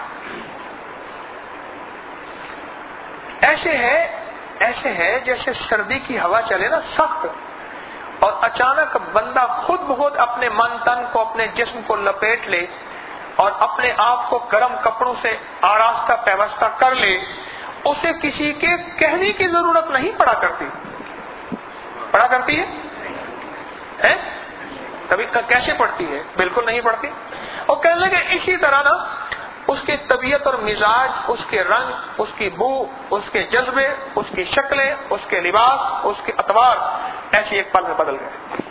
ایسے ہے ایسے ہے جیسے سردی کی ہوا چلے نا سخت, اور اچانک بندہ خود بخود اپنے من تن کو, اپنے جسم کو لپیٹ لے اور اپنے آپ کو گرم کپڑوں سے آراستہ پیوستہ کر لے. اسے کسی کے کہنے کی ضرورت نہیں پڑا کرتی. پڑا کرتی ہے کبھی کیسے پڑتی ہے؟ بالکل نہیں پڑتی. اور کہنے لگے اسی طرح نا اس کی طبیعت اور مزاج, اس کے رنگ, اس کی بو, اس کے جذبے, اس کی شکلیں, اس کے لباس, اس کے اطوار ایسے ایک پل میں بدل گئے.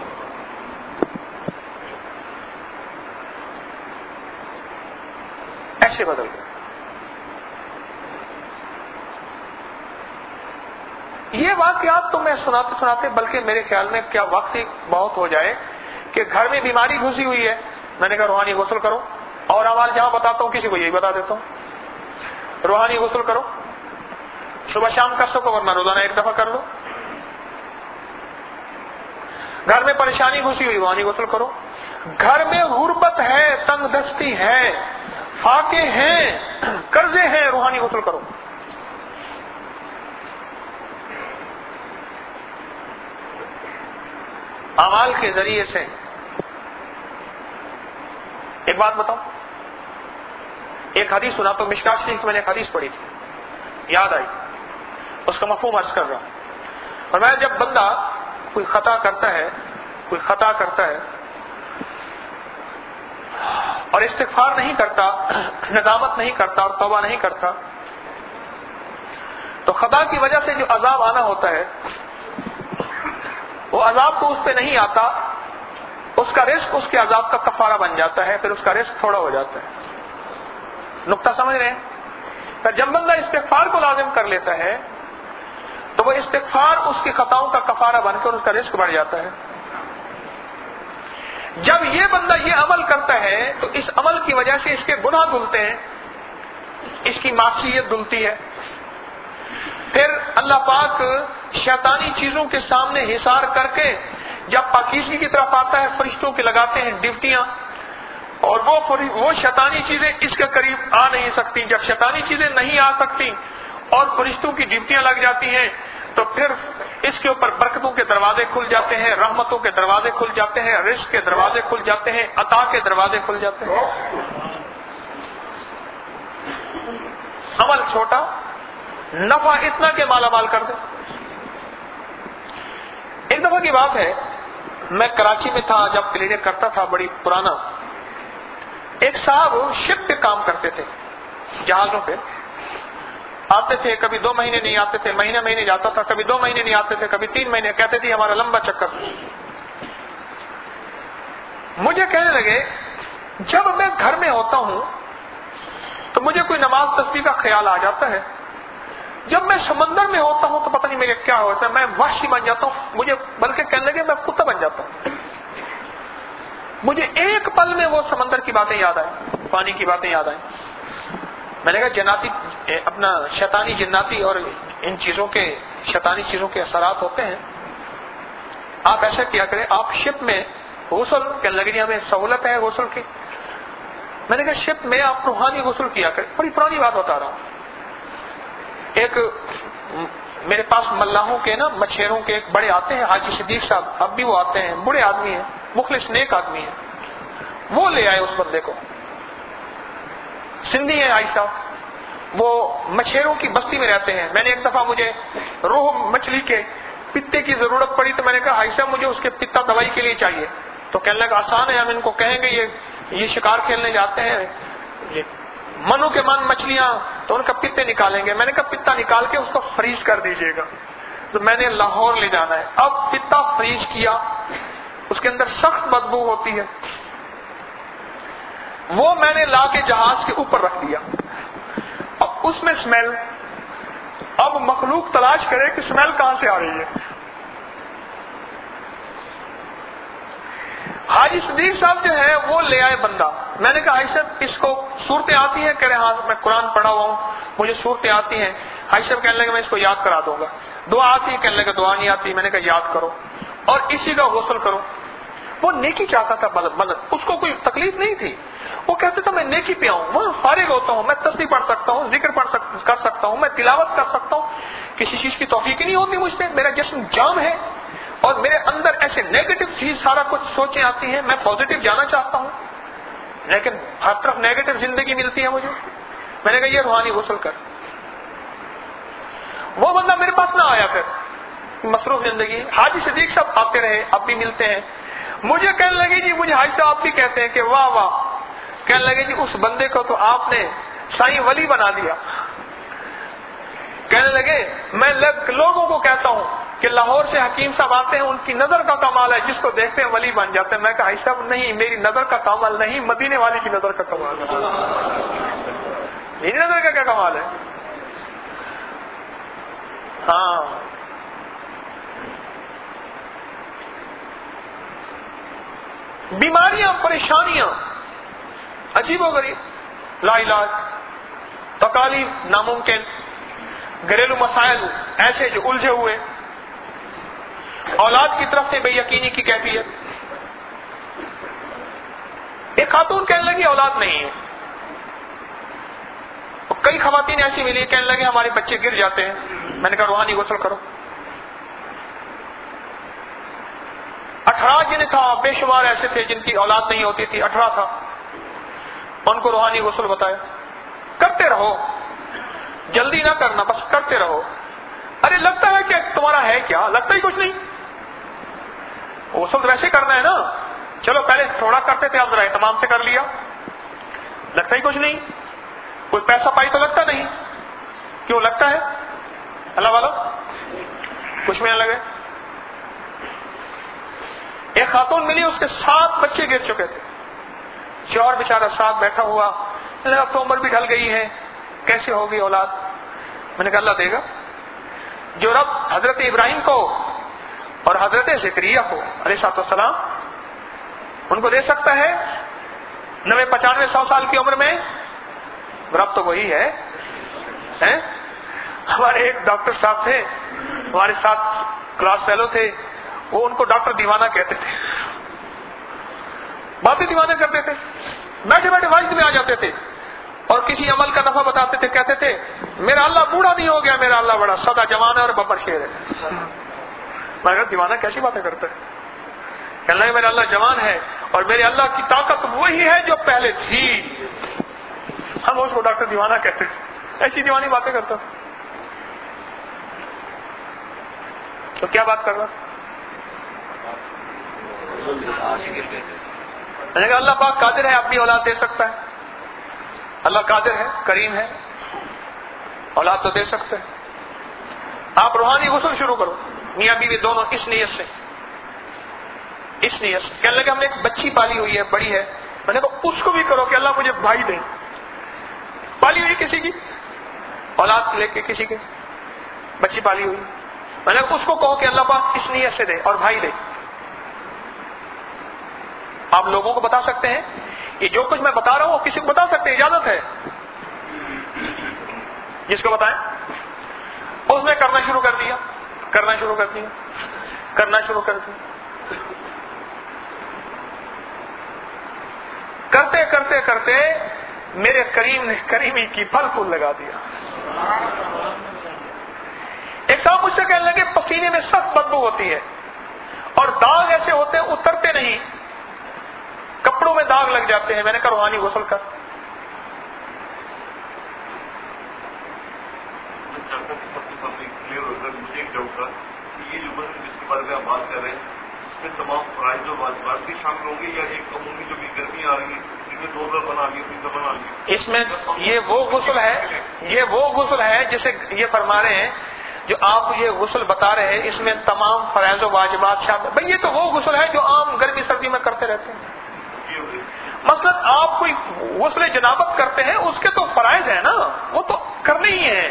ایسے بدل گئے. یہ واقعات تو میں سناتے سناتے بلکہ میرے خیال میں کیا وقت ہی بہت ہو جائے کہ گھر میں بیماری گھسی ہوئی ہے. میں نے کہا روحانی غسل کرو, اور اعمال جہاں بتاتا ہوں کسی کو یہی بتا دیتا ہوں, روحانی غسل کرو. صبح شام کر سکو ورنہ روزانہ ایک دفعہ کر لو. گھر میں پریشانی گھسی ہوئی, روحانی غسل کرو. گھر میں غربت ہے, تنگ دستی ہے, فاقے ہیں, قرضے ہیں, روحانی غسل کرو. اعمال کے ذریعے سے. ایک بات بتاؤ, ایک حدیث سنا تو مشکات شریف میں نے ایک حدیث پڑھی تھی, یاد آئی, اس کا مفہوم عرض کر رہا ہوں. اور میں جب بندہ کوئی خطا کرتا ہے کوئی خطا کرتا ہے اور استغفار نہیں کرتا, ندامت نہیں کرتا اور توبہ نہیں کرتا, تو خطا کی وجہ سے جو عذاب آنا ہوتا ہے وہ عذاب تو اس پہ نہیں آتا, اس کا رزق اس کے عذاب کا کفارہ بن جاتا ہے، پھر اس کا رزق تھوڑا ہو جاتا ہے. نقطہ سمجھ رہے ہیں؟ پھر جب بندہ استغفار کو لازم کر لیتا ہے تو وہ استغفار اس کی خطاؤں کا کفارہ بن کر اس کا رزق بڑھ جاتا ہے. جب یہ بندہ یہ عمل کرتا ہے تو اس عمل کی وجہ سے اس کے گناہ دھلتے ہیں، اس کی معصیت دھلتی ہے. پھر اللہ پاک شیطانی چیزوں کے سامنے حصار کر کے جب پاکیزگی کی طرف آتا ہے فرشتوں کے لگاتے ہیں ڈیوٹیاں، اور وہ وہ شیطانی چیزیں اس کے قریب آ نہیں سکتی. جب شیطانی چیزیں نہیں آ سکتی اور فرشتوں کی ڈیوٹیاں لگ جاتی ہیں تو پھر اس کے اوپر برکتوں کے دروازے کھل جاتے ہیں، رحمتوں کے دروازے کھل جاتے ہیں، رزق کے دروازے کھل جاتے ہیں، عطا کے دروازے کھل جاتے ہیں. عمل چھوٹا، نفع اتنا کہ مالا مال کر دے. ایک دفعہ کی بات ہے، میں کراچی میں تھا جب کلینک کرتا تھا، بڑی پرانا. ایک صاحب شپ پہ کام کرتے تھے، جہازوں پہ آتے تھے، کبھی دو مہینے نہیں آتے تھے، مہینے مہینے جاتا تھا، کبھی دو مہینے نہیں آتے تھے، کبھی تین مہینے. کہتے تھے ہمارا لمبا چکر. مجھے کہنے لگے جب میں گھر میں ہوتا ہوں تو مجھے کوئی نماز تسبیح کا خیال آ جاتا ہے، جب میں سمندر میں ہوتا ہوں تو پتہ نہیں میرے کیا ہوتا ہے، میں وحشی بن جاتا ہوں. مجھے بلکہ کہنے لگے میں کتا بن جاتا ہوں. مجھے ایک پل میں وہ سمندر کی باتیں یاد آئیں، پانی کی باتیں یاد آئیں. میں نے کہا جناتی اپنا شیطانی جناتی اور ان چیزوں کے شیطانی چیزوں کے اثرات ہوتے ہیں. آپ ایسا کیا کریں، آپ شپ میں غسل، کہنے لگے جی ہمیں سہولت ہے غسل کی. میں نے کہا شپ میں آپ روحانی غسل کیا کریں. بڑی پرانی بات بتا رہا ہوں. ایک میرے پاس ملاحوں کے نا مچھیروں کے ایک بڑے آتے ہیں، حاجی صدیق صاحب، اب بھی وہ آتے ہیں، بڑے آدمی ہیں، مخلص نیک آدمی ہیں. وہ لے آئے اس بندے کو، سندھی ہے حاجی صاحب، وہ مچھیروں کی بستی میں رہتے ہیں. میں نے ایک دفعہ مجھے روح مچھلی کے پتے کی ضرورت پڑی تو میں نے کہا حاجی صاحب مجھے اس کے پتا دوائی کے لیے چاہیے. تو کہنے لگا آسان ہے، ہم ان کو کہیں گے یہ یہ شکار کھیلنے جاتے ہیں، یہ منو کے من مچھلیاں، تو ان کا پتے نکالیں گے. میں نے کہا پتا نکال کے اس کو فریز کر دیجئے گا. تو میں نے لاہور لے جانا ہے. اب پتا فریز کیا، اس کے اندر سخت بدبو ہوتی ہے، وہ میں نے لا کے جہاز کے اوپر رکھ دیا. اب اس میں اسمیل، اب مخلوق تلاش کرے کہ اسمیل کہاں سے آ رہی ہے. حاجی صدیق صاحب جو ہے وہ لے آئے بندہ. میں نے کہا حاجی صاحب اس کو صورتیں آتی ہیں؟ کہہ رہے ہاں میں قرآن پڑھا ہوا ہوں، مجھے صورتیں آتی ہیں. حاجی صاحب کہنے لگے میں اس کو یاد کرا دوں گا. دعا آتی ہے؟ کہنے لگے دعا نہیں آتی. میں نے کہا یاد کرو اور اسی کا غسل کرو. وہ نیکی چاہتا تھا، مدد، اس کو کوئی تکلیف نہیں تھی. وہ کہتے تھا میں نیکی پہ آؤں، میں فارغ ہوتا ہوں، میں تسبیح پڑھ سکتا ہوں، ذکر پڑھ کر سکتا ہوں، میں تلاوت کر سکتا ہوں. کسی چیز کی توفیق ہی نہیں ہوتی مجھ سے. میرا جسم جام ہے اور میرے اندر ایسے نیگیٹو چیز سارا کچھ سوچیں آتی ہیں. میں پازیٹو جانا چاہتا ہوں لیکن ہر طرف نیگیٹو زندگی ملتی ہے مجھے. میں نے کہا یہ روحانی غسل کر. وہ بندہ میرے پاس نہ آیا. پھر مصروف زندگی. حاجی صدیق صاحب آتے رہے، اب بھی ملتے ہیں. مجھے کہنے لگے جی مجھے حاجی صاحب بھی کہتے ہیں کہ واہ واہ. کہنے لگے جی اس بندے کو تو آپ نے سائیں ولی بنا دیا. کہنے لگے میں لوگوں کو کہتا ہوں کہ لاہور سے حکیم صاحب آتے ہیں، ان کی نظر کا کمال ہے، جس کو دیکھتے ہیں ولی بن جاتے ہیں. میں کہا صاحب نہیں، میری نظر کا کمال نہیں، مدینے والی کی نظر کا کمال ہے. میری نظر کا کیا کمال ہے؟ ہاں بیماریاں، پریشانیاں عجیب و غریب، لا علاج، تکالیف ناممکن، گھریلو مسائل ایسے جو الجھے ہوئے، اولاد کی طرف سے بے یقینی کی کیفیت. ایک خاتون کہنے لگی اولاد نہیں ہے. کئی خواتین ایسی ملی کہنے لگے ہمارے بچے گر جاتے ہیں. میں نے کہا روحانی غسل کرو. اٹھارہ جن تھا، بے شمار ایسے تھے جن کی اولاد نہیں ہوتی تھی، اٹھارہ تھا. ان کو روحانی غسل بتایا. کرتے رہو، جلدی نہ کرنا، بس کرتے رہو. ارے لگتا ہے کہ تمہارا ہے کیا؟ لگتا ہی کچھ نہیں. غسل ویسے کرنا ہے نا. چلو پہلے تھوڑا کرتے تھے، اب ذرا اہتمام سے کر لیا. لگتا ہی کچھ نہیں. کوئی پیسہ پائی تو لگتا نہیں. کیوں لگتا ہے؟ اللہ والا کچھ بھی نہ لگے. ایک خاتون ملی، اس کے سات بچے گر چکے تھے، شوہر بیچارہ ساتھ بیٹھا ہوا، اب تو عمر بھی ڈھل گئی ہے، کیسے ہوگی اولاد؟ میں نے کہا اللہ دے گا۔ جو رب حضرت ابراہیم کو اور حضرت زکریا کو علیہ الصلوۃ والسلام ان کو دے سکتا ہے نوے پچانوے سو سال کی عمر میں، رب تو وہی ہے۔ ہمارے ایک ڈاکٹر صاحب تھے، ہمارے ساتھ کلاس فیلو تھے، وہ ان کو ڈاکٹر دیوانہ کہتے تھے، باتیں دیوانہ کرتے تھے، بیٹھے بیٹھے واجد میں آ جاتے تھے اور کسی عمل کا نفع بتاتے تھے، کہتے تھے میرا اللہ بوڑھا نہیں ہو گیا، میرا اللہ بڑا سدا جوان ہے اور ببر شیر ہے۔ میں کہا دیوانہ کیسی باتیں کرتا ہے؟ کہنے لگے میرا اللہ جوان ہے اور میرے اللہ کی طاقت وہی ہے جو پہلے تھی۔ ہم اس کو ڈاکٹر دیوانہ کہتے تھے، ایسی دیوانی باتیں کرتا تھا۔ تو کیا بات کر رہا؟ میں نے کہا اللہ پاک قادر ہے، اپنی اولاد دے سکتا ہے، اللہ قادر ہے، کریم ہے، اولاد تو دے سکتے ہیں۔ آپ روحانی غسل شروع کرو، میاں بیوی دونوں اس نیت سے، اس نیت سے۔ کہنے لگے ہم نے ایک بچی پالی ہوئی ہے، بڑی ہے، میں نے کہا اس کو بھی کرو کہ اللہ مجھے بھائی دے۔ پالی ہوئی کسی کی اولاد لے کے، کسی کے بچی پالی ہوئی، میں نے کہا اس کو کہو کہ اللہ پاک اس نیت سے دے اور بھائی دے۔ آپ لوگوں کو بتا سکتے ہیں کہ جو کچھ میں بتا رہا ہوں وہ کسی کو بتا سکتے ہیں، اجازت ہے، جس کو بتائیں۔ اس نے کرنا شروع کر دیا، کرنا شروع کر دیا، کرنا شروع کر دیا، کرتے کرتے کرتے میرے کریم نے کریمی کی پھل پھول لگا دیا۔ ایک صاحب مجھ سے کہنے لگے پسینے میں سخت بدبو ہوتی ہے اور داغ ایسے ہوتے ہیں اترتے نہیں، کپڑوں میں داغ لگ جاتے ہیں۔ میں نے کہا روحانی غسل کر۔ مجھے ایک ڈاؤٹ تھا کہ یہ جو غسل جس کے بارے میں آپ بات کر رہے ہیں اس میں تمام فرائض و واجبات بھی شامل ہوں گے یا ایک عمومی جو بھی گرمی آ رہی ہے جن میں دو دفعہ بنا لی تین دفعہ بنا لی؟ اس میں یہ وہ غسل ہے، یہ وہ غسل ہے جسے یہ فرما رہے ہیں جو آپ یہ غسل بتا رہے ہیں، اس میں تمام فرائض و واجبات شامل۔ بھئی یہ تو وہ غسل ہے جو عام گرمی سردی میں کرتے رہتے ہیں۔ مثلا آپ کوئی غسل جنابت کرتے ہیں، اس کے تو فرائض ہیں نا، وہ تو کرنے ہی ہیں۔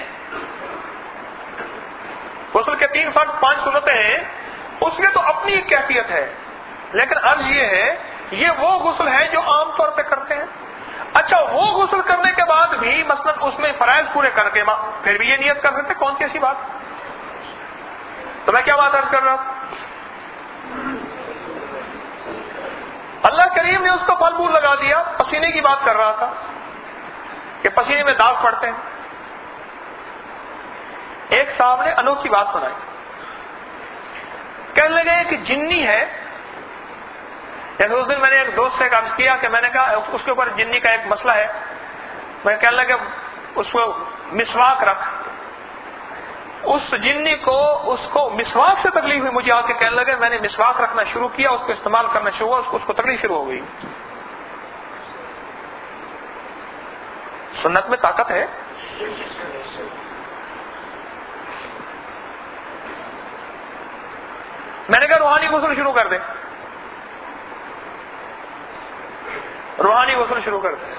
غسل کے تین فرض پانچ سنتیں ہیں، اس میں تو اپنی ایک کیفیت ہے، لیکن عرض یہ ہے یہ وہ غسل ہے جو عام طور پہ کرتے ہیں۔ اچھا وہ غسل کرنے کے بعد بھی مثلا اس میں فرائض پورے کر کے پھر بھی یہ نیت کر سکتے، کون سی ایسی بات؟ تو میں کیا بات عرض کر رہا ہوں؟ اللہ کریم نے اس کو پھل پھول لگا دیا۔ پسینے کی بات کر رہا تھا کہ پسینے میں داغ پڑتے ہیں۔ ایک صاحب نے انوکھی بات سنائی، کہنے لگے کہ جنی ہے، جیسے اس دن میں نے ایک دوست سے کام کیا کہ میں نے کہا اس کے اوپر جنی کا ایک مسئلہ ہے، میں کہنے لگا اس کو مسواک رکھ۔ اس جنی کو اس کو مسواک سے تکلیف ہوئی، مجھے آ کے کہنے لگے میں نے مسواک رکھنا شروع کیا، اس کو استعمال کرنا شروع ہوا، اس کو اس کو تکلیف شروع ہو گئی۔ سنت میں طاقت ہے۔ میں نے کہا روحانی غسل شروع کر دے، روحانی غسل شروع کر دے۔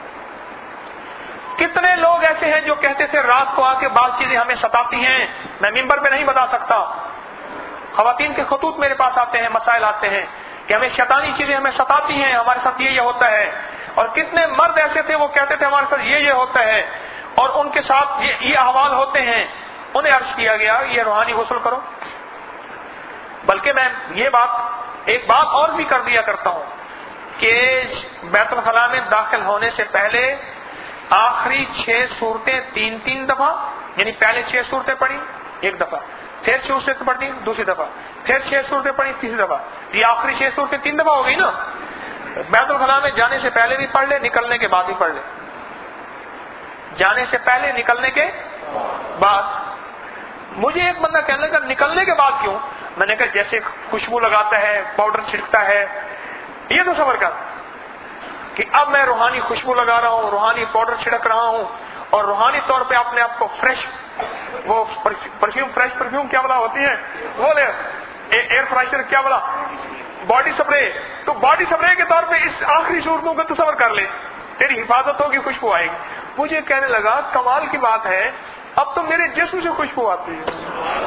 کتنے لوگ ایسے ہیں جو کہتے تھے رات کو آ کے بعض چیزیں ہمیں ستاتی ہیں، میں ممبر پہ نہیں بتا سکتا، خواتین کے خطوط میرے پاس آتے ہیں، مسائل آتے ہیں کہ ہمیں شیطانی چیزیں ہمیں ستاتی ہیں، ہمارے ساتھ یہ یہ ہوتا ہے۔ اور کتنے مرد ایسے تھے وہ کہتے تھے ہمارے ساتھ یہ یہ ہوتا ہے اور ان کے ساتھ یہ یہ احوال ہوتے ہیں۔ انہیں عرض کیا گیا یہ روحانی غسل کرو۔ بلکہ میں یہ بات ایک بات اور بھی کر دیا کرتا ہوں کہ بیت الخلاء میں داخل ہونے سے پہلے آخری چھ صورتیں تین تین دفعہ، یعنی پہلے چھ صورتیں پڑھی ایک دفعہ، پھر چھ صورتیں پڑھی دوسری دفعہ، پھر چھ صورتیں پڑھی تیسری دفعہ، یہ آخری چھ صورتیں تین دفعہ ہو گئی نا۔ بیت الخلاء میں جانے سے پہلے بھی پڑھ لے، نکلنے کے بعد بھی پڑھ لے۔ جانے سے پہلے، نکلنے کے بعد۔ مجھے ایک بندہ کہنے لگا نکلنے کے بعد کیوں؟ میں نے کہا جیسے خوشبو لگاتا ہے، پاؤڈر چھڑکتا ہے، یہ تو صبر کر کہ اب میں روحانی خوشبو لگا رہا ہوں، روحانی پاؤڈر چھڑک رہا ہوں اور روحانی طور پہ اپنے آپ کو فریش، وہ پرفیوم، فریش پرفیوم کیا بلا ہوتی ہے وہ لے، ایئر فریشر کیا بلا، باڈی سپرے، تو باڈی سپرے کے طور پہ اس آخری صورتوں کو تصور کر لے، تیری حفاظت ہوگی، خوشبو آئے گی۔ مجھے کہنے لگا کمال کی بات ہے، اب تو میرے جسم سے خوشبو آتی ہے۔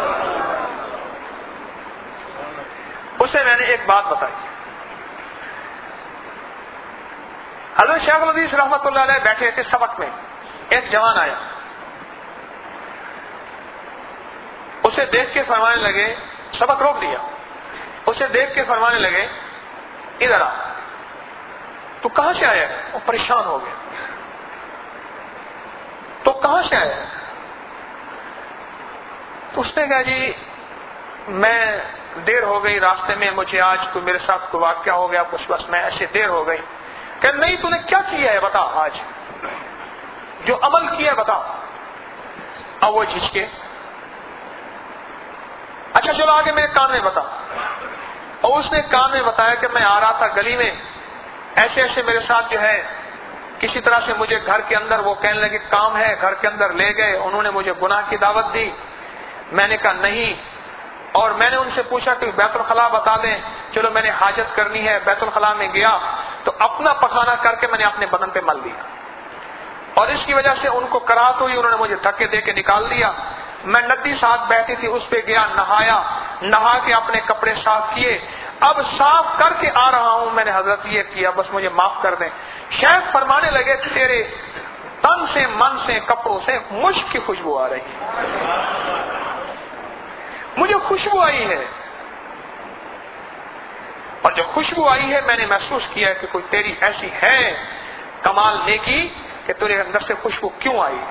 اسے میں نے ایک بات بتائی۔ حضرت شیخ الحدیث رحمۃ اللہ علیہ بیٹھے تھے سبق میں، ایک جوان آیا، اسے دیکھ کے فرمانے لگے، سبق روک دیا، اسے دیکھ کے فرمانے لگے ادھر آ، تو کہاں سے آیا؟ وہ پریشان ہو گیا، تو کہاں سے آیا؟ تو اس نے کہا جی میں دیر ہو گئی راستے میں، مجھے آج کوئی میرے ساتھ کوئی واقعہ ہو گیا، کچھ بس میں ایسے دیر ہو گئی۔ کہ نہیں تو نے کیا کیا ہے بتا، آج جو عمل کیا ہے بتا۔ اب وہ جھجکے، اچھا چلو آگے میرے کان میں بتا۔ اور اس نے کان میں بتایا کہ میں آ رہا تھا گلی میں، ایسے ایسے میرے ساتھ جو ہے کسی طرح سے مجھے گھر کے اندر، وہ کہنے لگے کام ہے، گھر کے اندر لے گئے، انہوں نے مجھے گناہ کی دعوت دی، میں نے کہا نہیں، اور میں نے ان سے پوچھا کہ بیت الخلاء بتا دیں، چلو میں نے حاجت کرنی ہے، بیت الخلاء میں گیا تو اپنا پخانہ کر کے میں نے اپنے بدن پہ مل دیا، اور اس کی وجہ سے ان کو کراہت ہوئی، انہوں نے مجھے دھکے دے کے نکال دیا۔ میں ندی ساتھ بیٹھی تھی، اس پہ گیا، نہایا، نہا کے اپنے کپڑے صاف کیے، اب صاف کر کے آ رہا ہوں، میں نے حضرت یہ کیا، بس مجھے معاف کر دیں۔ شیخ فرمانے لگے تیرے تن سے، من سے، کپڑوں سے مشک کی خوشبو آ رہی ہے، مجھے خوشبو آئی ہے، اور جب خوشبو آئی ہے میں نے محسوس کیا کہ کوئی تیری ایسی ہے کمال نیکی کہ تیرے اندر سے خوشبو کیوں آئی۔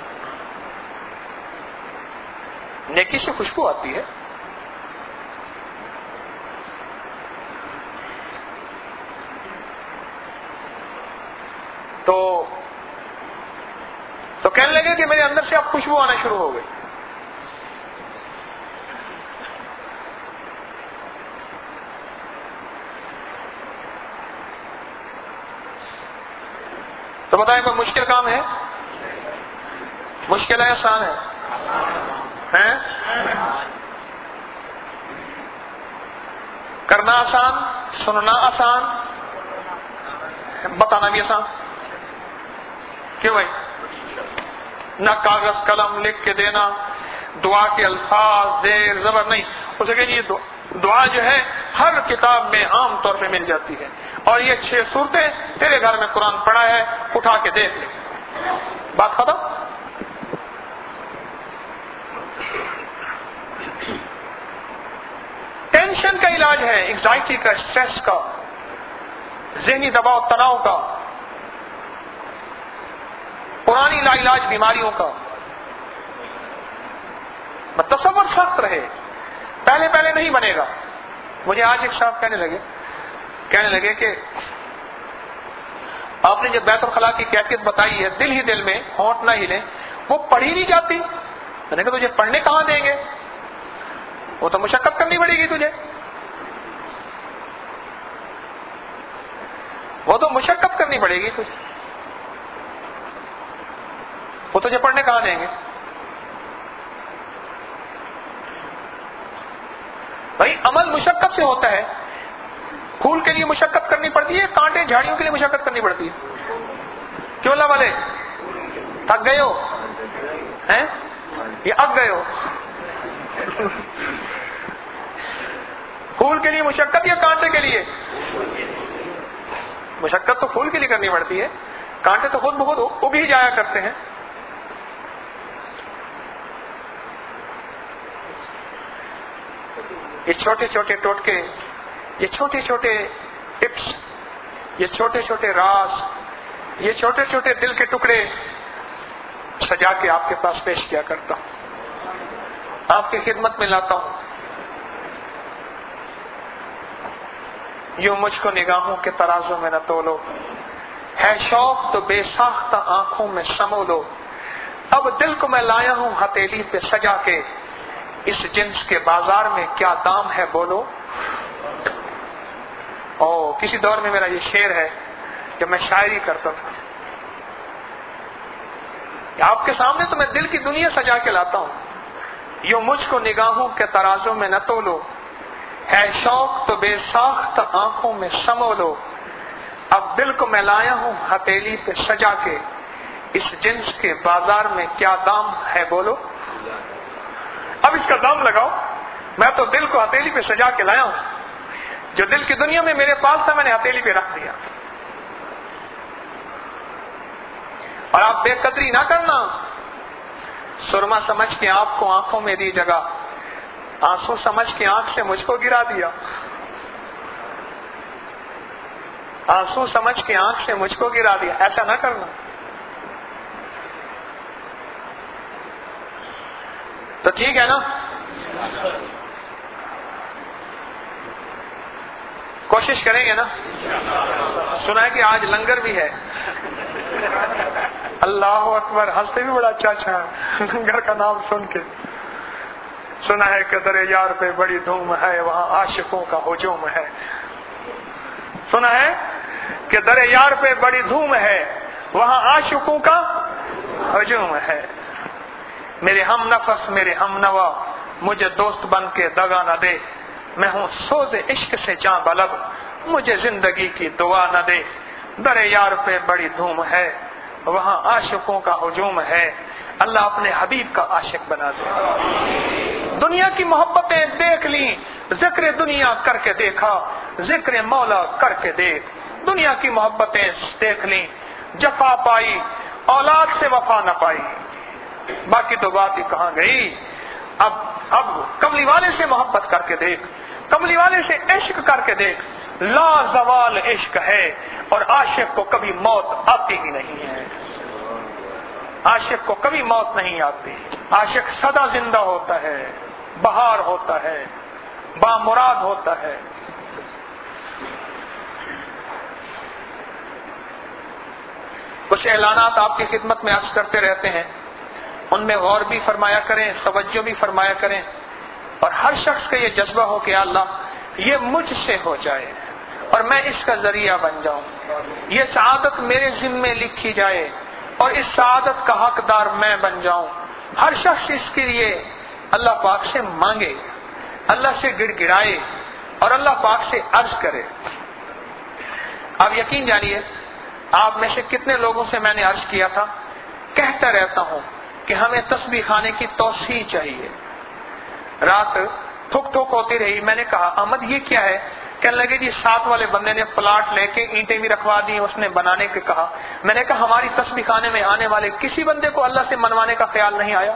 نیکی سے خوشبو آتی ہے۔ تو تو کہنے لگے کہ میرے اندر سے اب خوشبو آنا شروع ہو گئی۔ تو بتائیں کوئی مشکل کام ہے؟ مشکل ہے آسان ہے؟ ہیں؟ کرنا آسان، سننا آسان، بتانا بھی آسان۔ کیوں بھائی؟ نہ کاغذ قلم لکھ کے دینا، دعا کے الفاظ زیر زبر نہیں، اسے کہ یہ دعا جو ہے ہر کتاب میں عام طور پہ مل جاتی ہے، اور یہ چھ صورتیں تیرے گھر میں قرآن پڑھا ہے، اٹھا کے دیکھ لے، بات ختم۔ ٹینشن کا علاج ہے، انگزائٹی کا، اسٹریس کا، ذہنی دباؤ تناؤ کا، پرانی لا علاج بیماریوں کا۔ تصور سخت رہے، پہلے پہلے نہیں بنے گا۔ مجھے آج ایک صاحب کہنے لگے کہنے لگے کہ آپ نے جو بیت الخلاء کی کیفیت بتائی ہے، دل ہی دل میں، ہونٹ نہ ہلے، وہ پڑھی نہیں جاتی۔ میں نے کہا تجھے پڑھنے کہاں دیں گے، وہ تو مشقت کرنی پڑے گی تجھے، وہ تو مشقت کرنی پڑے گی تجھے، وہ تجھے پڑھنے کہاں دیں گے۔ بھائی عمل مشقت سے ہوتا ہے، پھول کے لیے مشقت کرنی پڑتی ہے، کانٹے جھاڑیوں کے لیے مشقت کرنی پڑتی ہے۔ کیوں اللہ والے تھک گئے ہو ہیں یہ اگ گئے ہو؟ پھول کے لیے مشقت یا کانٹے کے لیے؟ مشقت تو پھول کے لیے کرنی پڑتی ہے، کانٹے تو خود بخود اگ ہی جایا کرتے ہیں۔ یہ چھوٹے چھوٹے ٹوٹکے، یہ چھوٹے چھوٹے ٹپس، یہ چھوٹے چھوٹے راز، یہ چھوٹے چھوٹے دل کے ٹکڑے سجا کے آپ کے پاس پیش کیا کرتا ہوں، آپ کی خدمت میں لاتا ہوں۔ یوں مجھ کو نگاہوں کے ترازوں میں نہ تولو، ہے شوق تو بے ساختہ آنکھوں میں سمو لو، اب دل کو میں لایا ہوں ہتھیلی پہ سجا کے، اس جنس کے بازار میں کیا دام ہے بولو۔ او کسی دور میں میرا یہ شعر ہے جب میں شاعری کرتا تھا، آپ کے سامنے تو میں دل کی دنیا سجا کے لاتا ہوں۔ یوں مجھ کو نگاہوں کے ترازوں میں نہ تولو، ہے شوق تو بے ساخت آنکھوں میں سمو لو، اب دل کو میں لایا ہوں ہتھیلی پہ سجا کے، اس جنس کے بازار میں کیا دام ہے بولو، اب اس کا دام لگاؤ، میں تو دل کو ہتھیلی پہ سجا کے لایا ہوں، جو دل کی دنیا میں میرے پاس تھا میں نے ہتھیلی پہ رکھ دیا۔ اور آپ بے قدری نہ کرنا، سرما سمجھ کے آپ کو آنکھوں میں دی جگہ، آنسو سمجھ کے آنکھ سے مجھ کو گرا دیا، آنسو سمجھ کے آنکھ سے مجھ کو گرا دیا، ایسا نہ کرنا۔ تو ٹھیک ہے نا، کوشش کریں گے نا۔ سنا ہے کہ آج لنگر بھی ہے، اللہ اکبر، ہنستے بھی بڑا اچھا اچھا لنگر کا نام سن کے۔ سنا ہے کہ در یار پہ بڑی دھوم ہے، وہاں عاشقوں کا ہجوم ہے۔ سنا ہے کہ در یار پہ بڑی دھوم ہے، وہاں عاشقوں کا ہجوم ہے۔ میرے ہم نفس میرے ہم نوا مجھے دوست بن کے دگا نہ دے، میں ہوں سوز عشق سے جاں بلب، مجھے زندگی کی دعا نہ دے۔ در یار پہ بڑی دھوم ہے، وہاں عاشقوں کا ہجوم ہے، اللہ اپنے حبیب کا عاشق بنا دے۔ دنیا کی محبتیں دیکھ لیں، ذکر دنیا کر کے دیکھا، ذکر مولا کر کے دیکھ۔ دنیا کی محبتیں دیکھ لیں، جفا پائی، اولاد سے وفا نہ پائی، باقی تو بات ہی کہاں گئی۔ اب اب کملی والے سے محبت کر کے دیکھ، کملی والے سے عشق کر کے دیکھ، لا زوال عشق ہے، اور عاشق کو کبھی موت آتی ہی نہیں ہے، عاشق کو کبھی موت نہیں آتی، عاشق سدا زندہ ہوتا ہے، بہار ہوتا ہے، بامراد ہوتا ہے۔ کچھ اعلانات آپ کی خدمت میں عرض کرتے رہتے ہیں، ان میں غور بھی فرمایا کریں، توجہ بھی فرمایا کریں، اور ہر شخص کا یہ جذبہ ہو کہ اللہ یہ مجھ سے ہو جائے اور میں اس کا ذریعہ بن جاؤں، یہ سعادت میرے ذمے لکھی جائے اور اس سعادت کا حقدار میں بن جاؤں۔ ہر شخص اس کے لیے اللہ پاک سے مانگے، اللہ سے گڑ گڑائے اور اللہ پاک سے عرض کرے۔ آپ یقین جانیے، آپ میں سے کتنے لوگوں سے میں نے عرض کیا تھا، کہتا رہتا ہوں کہ ہمیں تسبیح خانے کی توسیع چاہیے۔ رات ٹھک ٹھک ہوتی رہی، میں نے کہا احمد یہ کیا ہے؟ کہنے لگے جی ساتھ والے بندے نے پلاٹ لے کے اینٹیں بھی رکھوا دی، اس نے بنانے کے کہا۔ میں نے کہا ہماری تسبیح خانے میں آنے والے کسی بندے کو اللہ سے منوانے کا خیال نہیں آیا؟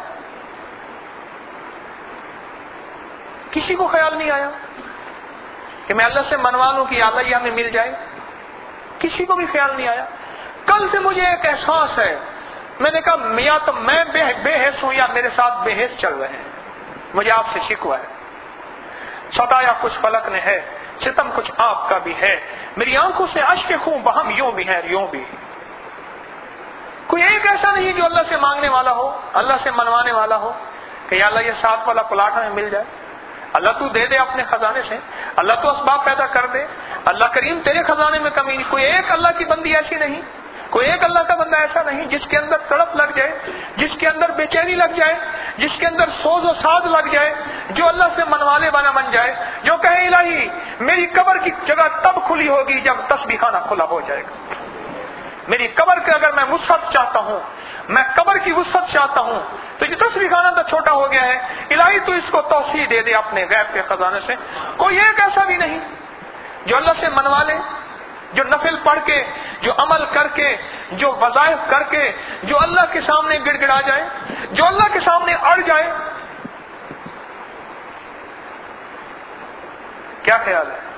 کسی کو خیال نہیں آیا کہ میں اللہ سے منوا لوں کہ اللہ یہ ہمیں مل جائے؟ کسی کو بھی خیال نہیں آیا۔ کل سے مجھے ایک احساس ہے، میں نے کہا یا تو میں بے حیث ہوں یا میرے ساتھ بے حیث چل رہے ہیں، مجھے آپ سے شکوہ ہے۔ ستایا کچھ فلک نے ہے، ستم کچھ آپ کا بھی ہے، میری آنکھوں سے اشک خون بہم یوں بھی ہے یوں بھی۔ کوئی ایک ایسا نہیں جو اللہ سے مانگنے والا ہو، اللہ سے منوانے والا ہو کہ یا اللہ یہ ساتھ والا پلاٹ ہمیں مل جائے۔ اللہ تو دے دے اپنے خزانے سے، اللہ تو اسباب پیدا کر دے، اللہ کریم تیرے خزانے میں کمی نہیں۔ کوئی ایک اللہ کی بندی ایسی نہیں، کوئی ایک اللہ کا بندہ ایسا نہیں جس کے اندر تڑپ لگ جائے، جس کے اندر بے چینی لگ جائے، جس کے اندر سوز و ساز لگ جائے، جو اللہ سے منوانے والا بن جائے، جو کہے الہی میری قبر کی جگہ تب کھلی ہوگی جب تسبیح خانہ کھلا ہو جائے گا۔ میری قبر کے اگر میں وسعت چاہتا ہوں، میں قبر کی وسعت چاہتا ہوں، تو یہ تسبیح خانہ تو چھوٹا ہو گیا ہے، الہی تو اس کو توسیع دے دے اپنے غیب کے خزانے سے۔ کوئی ایک ایسا بھی نہیں جو اللہ سے منوا لے، جو نفل پڑھ کے، جو عمل کر کے، جو وظائف کر کے، جو اللہ کے سامنے گڑ گڑا جائے، جو اللہ کے سامنے اڑ جائے۔ کیا خیال ہے؟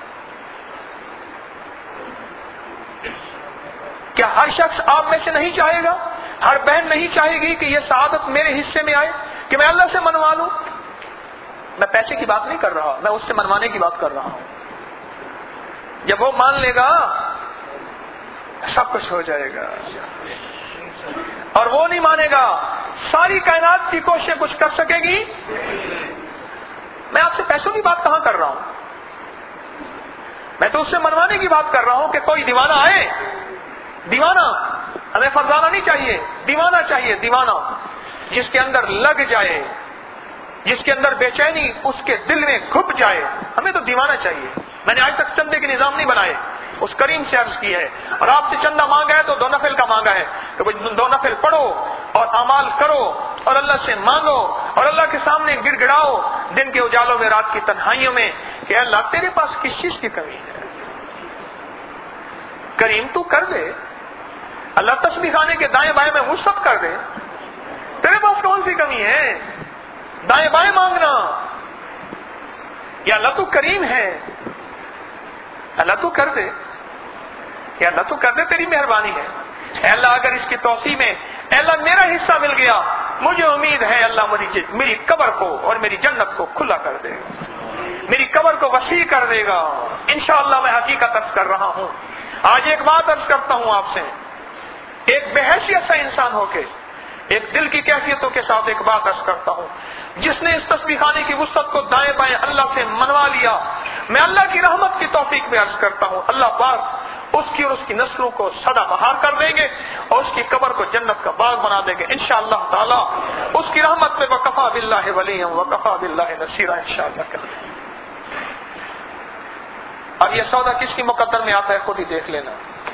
کیا ہر شخص آپ میں سے نہیں چاہے گا، ہر بہن نہیں چاہے گی کہ یہ سعادت میرے حصے میں آئے کہ میں اللہ سے منوا لوں؟ میں پیسے کی بات نہیں کر رہا، میں اس سے منوانے کی بات کر رہا ہوں۔ جب وہ مان لے گا سب کچھ ہو جائے گا، اور وہ نہیں مانے گا ساری کائنات کی کوششیں کچھ کر سکے گی؟ میں آپ سے پیسوں کی بات کہاں کر رہا ہوں، میں تو اس سے منوانے کی بات کر رہا ہوں کہ کوئی دیوانہ آئے، دیوانہ، ہمیں فرزانہ نہیں چاہیے، دیوانہ چاہیے، دیوانہ جس کے اندر لگ جائے، جس کے اندر بے چینی اس کے دل میں گھپ جائے ہمیں تو دیوانہ چاہیے. میں نے آج تک چندے کے نظام نہیں بنائے, اس کریم سے عرض کی ہے. اور آپ سے چندہ مانگا ہے تو دو نفل کا مانگا ہے, تو دو نفل پڑھو اور اعمال کرو اور اللہ سے مانگو اور اللہ کے سامنے گڑ گڑاؤ دن کے اجالوں میں, رات کی تنہائیوں میں, کہ اللہ تیرے پاس کس چیز کی کمی ہے, کریم تو کر دے. اللہ تسبیح خانے کے دائیں بائیں میں وسعت کر دے. تیرے پاس کون سی کمی ہے؟ دائیں بائیں مانگنا. یا اللہ تو کریم ہے, اللہ تو کر دے, یا اللہ تو کر دے, تیری مہربانی ہے. اے اللہ اگر اس کی توسیع میں اے اللہ میرا حصہ مل گیا, مجھے امید ہے اللہ میری میری قبر کو اور میری جنت کو کھلا کر دے گا, میری قبر کو وسیع کر دے گا. انشاءاللہ میں حقیقت عرض کر رہا ہوں. آج ایک بات عرض کرتا ہوں آپ سے, ایک بحیثیت سا انسان ہو کے, ایک دل کی کیفیتوں کے ساتھ ایک بات عرض کرتا ہوں. جس نے اس تسبیح خانے کی وسعت کو دائیں بائیں اللہ سے منوا لیا, میں اللہ کی رحمت کی توفیق میں عرض کرتا ہوں, اللہ پاک اس کی اور اس کی نسلوں کو سدا بہار کر دیں گے اور اس کی قبر کو جنت کا باغ بنا دیں گے انشاءاللہ تعالی. اس کی رحمت میں وکفا باللہ ولیا وکفا باللہ نصیرا انشاءاللہ کریں. اب یہ سودا کس کی مقدر میں آتا ہے خود ہی دیکھ لینا.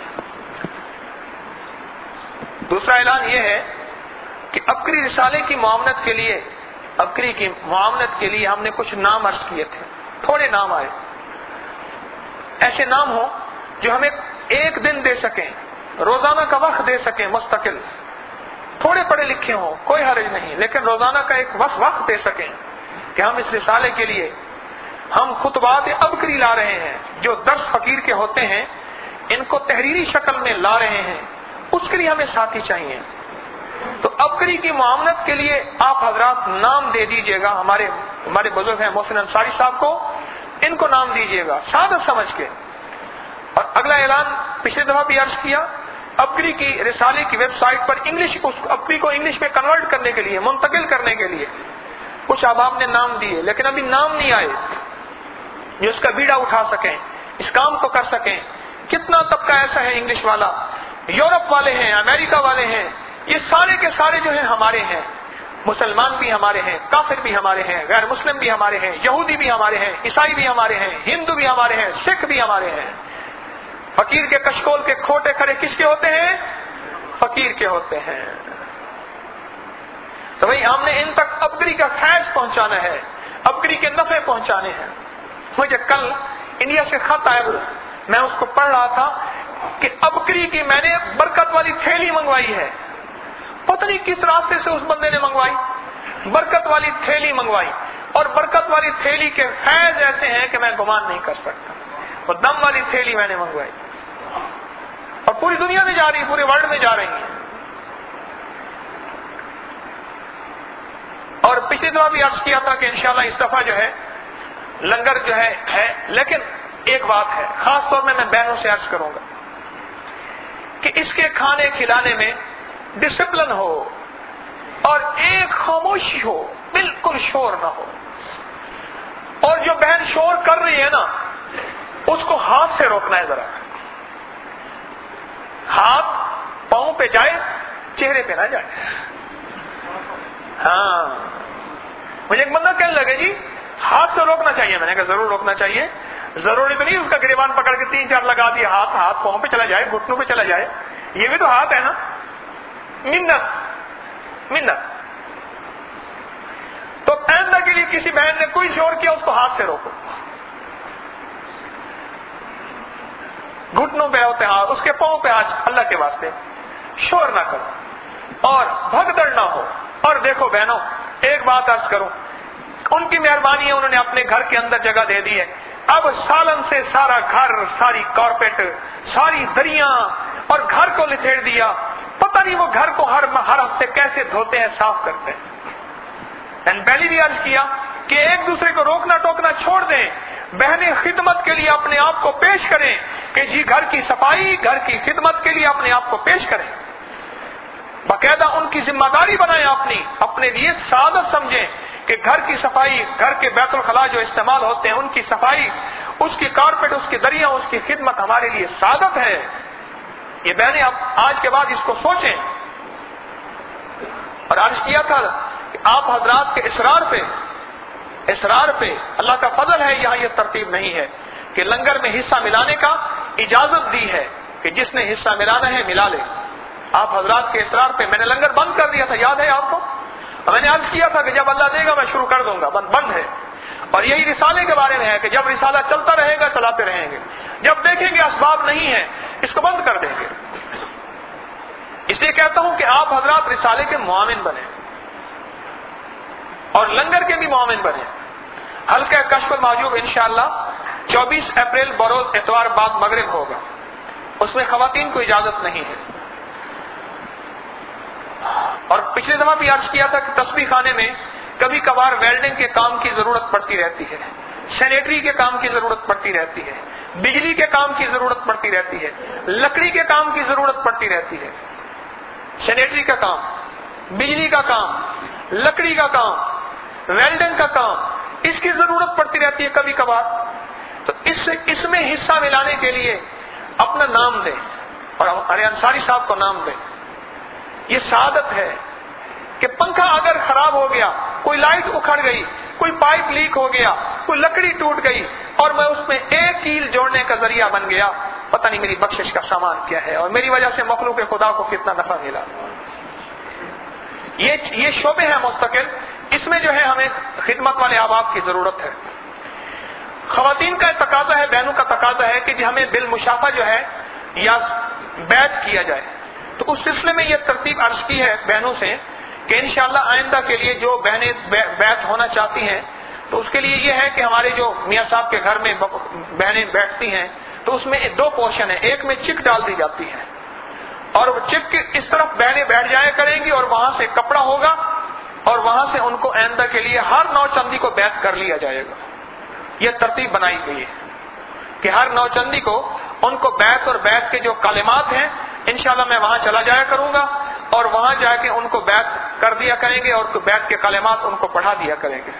دوسرا اعلان یہ ہے کہ ابکری رسالے کی معاونت کے لیے ابکری کی معاونت کے لیے ہم نے کچھ نام عرض کیے تھے. تھوڑے نام آئے, ایسے نام ہوں جو ہمیں ایک دن دے سکیں, روزانہ کا وقت دے سکیں مستقل. تھوڑے پڑھے لکھے ہوں کوئی حرج نہیں, لیکن روزانہ کا ایک وقت وقت دے سکیں کہ ہم اس رسالے کے لیے ہم خطبات ابکری لا رہے ہیں, جو درس فقیر کے ہوتے ہیں ان کو تحریری شکل میں لا رہے ہیں, اس کے لیے ہمیں ساتھی چاہیے. تو ابکری کی معاونت کے لیے آپ حضرات نام دے دیجئے گا. ہمارے ہمارے بزرگ ہیں محسن انصاری صاحب کو, ان کو نام دیجئے گا سادہ سمجھ کے. اور اگلا اعلان پچھلے دفعہ بھی عرض کیا, ابکری کی رسالے کی ویب سائٹ پر انگلش ابکری کو انگلش میں کنورٹ کرنے کے لیے, منتقل کرنے کے لیے کچھ احباب نے نام دیے, لیکن ابھی نام نہیں آئے جو اس کا بیڑا اٹھا سکیں, اس کام کو کر سکیں. کتنا طبقہ ایسا ہے انگلش والا, یورپ والے ہیں, امریکہ والے ہیں, یہ سارے کے سارے جو ہیں ہمارے ہیں. مسلمان بھی ہمارے ہیں, کافر بھی ہمارے ہیں, غیر مسلم بھی ہمارے ہیں, یہودی بھی ہمارے ہیں, عیسائی بھی ہمارے ہیں, ہندو بھی ہمارے ہیں, سکھ بھی ہمارے ہیں. فقیر کے کشکول کے کھوٹے کھڑے کس کے ہوتے ہیں؟ فقیر کے ہوتے ہیں. تو بھئی ہم نے ان تک ابکری کا فیض پہنچانا ہے, ابکری کے نفع پہنچانے ہیں. مجھے کل انڈیا سے خط آیا, میں اس کو پڑھ رہا تھا کہ ابکری کی میں نے برکت والی تھیلی منگوائی ہے. پتہ نہیں کس راستے سے اس بندے نے منگوائی, برکت والی تھیلی منگوائی, اور برکت والی تھیلی کے فیض ایسے ہیں کہ میں گمان نہیں کر سکتا. وہ دم والی تھیلی میں نے منگوائی اور پوری دنیا میں جا رہی, پورے ورلڈ میں جا رہی ہیں. اور پچھلی دفعہ بھی عرض کیا تھا کہ انشاءاللہ اس دفعہ جو ہے لنگر جو ہے ہے لیکن ایک بات ہے خاص طور میں میں بہنوں سے عرض کروں گا کہ اس کے کھانے کھلانے میں ڈسپلن ہو اور ایک خاموشی ہو, بالکل شور نہ ہو. اور جو بہن شور کر رہی ہے نا اس کو ہاتھ سے روکنا ہے, ذرا ہاتھ پاؤں پہ جائے, چہرے پہ نہ جائے. ہاں مجھے ایک بندہ کہنے لگے جی ہاتھ سے روکنا چاہیے. میں نے کہا ضرور روکنا چاہیے, ضروری تو نہیں اس کا گریبان پکڑ کے تین چار لگا دیا, ہاتھ ہاتھ پاؤں پہ چلا جائے, گھٹنوں پہ چلا جائے, یہ بھی تو ہاتھ ہے نا. منت منت تو آئندہ کے لیے کسی بہن نے کوئی شور کیا اس کو ہاتھ سے روکو. گھٹنوں پہ ہوتے ہاتھ, اس کے پاؤں پہ ہاتھ, اللہ کے واسطے شور نہ کرو اور بھگدڑ نہ ہو. اور دیکھو بہنوں ایک بات عرض کروں, ان کی مہربانی ہے انہوں نے اپنے گھر کے اندر جگہ دے دی ہے. اب سالن سے سارا گھر, ساری کارپیٹ, ساری دریاں اور گھر کو لتھیڑ دیا. پتہ نہیں وہ گھر کو ہر ہر ہفتے کیسے دھوتے ہیں, صاف کرتے ہیں. پہلی بھی عرض کیا کہ ایک دوسرے کو روکنا ٹوکنا چھوڑ دیں. بہنیں خدمت کے لیے اپنے آپ کو پیش کریں کہ جی گھر کی صفائی, گھر کی خدمت کے لیے اپنے آپ کو پیش کریں. باقاعدہ ان کی ذمہ داری بنائیں, اپنی اپنے لیے سعادت سمجھیں کہ گھر کی صفائی, گھر کے بیت الخلاء جو استعمال ہوتے ہیں ان کی صفائی, اس کی کارپیٹ, اس کی دریاں, اس کی خدمت ہمارے لیے سعادت ہے. یہ بہنیں اب آج کے بعد اس کو سوچیں. اور عرض کیا تھا کہ آپ حضرات کے اصرار پہ اسرار پہ اللہ کا فضل ہے، یہاں یہ ترتیب نہیں ہے کہ لنگر میں حصہ ملانے کا اجازت دی ہے کہ جس نے حصہ ملانا ہے ملا لے. آپ حضرات کے اسرار پہ میں نے لنگر بند کر دیا تھا، یاد ہے آپ کو؟ میں نے عرض کیا تھا کہ جب اللہ دے گا میں شروع کر دوں گا، بند بند ہے. اور یہی رسالے کے بارے میں ہے کہ جب رسالہ چلتا رہے گا چلاتے رہیں گے، جب دیکھیں گے اسباب نہیں ہے اس کو بند کر دیں گے. اس لیے کہتا ہوں کہ آپ حضرات رسالے کے معاون بنیں اور لنگر کے بھی معاون بنیں. حلقہ کشف المحجوب انشاءاللہ چوبیس اپریل بروز اتوار بعد مغرب ہوگا، اس میں خواتین کو اجازت نہیں ہے. اور پچھلے دفعہ بھی عرض کیا تھا کہ تسبیح خانے میں کبھی کبھار ویلڈنگ کے کام کی ضرورت پڑتی رہتی ہے، سینیٹری کے کام کی ضرورت پڑتی رہتی ہے، بجلی کے کام کی ضرورت پڑتی رہتی ہے، لکڑی کے کام کی ضرورت پڑتی رہتی ہے. سینیٹری کا کام، بجلی کا کام، لکڑی کا کام، ویلڈنگ کا کام، اس کی ضرورت پڑتی رہتی ہے کبھی کبھار. تو اس اس میں حصہ ملانے کے لیے اپنا نام دیں اور ارے انصاری صاحب کو نام دیں. یہ سعادت ہے کہ پنکھا اگر خراب ہو گیا، کوئی لائٹ اکھڑ گئی، کوئی پائپ لیک ہو گیا، کوئی لکڑی ٹوٹ گئی اور میں اس میں ایک کیل جوڑنے کا ذریعہ بن گیا، پتہ نہیں میری بخشش کا سامان کیا ہے اور میری وجہ سے مخلوق خدا کو کتنا نفع ملا. یہ یہ شعبے ہیں مستقل، اس میں جو ہے ہمیں خدمت والے احباب کی ضرورت ہے. خواتین کا تقاضا ہے، بہنوں کا تقاضا ہے کہ جی ہمیں بالمشافہ جو ہے یا بیعت کیا جائے. تو اس سلسلے میں یہ ترتیب عرض کی ہے بہنوں سے کہ انشاءاللہ آئندہ کے لیے جو بہنیں بیعت ہونا چاہتی ہیں تو اس کے لیے یہ ہے کہ ہمارے جو میاں صاحب کے گھر میں بہنیں بیٹھتی ہیں تو اس میں دو پورشن ہیں، ایک میں چک ڈال دی جاتی ہے اور چک کے اس طرف بہنیں بیٹھ جایا کریں گی اور وہاں سے کپڑا ہوگا اور وہاں سے ان کو آئندہ کے لیے ہر نو چندی کو بیعت کر لیا جائے گا. یہ ترتیب بنائی گئی ہے کہ ہر نو چندی کو ان کو بیعت اور بیعت کے جو کلمات ہیں انشاءاللہ میں وہاں چلا جایا کروں گا اور وہاں جا کے ان کو بیعت کر دیا کریں گے اور بیعت کے کلمات ان کو پڑھا دیا کریں گے.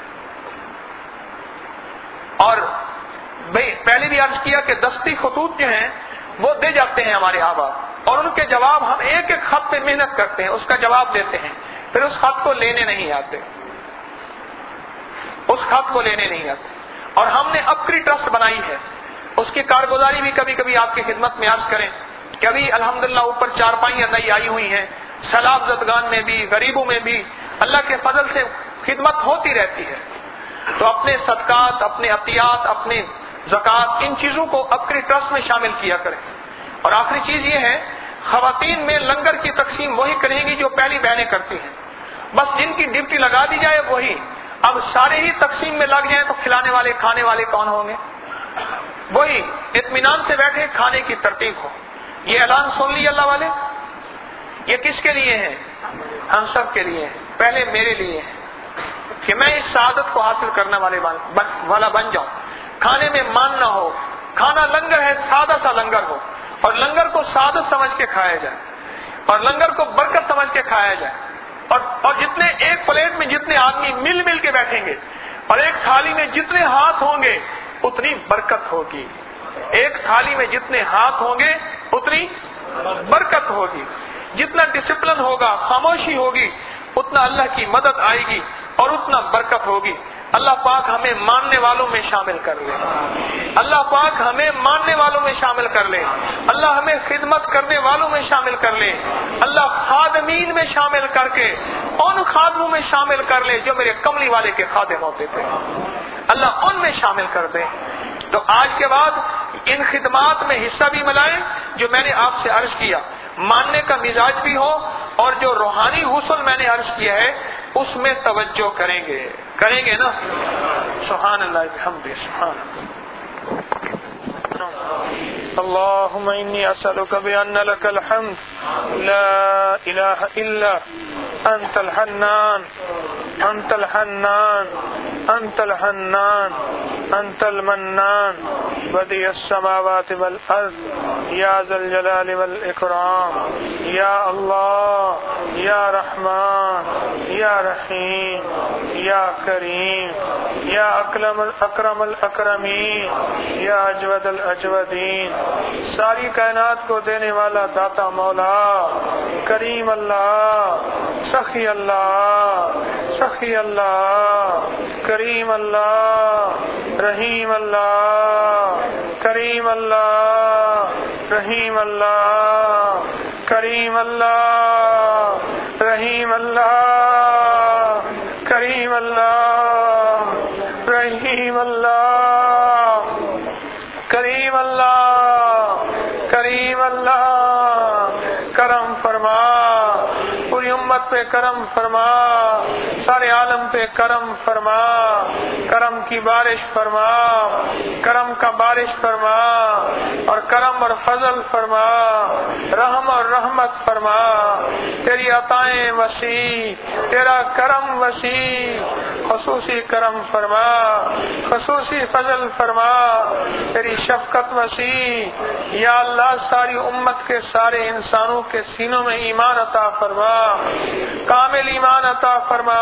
اور بھائی پہلے بھی عرض کیا کہ دستی خطوط جو ہیں وہ دے جاتے ہیں ہمارے احباب اور ان کے جواب ہم ایک ایک خط پہ محنت کرتے ہیں، اس کا جواب دیتے ہیں، پھر اس خط کو لینے نہیں آتے اس خط کو لینے نہیں آتے اور ہم نے اپنی ٹرسٹ بنائی ہے، اس کی کارگزاری بھی کبھی کبھی آپ کی خدمت میں عرض کریں. کبھی الحمدللہ اوپر چارپائیاں نئی آئی ہوئی ہیں، سیلاب زدگان میں بھی، غریبوں میں بھی اللہ کے فضل سے خدمت ہوتی رہتی ہے. تو اپنے صدقات، اپنے عطیات، اپنے زکوٰۃ، ان چیزوں کو اپنی ٹرسٹ میں شامل کیا کریں. اور آخری چیز یہ ہے خواتین میں لنگر کی تقسیم وہی کریں گی جو پہلی بہنیں کرتی ہیں، بس جن کی ڈیوٹی لگا دی جائے وہی. اب سارے ہی تقسیم میں لگ جائیں تو کھلانے والے کھانے والے کون ہوں گے؟ وہی اطمینان سے بیٹھے کھانے کی ترتیب ہو. یہ اعلان سن لی اللہ والے، یہ کس کے لیے ہے؟ ہم سب کے لیے ہے. پہلے میرے لیے ہے کہ میں اس سعادت کو حاصل کرنے والے والا بن جاؤں. کھانے میں مان نہ ہو، کھانا لنگر ہے، سادہ سا لنگر ہو اور لنگر کو سعادت سمجھ کے کھایا جائے اور لنگر کو برکت سمجھ کے کھایا جائے. اور اور جتنے ایک پلیٹ میں جتنے آدمی مل مل کے بیٹھیں گے اور ایک تھالی میں جتنے ہاتھ ہوں گے اتنی برکت ہوگی. ایک تھالی میں جتنے ہاتھ ہوں گے اتنی برکت ہوگی. جتنا ڈسپلن ہوگا، خاموشی ہوگی، اتنا اللہ کی مدد آئے گی اور اتنا برکت ہوگی. اللہ پاک ہمیں ماننے والوں میں شامل کر لے. اللہ پاک ہمیں ماننے والوں میں شامل کر لے. اللہ ہمیں خدمت کرنے والوں میں شامل کر لے. اللہ خادمین میں شامل کر کے ان خادموں میں شامل کر لے جو میرے کملی والے کے خادم ہوتے تھے. اللہ ان میں شامل کر دے. تو آج کے بعد ان خدمات میں حصہ بھی ملائیں جو میں نے آپ سے عرض کیا، ماننے کا مزاج بھی ہو اور جو روحانی غسل میں نے عرض کیا ہے اس میں توجہ کریں گے کریں گے نا. سبحان اللہ بحمدہ، سبحان اللہ. اللهم إني أسألك بأن لك الحمد لا إله إلا أنت الحنان أنت الحنان أنت الحنان أنت المنان بديع السماوات والأرض يا ذا الجلال والإكرام. یا اللہ یا رحمان یا رحیم یا کریم یا اکرم اکرم الاکرمین یا اجود الاجودین، ساری کائنات کو دینے والا داتا مولا، کریم اللہ، سخی اللہ، سخی اللہ، کریم اللہ، رحیم اللہ، کریم اللہ، رحیم اللہ، کریم اللہ، رحیم اللہ، کریم اللہ، رحیم اللہ، کریم اللہ، کریم اللہ، کرم فرما، پوری امت پہ کرم فرما، سارے عالم پہ کرم فرما، کرم کی بارش فرما، کرم کا بارش فرما، اور کرم اور فضل فرما، رحم اور رحمت فرما، تیری عطائیں وسیع، تیرا کرم وسیع، خصوصی کرم فرما، خصوصی فضل فرما، تیری شفقت وسیع، یا اللہ ساری امت کے سارے انسانوں کے سینوں میں ایمان عطا فرما، کامل ایمان عطا فرما،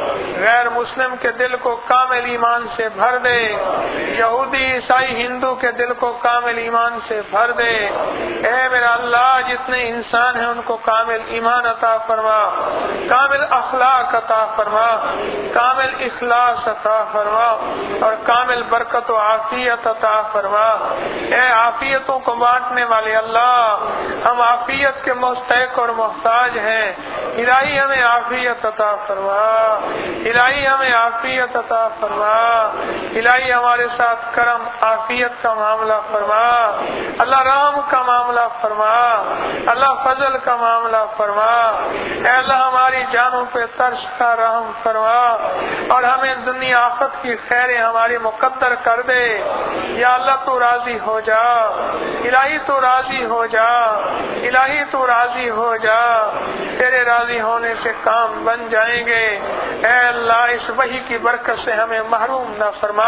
غیر مسلم کے دل کو کامل ایمان سے بھر دے، یہودی عیسائی ہندو کے دل کو کامل ایمان سے بھر دے، اے میرا اللہ جتنے انسان ہیں ان کو کامل ایمان عطا فرما، کامل اخلاق عطا فرما، کامل اخلاص عطا فرما، اور کامل برکت و عافیت عطا فرما، اے عافیتوں کو بانٹنے والے اللہ، ہم عافیت کے مستحق اور محتاج ہیں، الہی ہمیں عافیت عطا فرما، الہی ہمیں عافیت عطا فرما، الہی ہمارے ساتھ کرم عافیت کا معاملہ فرما، اللہ رحم کا معاملہ فرما، اللہ فضل کا معاملہ فرما، اے اللہ ہماری جانوں پہ ترس کا رحم فرما، اور ہمیں دنیا آخرت کی خیریں ہماری مقدر کر دے، یا اللہ تو راضی ہو جا، الہی تو راضی ہو جا، الہی تو راضی ہو جا، تیرے راضی ہونے سے کام بن جائیں گے، اے اللہ اس وحی کی برکت سے ہمیں محروم نہ فرما،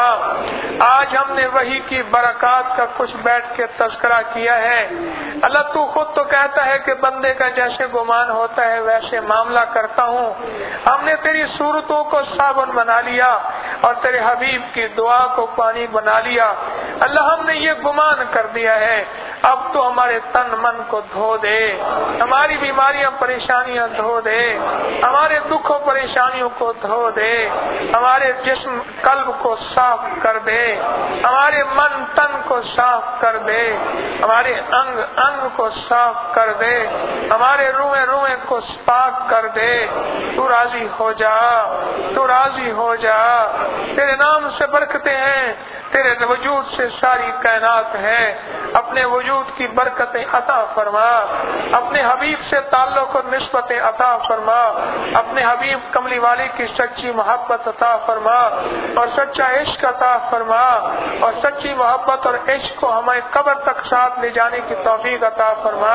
آج ہم نے وحی کی برکات کا کچھ بیٹھ کے تذکرہ کیا ہے، اللہ تو خود تو کہتا ہے کہ بندے کا جیسے گمان ہوتا ہے ویسے معاملہ کرتا ہوں، ہم نے تیری صورتوں کو صابن بنا لیا اور تیرے حبیب کی دعا کو پانی بنا لیا، اللہ ہم نے یہ گمان کر دیا ہے، اب تو ہمارے تن من کو دھو دے، ہماری بیماریاں پریشانیاں دھو دے، ہمارے دکھ و پریشانیوں کو دھو دے، ہمارے جسم قلب کو صاف کر دے، ہمارے من تن کو صاف کر دے، ہمارے انگ انگ کو صاف کر دے، ہمارے روئے روئے کو پاک کر دے، تو راضی ہو جا، تو راضی ہو جا، تیرے نام سے برکتیں ہیں، تیرے وجود سے ساری کائنات ہے، اپنے وجود کی برکتیں عطا فرما، اپنے حبیب سے تعلق اور نسبتیں عطا فرما، اپنے حبیب کملی والے کی سچی محبت عطا فرما، اور سچا عشق عطا فرما، اور سچی محبت اور عشق کو ہمیں قبر تک ساتھ لے جانے کی توفیق عطا فرما،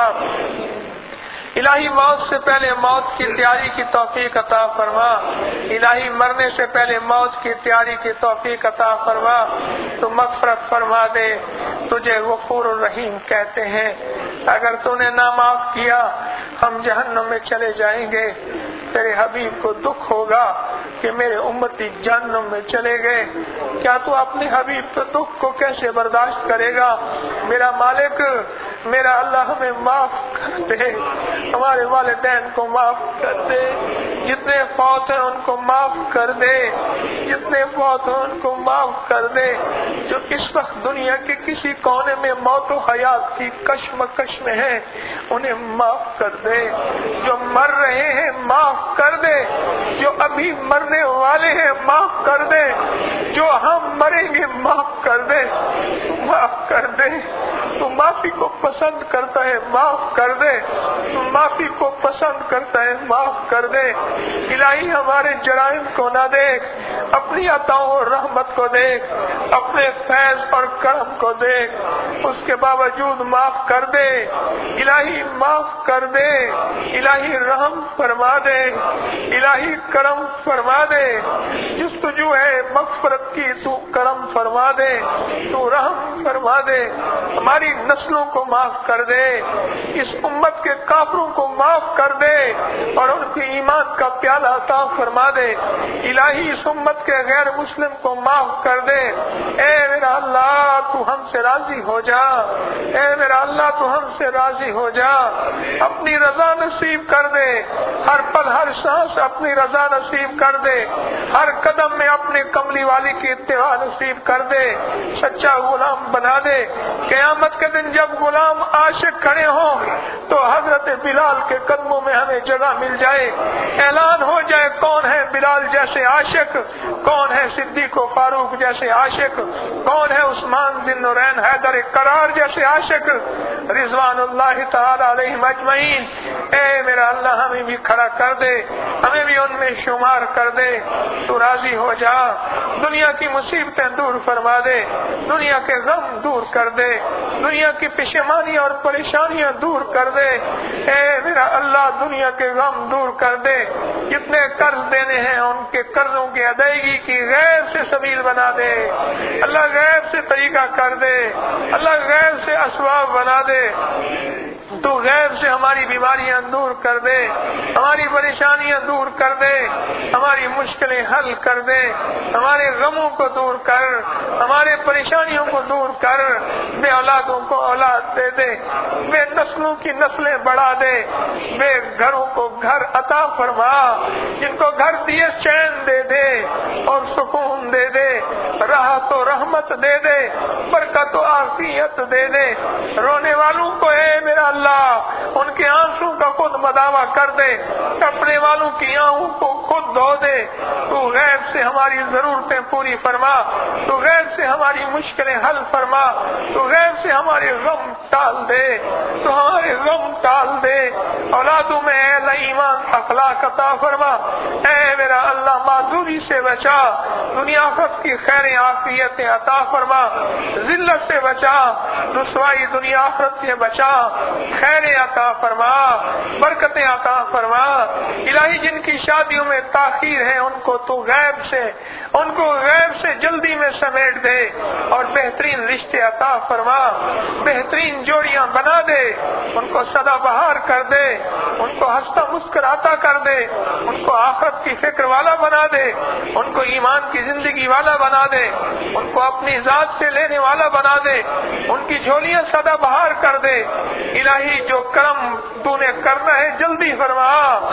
الہی موت سے پہلے موت کی تیاری کی توفیق عطا فرما، الہی مرنے سے پہلے موت کی تیاری کی توفیق عطا فرما، تو مغفرت فرما دے، تجھے غفور الرحیم کہتے ہیں، اگر تو نے نہ معاف کیا ہم جہنم میں چلے جائیں گے، تیرے حبیب کو دکھ ہوگا کہ میرے امتی جہنم میں چلے گئے، کیا تو اپنے حبیب کے دکھ کو کیسے برداشت کرے گا؟ میرا مالک میرا اللہ ہمیں معاف کر دے، ہمارے والدین کو معاف کر دے، جتنے فوت ہیں ان کو معاف کر دے، جتنے فوت ہیں ان کو معاف کر دے، جو اس وقت دنیا کے کسی کونے میں موت و حیات کی کشمکش میں ہیں انہیں معاف کر دے، جو مر رہے ہیں معاف کر دے، جو ابھی مرنے والے ہیں معاف کر دے، جو ہم مریں گے معاف کر دے، معاف کر دے، تو معافی کو پسند کرتا ہے معاف کر دے، تو معافی کو پسند کرتا ہے معاف کر دے، الہی ہمارے جرائم کو نہ دیکھ، اپنی عطاؤں اور رحمت کو دیکھ، اپنے فیض اور کرم کو دیکھ، اس کے باوجود معاف کر دے، الہی معاف کر دے، الہی رحم فرما دے، الہی کرم فرما دے، جستجو ہے مغفرت کی تو کرم فرما دے، تو رحم فرما دے، ہماری نسلوں کو معاف معاف کر دے، اس امت کے کافروں کو معاف کر دے اور ان کی ایمان کا پیالہ عطا فرما دے۔ الہی اس امت کے غیر مسلم کو معاف کر دے۔ اے میرا اللہ تو ہم سے راضی ہو جا، اے میرا اللہ تو ہم سے راضی ہو جا، اپنی رضا نصیب کر دے، ہر پل ہر سانس اپنی رضا نصیب کر دے، ہر قدم میں اپنے کملی والی کی اتباع نصیب کر دے، سچا غلام بنا دے۔ قیامت کے دن جب غلام عاشق کھڑے ہوں تو حضرت بلال کے قدموں میں ہمیں جگہ مل جائے، اعلان ہو جائے کون ہے بلال جیسے عاشق، کون ہے صدیق و فاروق جیسے عاشق، کون ہے عثمان بن نورین حیدر کرار جیسے عاشق رضوان اللہ تعالی علیہم اجمعین۔ اے میرا اللہ ہمیں بھی کھڑا کر دے، ہمیں بھی ان میں شمار کر دے، تو راضی ہو جا، دنیا کی مصیبتیں دور فرما دے، دنیا کے غم دور کر دے، دنیا کی پشیمانی اور پریشانیاں دور کر دے۔ اے میرا اللہ دنیا کے غم دور کر دے، جتنے قرض دینے ہیں ان کے قرضوں کی ادائیگی کی غیب سے سبیل بنا دے، اللہ غیب سے طریقہ کر دے، اللہ غیب سے اسباب بنا دے، تو غیب سے ہماری بیماریاں دور کر دے، ہماری پریشانیاں دور کر دے، ہماری مشکلیں حل کر دے، ہمارے غموں کو دور کر، ہمارے پریشانیوں کو دور کر، بے اولادوں کو اولاد دے دے، بے نسلوں کی نسلیں بڑھا دے، بے گھروں کو گھر عطا فرما، جن کو گھر دیے چین دے دے اور سکون دے دے، راحت و رحمت دے دے، برکت و عافیت دے دے، رونے والوں کو اے میرا اللہ ان کے آنسو کا خود مداوا کر دے، کپڑے والوں کی آنکھوں کو خود دھو دے، تو غیب سے ہماری ضرورتیں پوری فرما، تو غیب سے ہماری مشکلیں حل فرما، تو غیب سے ہمارے غم ٹال دے، تو ہمارے غم ٹال دے، اولادوں میں اہل ایمان اخلاق عطا فرما، اے میرا اللہ معذوری سے بچا، دنیا آخرت کی خیر عافیتیں عطا فرما، ذلت سے بچا، رسوائی دنیا آخرت سے بچا، خیر عطا فرما، برکتیں عطا فرما۔ الہی جن کی شادیوں میں تاخیر ہے ان کو تو غیب سے ان کو غیب سے جلدی میں سمیٹ دے اور بہترین رشتے عطا فرما، بہترین جوڑیاں بنا دے، ان کو سدا بہار کر دے، ان کو ہنستا مسکراتا کر دے، ان کو آخرت کی فکر والا بنا دے، ان کو ایمان کی زندگی والا بنا دے، ان کو اپنی ذات سے لینے والا بنا دے، ان کی جھولیاں سدا بہار کر دے۔ الہی جو کرم تو نے کرنا ہے جلدی فرما،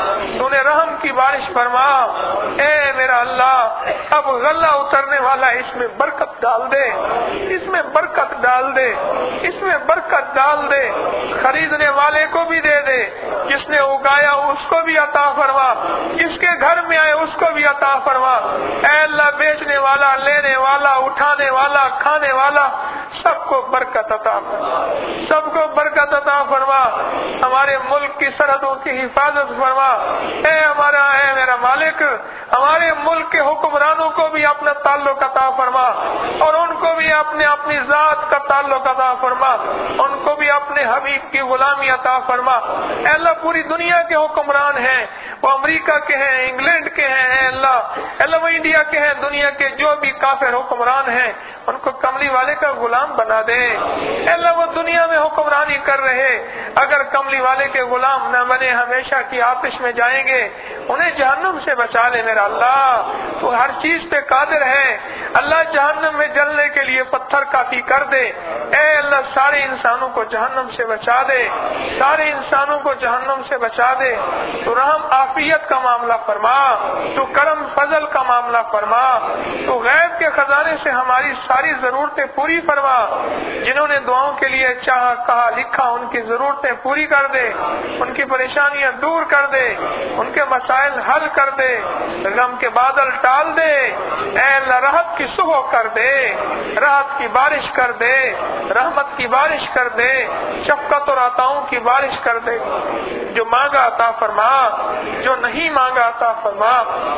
تو نے رحم کی بارش فرما، اے میرا اللہ اب غلہ اترنے والا اس میں برکت ڈال دے، اس میں برکت ڈال دے، اس میں برکت ڈال دے، خریدنے والے کو بھی دے دے، جس نے اگایا اس کو بھی عطا فرما، جس کے گھر میں آئے اس کو بھی عطا فرما، اے اللہ بیچنے والا، لینے والا، اٹھانے والا، کھانے والا، سب کو برکت عطا فرما، سب کو برکت عطا فرما، ہمارے ملک کی سرحدوں کی حفاظت فرما، اے ہمارا اے میرا مالک ہمارے ملک کے حکمرانوں کو بھی اپنا تعلق عطا فرما اور ان کو بھی اپنے اپنی ذات کا تعلق عطا فرما، ان کو بھی اپنے حبیب کی غلامی عطا فرما۔ اے اللہ پوری دنیا کے حکمران ہیں، وہ امریکہ کے ہیں، انگلینڈ کے ہیں، اے اللہ اے اللہ وہ انڈیا کے ہیں، دنیا کے جو بھی کافر حکمران ہیں ان کو کملی والے کا غلام بنا دے۔ اے اللہ وہ دنیا میں حکمرانی کر رہے اگر کملی والے کے غلام نہ بنے ہمیشہ کی آتش میں جائیں گے، انہیں جہنم سے بچا لے میرا اللہ، تو ہر چیز پہ قادر ہے اللہ، جہنم میں جلنے کے لیے پتھر کافی کر دے، اے اللہ سارے انسانوں کو جہنم سے بچا دے، سارے انسانوں کو جہنم سے بچا دے، تو رحم عافیت کا معاملہ فرما، تو کرم فضل کا معاملہ فرما، تو غیب کے خزانے سے ہماری ساری ضرورتیں پوری فرما، جنہوں نے دعاؤں کے لیے چاہا کہا لکھا ان کی ضرورتیں پوری کر دے، ان کی پریشانیاں دور کر دے، ان کے مسائل حل کر دے، غم کے بادل ٹال دے، اے اللہ راحت کی صبح کر دے، راحت کی بارش کر دے، رحمت کی بارش کر دے، شفقت اور عطاؤں کی بارش کر دے، جو مانگا عطا فرما، جو نہیں مانگا عطا فرما،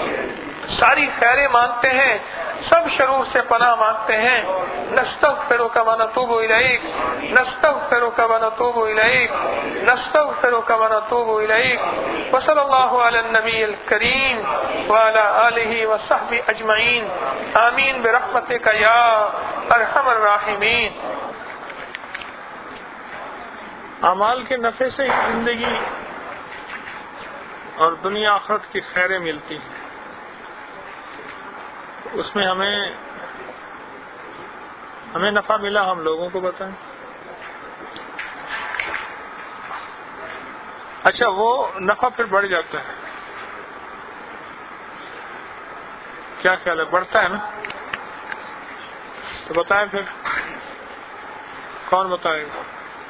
ساری خیریں مانگتے ہیں، سب شرور سے پناہ مانگتے ہیں، نستغفرک و نتوب الیک، نستغفرک و نتوب الیک، نستغفرک و نتوب الیک، وصلی اللہ علی النبی الکریم وعلی آلہ وصحبہ اجمعین، آمین برحمتک یا ارحم الراحمین۔ اعمال کے نفع سے ہی زندگی اور دنیا آخرت کی خیریں ملتی ہیں. اس میں ہمیں ہمیں نفع ملا، ہم لوگوں کو بتائیں. اچھا، وہ نفع پھر بڑھ جاتا ہے، کیا خیال ہے؟ بڑھتا ہے نا؟ تو بتائیں پھر، کون بتائے گا؟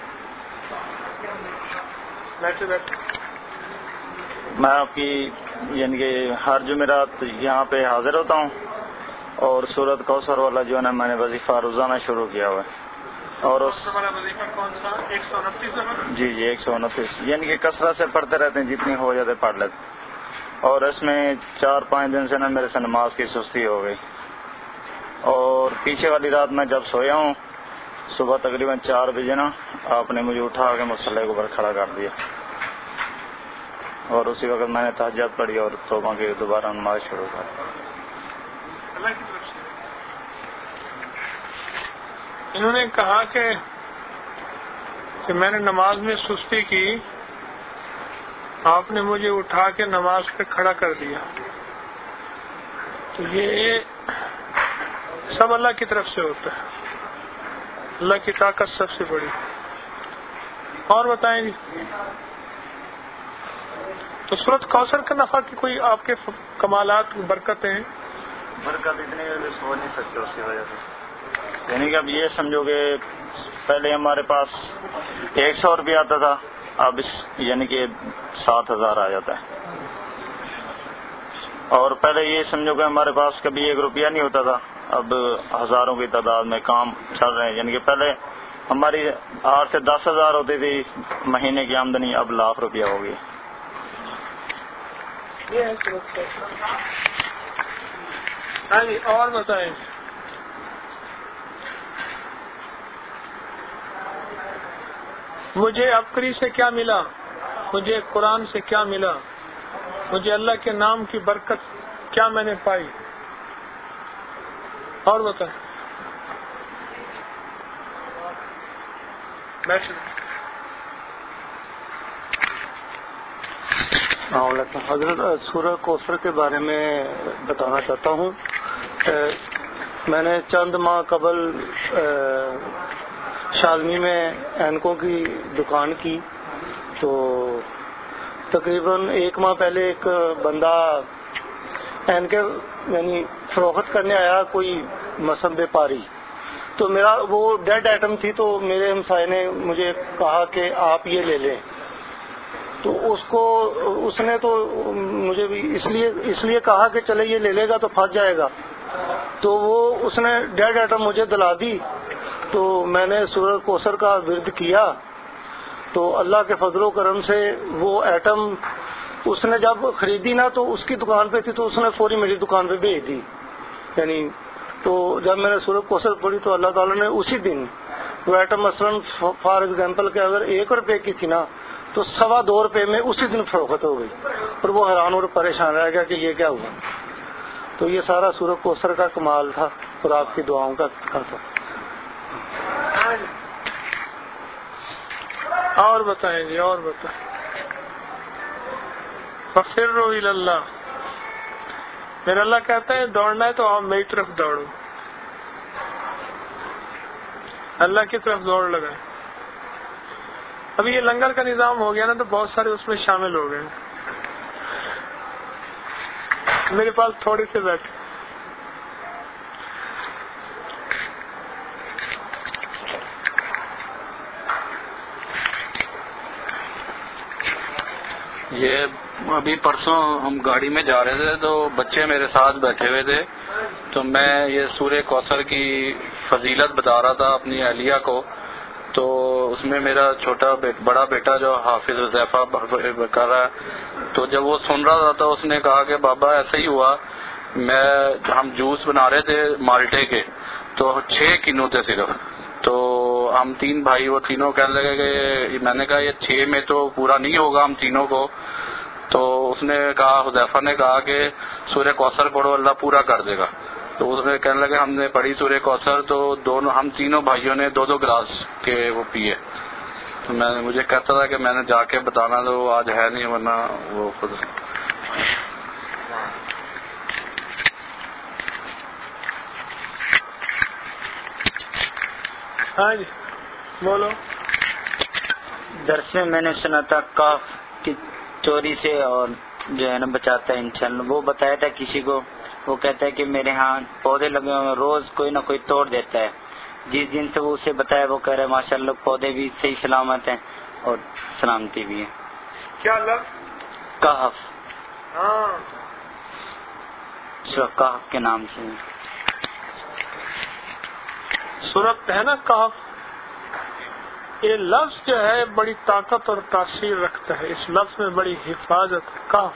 بیٹھے بیٹھے میں آپ کی یعنی کہ ہر جمعرات یہاں پہ حاضر ہوتا ہوں، اور سورت کوثر والا جو ہے نا میں نے وظیفہ روزانہ شروع کیا ہوا ہے. اور اس وظیفہ کون سا؟ ایک سو انتیس. جی جی ایک سو انتیس، یعنی کہ کثرت سے پڑھتے رہتے ہیں، جتنی ہو جاتے پڑھ لیتے. اور اس میں چار پانچ دن سے نا میرے سے نماز کی سستی ہو گئی، اور پیچھے والی رات میں جب سویا ہوں صبح تقریباً چار بجے نا آپ نے مجھے اٹھا کے مصلی کے اوپر کھڑا کر دیا، اور اسی وقت میں نے تہجد پڑھی اور توبہ کی دوبارہ نماز شروع کر دی. اللہ کی طرف سے انہوں نے کہا کہ کہ میں نے نماز میں سستی کی، آپ نے مجھے اٹھا کے نماز پہ کھڑا کر دیا. تو یہ سب اللہ کی طرف سے ہوتا ہے، اللہ کی طاقت سب سے بڑی. اور بتائیں جی. تو سورۃ کوثر کا نفع کی کوئی آپ کے کمالات برکتیں ہیں؟ برکت اتنی سو نہیں سکتے اس کی وجہ سے. یعنی کہ اب یہ سمجھو کہ پہلے ہمارے پاس ایک سو روپیہ آتا تھا، اب اس یعنی کہ سات ہزار آ جاتا ہے. اور پہلے یہ سمجھو کہ ہمارے پاس کبھی ایک روپیہ نہیں ہوتا تھا، اب ہزاروں کی تعداد میں کام چل رہے ہیں. یعنی کہ پہلے ہماری آٹھ سے دس ہزار ہوتی تھی مہینے کی آمدنی، اب لاکھ روپیہ ہو گئی. ہاں جی، اور بتائیں. مجھے عبقری سے کیا ملا، مجھے قرآن سے کیا ملا، مجھے اللہ کے نام کی برکت کیا میں نے پائی؟ اور بتائیں. حضرت سورہ کوثر کے بارے میں بتانا چاہتا ہوں. میں نے چند ماہ قبل شالمی میں اینکوں کی دکان کی، تو تقریباً ایک ماہ پہلے ایک بندہ اینکیں یعنی فروخت کرنے آیا، کوئی مثلاً بیپاری. تو میرا وہ ڈیڈ آئٹم تھی، تو میرے ہمسائے نے مجھے کہا کہ آپ یہ لے لیں. تو اس کو اس نے تو مجھے بھی اس لیے اس لیے کہا کہ چلے یہ لے لے گا تو پھنس جائے گا. تو وہ اس نے ڈیڈ آئٹم مجھے دلا دی. تو میں نے سورۃ کوثر کا ورد کیا، تو اللہ کے فضل و کرم سے وہ ایٹم اس نے جب خریدی نا تو اس کی دکان پہ تھی، تو اس نے فوری میری دکان پہ بھیج دی. یعنی تو جب میں نے سورۃ کوثر پڑھی تو اللہ تعالیٰ نے اسی دن وہ ایٹم مثلاً فار ایگزامپل کہ اگر ایک روپے کی تھی نا تو سوا دو روپے میں اسی دن فروخت ہو گئی، اور وہ حیران اور پریشان رہ گیا کہ یہ کیا ہوا. تو یہ سارا سورۃ کوثر کا کمال تھا اور آپ کی دعاؤں کا تھا. اور بتائیں جی، اور بتائیں. ففروا الی اللہ. میرا اللہ کہتا ہے دوڑنا ہے تو آپ میری طرف دوڑو، اللہ کی طرف دوڑ لگائیں. ابھی یہ لنگر کا نظام ہو گیا نا تو بہت سارے اس میں شامل ہو گئے. میرے پاس تھوڑے سے بیٹھے. یہ ابھی پرسوں ہم گاڑی میں جا رہے تھے تو بچے میرے ساتھ بیٹھے ہوئے تھے، تو میں یہ سورہ کوثر کی فضیلت بتا رہا تھا اپنی اہلیہ کو. تو اس میں میرا چھوٹا بڑا بیٹا جو حافظ حذیفہ کر رہا ہے، تو جب وہ سن رہا تھا تو اس نے کہا کہ بابا ایسا ہی ہوا، میں ہم جوس بنا رہے تھے مالٹے کے، تو چھ کنو تھے صرف. تو ہم تین بھائی، وہ تینوں کہنے لگے کہ میں نے کہا یہ چھ میں تو پورا نہیں ہوگا ہم تینوں کو. تو اس نے کہا، حذیفہ نے کہا کہ سورہ کوثر پڑھو اللہ پورا کر دے گا. تو اس نے کہنے لگے ہم نے پڑھی سورہ کوثر، تو دونوں ہم تینوں بھائیوں نے دو دو گلاس کے وہ پیے. تو میں مجھے کہتا تھا کہ میں نے جا کے بتانا، تو وہ آج ہے نہیں، ورنہ وہ خود. ہاں جی بولو. درس میں میں نے سنا تھا کاف کی چوری سے اور جو ہے نا بچاتا ہے انشاءاللہ. وہ بتایا تھا کسی کو، وہ کہتا ہے کہ میرے ہاں پودے لگے ہوئے روز کوئی نہ کوئی توڑ دیتا ہے. جس دن سے وہ اسے بتایا وہ کہہ رہے ماشاءاللہ پودے بھی صحیح سلامت ہیں اور سلامتی بھی ہے. کیا لفظ؟ کہف. ہاں سورہ کہف کے نام سے سورت ہے نا کہف. یہ لفظ جو ہے بڑی طاقت اور تاثیر رکھتا ہے، اس لفظ میں بڑی حفاظت ہے. کہف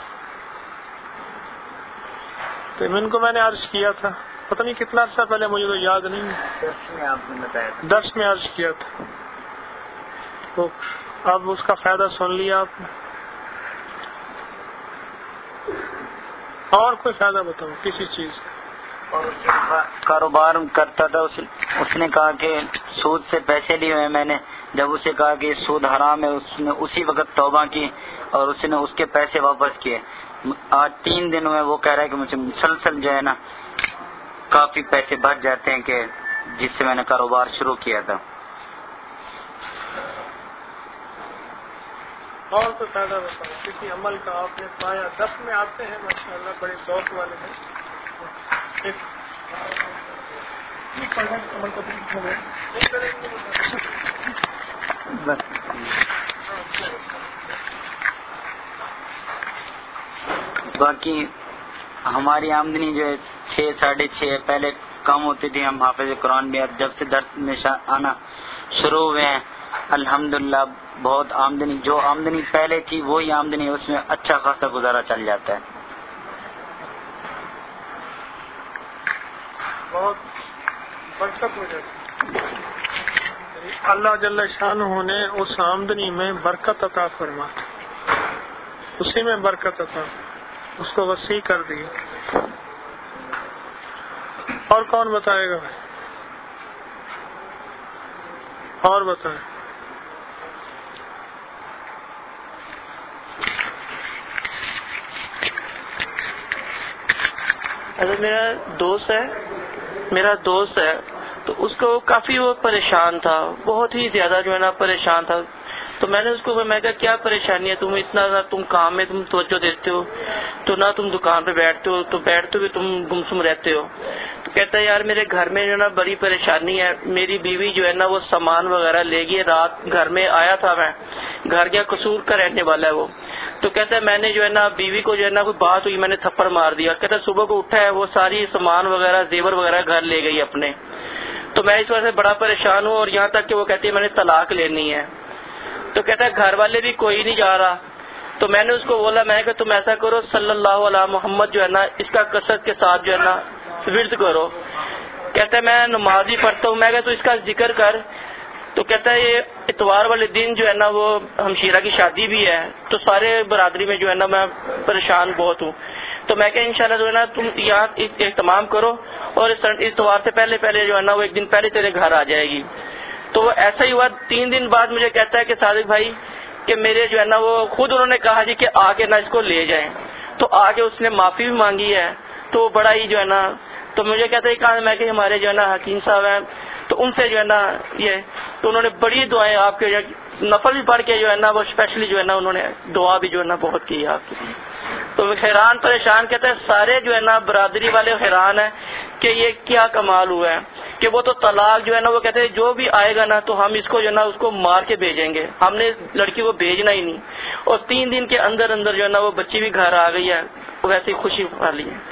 تو ان کو میں نے عرض کیا تھا، پتہ نہیں کتنا عرصہ پہلے، مجھے تو یاد نہیں ہے، درس میں عرض کیا تھا. تو اب اس کا فائدہ سن لیا آپ نے. اور کوئی فائدہ بتاؤ کسی چیز کا. کاروبار کرتا تھا، اس نے کہا کہ سود سے پیسے لیے ہوئے. میں نے جب اسے کہا کہ سود حرام ہے، اس نے اسی وقت توبہ کی اور اس نے اس کے پیسے واپس کیے. آج تین دن ہوئے، وہ کہہ رہا ہے کہ مجھے مسلسل جو ہے نا کافی پیسے بچ جاتے ہیں کہ جس سے میں نے کاروبار شروع کیا تھا. اور کوئی فائدہ بتاؤ کسی عمل کا آپ نے پایا. دس میں آتے ہیں ماشاءاللہ، بڑے ذوق والے ہیں. باقی ہماری آمدنی جو ہے چھ ساڑھے چھ پہلے کم ہوتی تھی. ہم حافظ قرآن بھی اب جب سے درس میں آنا شروع ہوئے ہیں الحمدللہ بہت آمدنی، جو آمدنی پہلے تھی وہی آمدنی، اس میں اچھا خاصا گزارا چل جاتا ہے. بہت برکت ہو جاتی. اللہ جل شانہ نے اس آمدنی میں برکت عطا فرما، اسی میں برکت عطا، اس کو وسیع کر دیا. اور کون بتائے گا بھائی؟ اور بتائیں. اگر میرا دوست ہے میرا دوست ہے تو اس کو کافی وہ پریشان تھا، بہت ہی زیادہ جو ہے نا پریشان تھا. تو میں نے اس کو میں کہا کیا پریشانی ہے، تم اتنا تم کام میں تم توجہ دیتے ہو تو نہ تم دکان پہ بیٹھتے ہو، تو بیٹھتے ہوئے تم گمسم رہتے ہو. تو کہتا ہے یار میرے گھر میں جو ہے نا بڑی پریشانی ہے، میری بیوی جو ہے نا وہ سامان وغیرہ لے گئی. رات گھر میں آیا تھا، میں گھر کیا قصور کا رہنے والا ہے وہ. تو کہتا ہے میں نے جو ہے نا بیوی کو جو ہے نا کوئی بات ہوئی، میں نے تھپڑ مار دیا. کہتا ہے صبح کو اٹھا ہے وہ ساری سامان وغیرہ زیور وغیرہ گھر لے گئی اپنے. تو میں اس وجہ سے بڑا پریشان ہوں، اور یہاں تک کہ وہ کہتی ہے میں نے طلاق لینی ہے. تو کہتا ہے گھر والے بھی کوئی نہیں جا رہا. تو میں نے اس کو بولا میں کہ تم ایسا کرو صلی اللہ علیہ محمد جو ہے نا اس کا کثرت کے ساتھ جو ہے نا ورد کرو. کہتا ہے میں نماز ہی پڑھتا ہوں. میں کہ تو اس کا ذکر کر. تو کہتا ہے یہ اتوار والے دن جو ہے نا وہ ہمشیرہ کی شادی بھی ہے، تو سارے برادری میں جو ہے نا میں پریشان بہت ہوں. تو میں کہ انشاءاللہ جو ہے نا تم یہاں اہتمام کرو، اور اس اتوار سے پہلے پہلے جو ہے نا وہ ایک دن پہلے تیرے گھر آ جائے گی. تو وہ ایسا ہی ہوا. تین دن بعد مجھے کہتا ہے کہ صادق بھائی کہ میرے جو ہے نا وہ خود انہوں نے کہا جی کہ آ کے نا اس کو لے جائیں. تو آ کے اس نے معافی بھی مانگی ہے. تو بڑا ہی جو ہے نا، تو مجھے کہتا ہے کہا میں کہ ہمارے جو ہے نا حکیم صاحب ہیں تو ان سے جو ہے نا یہ، تو انہوں نے بڑی دعائیں آپ کے نفل بھی پڑھ کے جو ہے نا وہ اسپیشلی جو ہے نا انہوں نے دعا بھی جو ہے نا بہت کی آپ کی. تو حیران پریشان کہتے ہیں سارے جو ہے نا برادری والے حیران ہیں کہ یہ کیا کمال ہوا ہے کہ وہ تو طلاق جو ہے نا وہ کہتے ہیں جو بھی آئے گا نا تو ہم اس کو جو ہے نا اس کو مار کے بھیجیں گے، ہم نے لڑکی کو بھیجنا ہی نہیں. اور تین دن کے اندر اندر جو ہے نا وہ بچی بھی گھر آ گئی ہے، ویسے ہی خوشی والی ہے.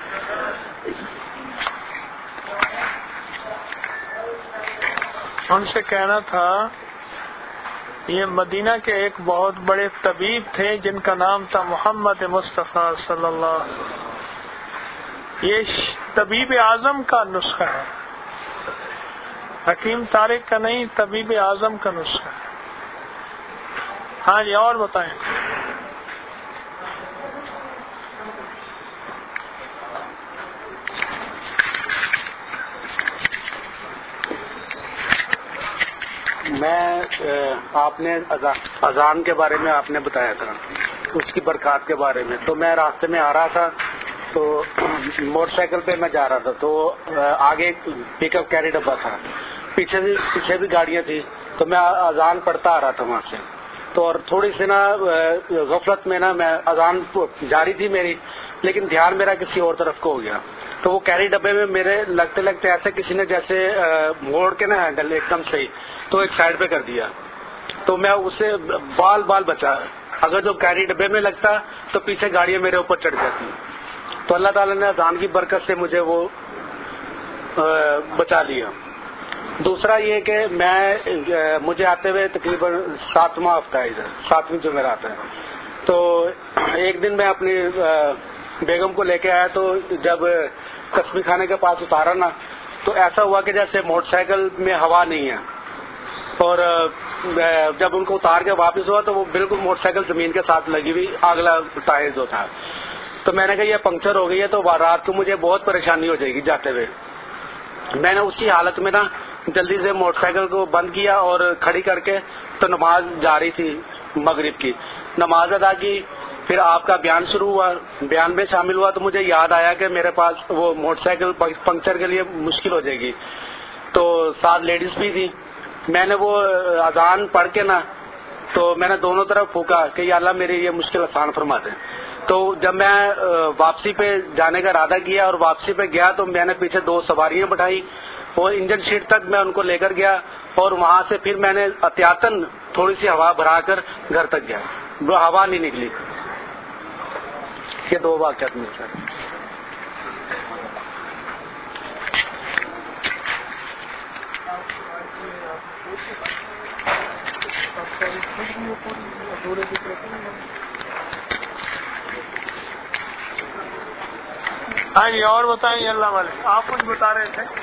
ان سے کہنا تھا یہ مدینہ کے ایک بہت بڑے طبیب تھے جن کا نام تھا محمد مصطفیٰ صلی اللہ علیہ وسلم. یہ طبیب اعظم کا نسخہ ہے، حکیم طارق کا نہیں، طبیب اعظم کا نسخہ ہے. ہاں جی اور بتائیں. میں آپ نے اذان کے بارے میں آپ نے بتایا تھا، اس کی برکات کے بارے میں. تو میں راستے میں آ رہا تھا تو موٹر سائیکل پہ میں جا رہا تھا، تو آگے پک اپ کیری ڈبہ تھا، پیچھے بھی پیچھے بھی گاڑیاں تھی، تو میں اذان پڑھتا آ رہا تھا وہاں سے. تو اور تھوڑی سی نا غفلت میں نا میں اذان جاری تھی میری، لیکن دھیان میرا کسی اور طرف کو ہو گیا. تو وہ کیری ڈبے میں میرے لگتے لگتے ایسے کسی نے جیسے موڑ کے نا ہینڈل ایک دم صحیح تو ایک سائڈ پہ کر دیا. تو میں اسے بال بال بچا. اگر جو کیری ڈبے میں لگتا تو پیچھے گاڑیاں میرے اوپر چڑھ جاتی. تو اللہ تعالیٰ نے اذان کی برکت سے مجھے وہ بچا لیا. دوسرا یہ کہ میں مجھے آتے ہوئے تقریباً ساتواں ہفتہ ہے، ادھر ساتویں جمعرات ہے. تو ایک دن میں اپنی بیگم کو لے کے آیا، تو جب قسمی خانے کے پاس اتارا نا تو ایسا ہوا کہ جیسے موٹر سائیکل میں ہوا نہیں ہے. اور جب ان کو اتار کے واپس ہوا تو وہ بالکل موٹر سائیکل زمین کے ساتھ لگی ہوئی، اگلا ٹائر جو تھا. تو میں نے کہا یہ پنکچر ہو گئی ہے، تو رات کو مجھے بہت پریشانی ہو جائے گی جاتے ہوئے. میں نے اسی حالت میں نا جلدی سے موٹر سائیکل کو بند کیا اور کھڑی کر کے، تو نماز جاری تھی مغرب کی، نماز ادا کی. پھر آپ کا بیان شروع ہوا، بیان میں شامل ہوا، تو مجھے یاد آیا کہ میرے پاس وہ موٹر سائیکل پنکچر کے لیے مشکل ہو جائے گی. تو ساتھ لیڈیز بھی تھی. میں نے وہ اذان پڑھ کے نا تو میں نے دونوں طرف پھونکا کہ یا اللہ میری یہ مشکل آسان فرما دیں. تو جب میں واپسی پہ جانے کا ارادہ کیا اور واپسی پہ گیا تو میں نے پیچھے دو سواریاں بٹھائی اور انجن شیٹ تک میں ان کو لے کر گیا، اور وہاں سے پھر میں نے احتیاطاً تھوڑی سی ہوا بھرا کر گھر تک گیا. وہ ہوا نہیں نکلی. یہ دو واقعات مل سکتے. ہاں جی، اور بتائیں اللہ والے، آپ کچھ بتا رہے تھے.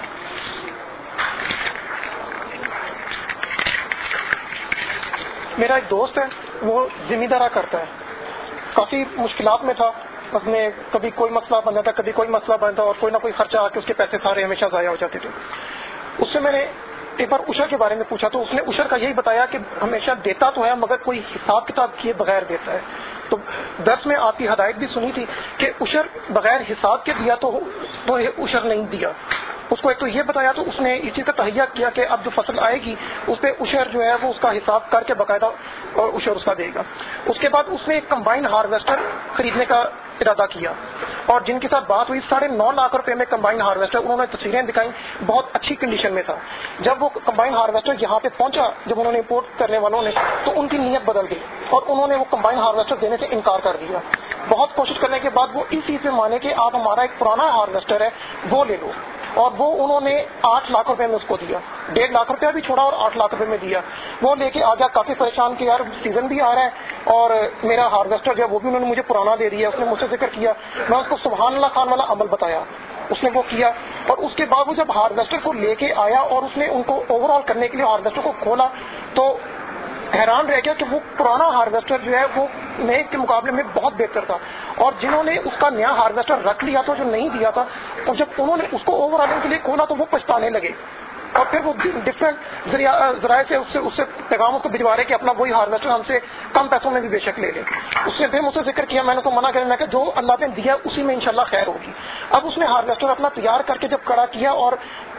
میرا ایک دوست ہے، وہ زمیندارا کرتا ہے، کافی مشکلات میں تھا. اس میں کبھی کوئی مسئلہ بن جاتا، کبھی کوئی مسئلہ بنتا، اور کوئی نہ کوئی خرچہ آ کے اس کے پیسے سارے ہمیشہ ضائع ہو جاتے تھے. اس سے میں نے ایک بار عشر کے بارے میں پوچھا تو اس نے عشر کا یہی بتایا کہ ہمیشہ دیتا تو ہے مگر کوئی حساب کتاب کیے بغیر دیتا ہے. تو درس میں آپ کی ہدایت بھی سنی تھی کہ عشر بغیر حساب کے دیا تو عشر نہیں دیا. اس کو ایک تو یہ بتایا، تو اس نے اس چیز کا تہیہ کیا کہ اب جو فصل آئے گی اس پہ عشر جو ہے وہ اس کا حساب کر کے باقاعدہ اور عشر اس کا دے گا. اس کے بعد اس نے ایک کمبائن ہارویسٹر خریدنے کا ارادہ کیا، اور جن کے ساتھ بات ہوئی ساڑھے نو لاکھ روپے میں کمبائن ہارویسٹر، انہوں نے تصویریں دکھائیں، بہت اچھی کنڈیشن میں تھا. جب وہ کمبائن ہارویسٹر یہاں پہ پہنچا، جب انہوں نے امپورٹ کرنے والوں نے، تو ان کی نیت بدل گئی اور انہوں نے وہ کمبائن ہارویسٹر دینے سے انکار کر دیا. بہت کوشش کرنے کے بعد وہ اس چیز پہ مانے کہ آپ ہمارا ایک پرانا ہارویسٹر ہے وہ لے لو، اور وہ انہوں نے آٹھ لاکھ روپے میں اس کو دیا. ڈیڑھ لاکھ روپیہ بھی چھوڑا اور آٹھ لاکھ روپے میں دیا. وہ لے کے آ گیا، کافی پریشان کہ یار سیزن بھی آ رہا ہے اور میرا ہارویسٹر جو ہے وہ بھی انہوں نے مجھے پرانا دے دیا. اس نے مجھ سے ذکر کیا، میں اس کو سبحان اللہ خان والا عمل بتایا، اس نے وہ کیا. اور اس کے بعد وہ جب ہارویسٹر کو لے کے آیا اور اس نے ان کو اوور آل کرنے کے لیے ہارویسٹر کو کھولا تو حیران رہ گیا کہ وہ پرانا ہارویسٹر جو ہے وہ نئے کے مقابلے میں بہت بہتر تھا. اور جنہوں نے اس کا نیا ہارویسٹر رکھ لیا تھا جو نہیں دیا تھا، اور جب انہوں نے اس کو اوور آلنگ کے لیے کھولا تو وہ پچھتانے لگے، اور پھر وہ ڈفرینٹ ذرائع سے اس سے اس سے پیغام اس کو بھجوا رہے کہ اپنا وہی ہارویسٹر ہم سے کم پیسوں میں بھی بے شک لے لے. اس نے پھر مجھ سے ذکر کیا، میں نے تو منع کرنا کہ جو اللہ نے دیا اسی میں انشاءاللہ خیر ہوگی. اب اس نے ہارویسٹر اپنا تیار کر کے جب کڑا کیا اور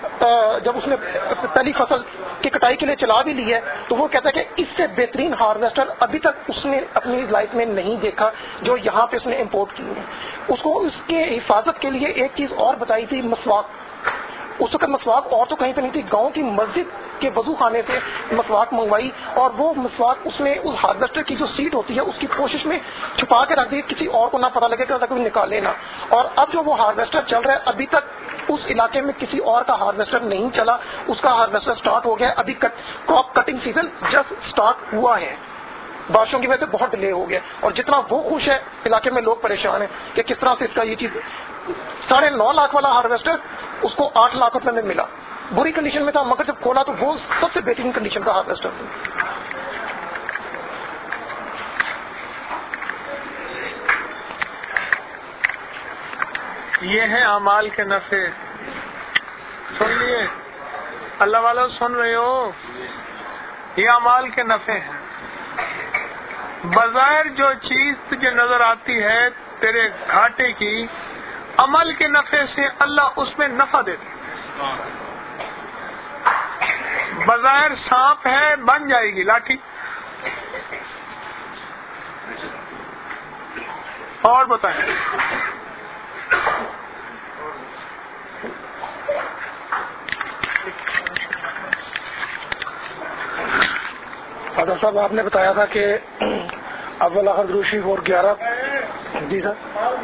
جب اس نے پہلی فصل کی کٹائی کے لیے چلا بھی لی ہے تو وہ کہتا ہے کہ اس سے بہترین ہارویسٹر ابھی تک اس نے اپنی لائف میں نہیں دیکھا جو یہاں پہ اس نے امپورٹ کی ہے. اس کو اس کے حفاظت کے لیے ایک چیز اور بتائی تھی، مسواک. اس وقت مسواک اور تو کہیں پہ نہیں تھی، گاؤں کی مسجد کے وضو خانے سے مسواک منگوائی، اور وہ مسواک اس نے اس ہارویسٹر کی جو سیٹ ہوتی ہے اس کی کوشش میں چھپا کے رکھ دی، کسی اور کو نہ پتا لگے کہ کوئی نکالے نہ. اور اب جو وہ ہارویسٹر چل رہا ہے ابھی تک اس علاقے میں کسی اور کا ہارویسٹر نہیں چلا، اس کا ہارویسٹر سٹارٹ ہو گیا. ابھی crop cutting season just start ہوا ہے، بارشوں کی وجہ سے بہت ڈیلے ہو گیا. اور جتنا وہ خوش ہے علاقے میں لوگ پریشان ہیں کہ کس طرح سے اس کا یہ چیز ساڑھے نو لاکھ والا ہارویسٹر اس کو آٹھ لاکھ روپے میں ملا. بری کنڈیشن میں تھا مگر جب کھولا تو وہ سب سے بہترین کنڈیشن کا ہارویسٹر تھا. یہ ہے اعمال کے نفع. سن لیے اللہ والوں، سن رہے ہو؟ یہ اعمال کے نفع ہیں. بظاہر جو چیز تجھے نظر آتی ہے تیرے گھاٹے کی، عمل کے نفع سے اللہ اس میں نفع دیتا ہے. بظاہر سانپ ہے، بن جائے گی لاٹھی. اور بتائیں. فادر صاحب آپ نے بتایا تھا کہ اول آخر درود شریف اور گیارہ جی سر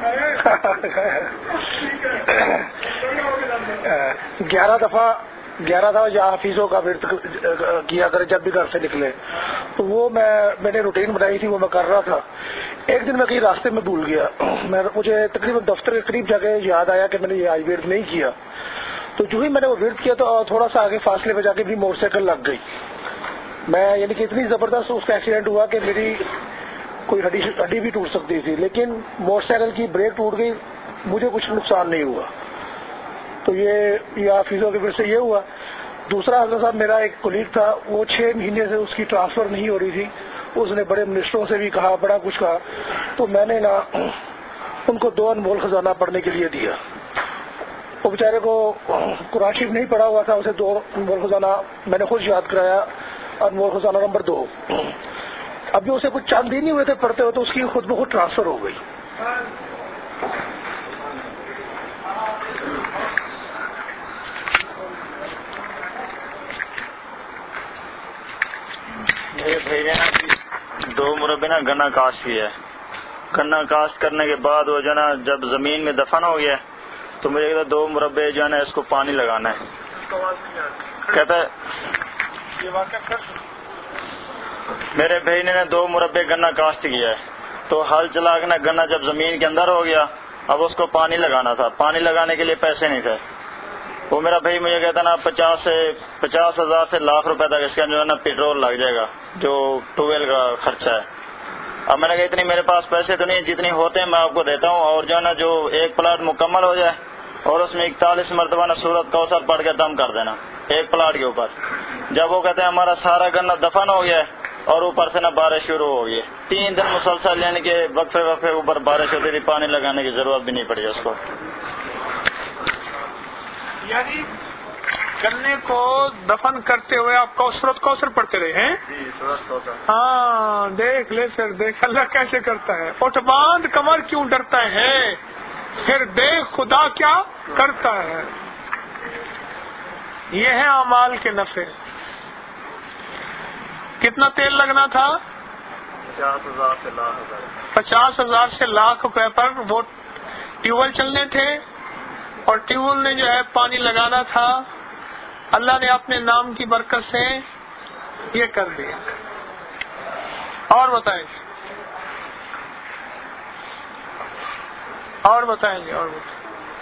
گیارہ دفعہ گیارہ دفعہ یا حافظوں کا ورد کیا کرے جب بھی گھر سے نکلے. تو وہ میں میں نے روٹین بنائی تھی، وہ میں کر رہا تھا. ایک دن میں کہیں راستے میں بھول گیا. میں مجھے تقریباً دفتر کے قریب جا کے یاد آیا کہ میں نے یہ آج ورد نہیں کیا. تو جو ہی میں نے وہ ورد کیا تو تھوڑا سا آگے فاصلے پہ جا کے بھی موٹر سائیکل لگ گئی. میں یعنی کہ اتنی زبردست اس کا ایکسیڈنٹ ہوا کہ میری کوئی ہڈی ہڈی بھی ٹوٹ سکتی تھی، لیکن موٹر سائیکل کی بریک ٹوٹ گئی، مجھے کچھ نقصان نہیں ہوا. تو یہ یہ حافظوں کے پھر سے یہ ہوا. دوسرا حضرت صاحب میرا ایک کولیگ تھا، وہ چھ مہینے سے اس کی ٹرانسفر نہیں ہو رہی تھی. اس نے بڑے منسٹروں سے بھی کہا، بڑا کچھ کہا. تو میں نے نا ان کو دو انمول خزانہ پڑھنے کے لیے دیا. وہ بیچارے کو قرآن شریف نہیں پڑھا ہوا تھا، اسے دو انمول خزانہ میں نے خود یاد کرایا. انمول خزانہ نمبر دو. ابھی اسے کچھ چند دن ہی ہوئے تھے پڑھتے ہوئے تو اس کی خود بخود ٹرانسفر ہو گئی. میرے بھائی نے نا دو مربع نا گنا کاشت کیا ہے. گنا کاشت کرنے کے بعد وہ جو ہے نا جب زمین میں دفن ہو گیا تو مجھے دو مربع جو ہے نا اس کو پانی لگانا ہے. کہتا ہے میرے بھائی نے دو مربع گنا کاشت کیا ہے تو ہل چلا کے نا گنا جب زمین کے اندر ہو گیا، اب اس کو پانی لگانا تھا. پانی لگانے کے لیے پیسے نہیں تھے. وہ میرا بھائی مجھے کہتا نا پچاس سے پچاس ہزار سے لاکھ روپے تک اس کا جو ہے نا پیٹرول لگ جائے گا، جو ٹویل کا خرچہ ہے. اب میں نے کہا اتنی میرے پاس پیسے تو نہیں، جتنی ہوتے ہیں میں آپ کو دیتا ہوں، اور جو ہے نا جو ایک پلاٹ مکمل ہو جائے اور اس میں اکتالیس مرتبہ نا سورت کوثر پڑھ کے دم کر دینا ایک پلاٹ کے اوپر. جب وہ کہتے ہیں ہمارا سارا گنا دفن ہو گیا اور اوپر سے نا بارش شروع ہو گئی، تین دن مسلسل یعنی کہ وقفے وقفے اوپر بارش ہوتی تھی، پانی لگانے کی ضرورت بھی نہیں پڑی اس کو. یعنی گنے کو دفن کرتے ہوئے آپ کوثرت کوثر پڑھتے رہے ہیں. ہاں دیکھ لے پھر دیکھ اللہ کیسے کرتا ہے. اٹھ باندھ کمر کیوں ڈرتا ہے، پھر دیکھ خدا کیا کرتا ہے. یہ ہے اعمال کے نفع. کتنا تیل لگنا تھا؟ پچاس ہزار سے لاکھ پچاس ہزار سے لاکھ روپے پر وہ ٹیوبویل چلنے تھے اور ٹیوبویل نے جو ہے پانی لگانا تھا. اللہ نے اپنے نام کی برکت سے یہ کر دیا. اور بتائیں اور بتائیں گے اور بتائیں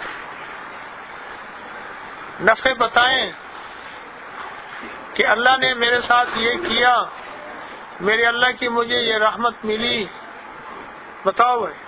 نفع بتائیں کہ اللہ نے میرے ساتھ یہ کیا، میرے اللہ کی مجھے یہ رحمت ملی. بتاؤ بھائی.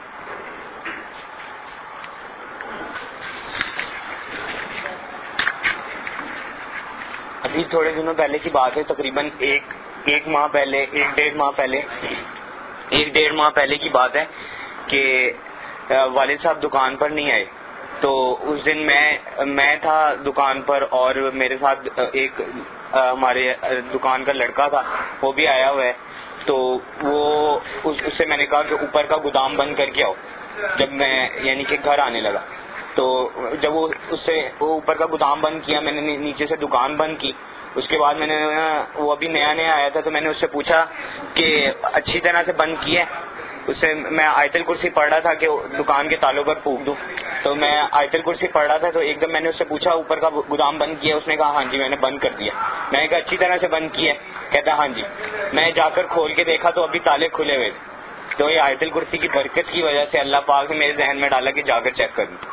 ابھی تھوڑے دنوں پہلے کی بات ہے، تقریباً ایک ایک ماہ پہلے ایک ڈیڑھ ماہ پہلے ایک ڈیڑھ ماہ پہلے کی بات ہے کہ والد صاحب دکان پر نہیں آئے. تو اس دن میں میں تھا دکان پر اور میرے ساتھ ایک ہمارے دکان کا لڑکا تھا، وہ بھی آیا ہوا ہے. تو وہ اس سے میں نے کہا کہ اوپر کا گودام بند کر کے آؤ. جب میں یعنی کہ گھر آنے لگا تو جب وہ اس سے وہ اوپر کا گودام بند کیا، میں نے نیچے سے دکان بند کی. اس کے بعد میں نے وہ ابھی نیا نیا آیا تھا تو میں نے اس سے پوچھا کہ اچھی طرح سے بند کیا ہے. اس سے میں آیت الکرسی پڑھ رہا تھا کہ دکان کے تالوں پر پھونک دوں. تو میں آیت الکرسی پڑھ رہا تھا تو ایک دم میں نے اس سے پوچھا اوپر کا گودام بند کیا؟ اس نے کہا ہاں جی میں نے بند کر دیا. میں نے کہا اچھی طرح سے بند کیا ہے؟ کہتا ہاں جی. میں جا کر کھول کے دیکھا تو ابھی تالے کھلے ہوئے تھے. تو یہ آیت الکرسی کی برکت کی وجہ سے اللہ پاک نے میرے ذہن میں ڈالا کہ جا کر چیک کر لوں.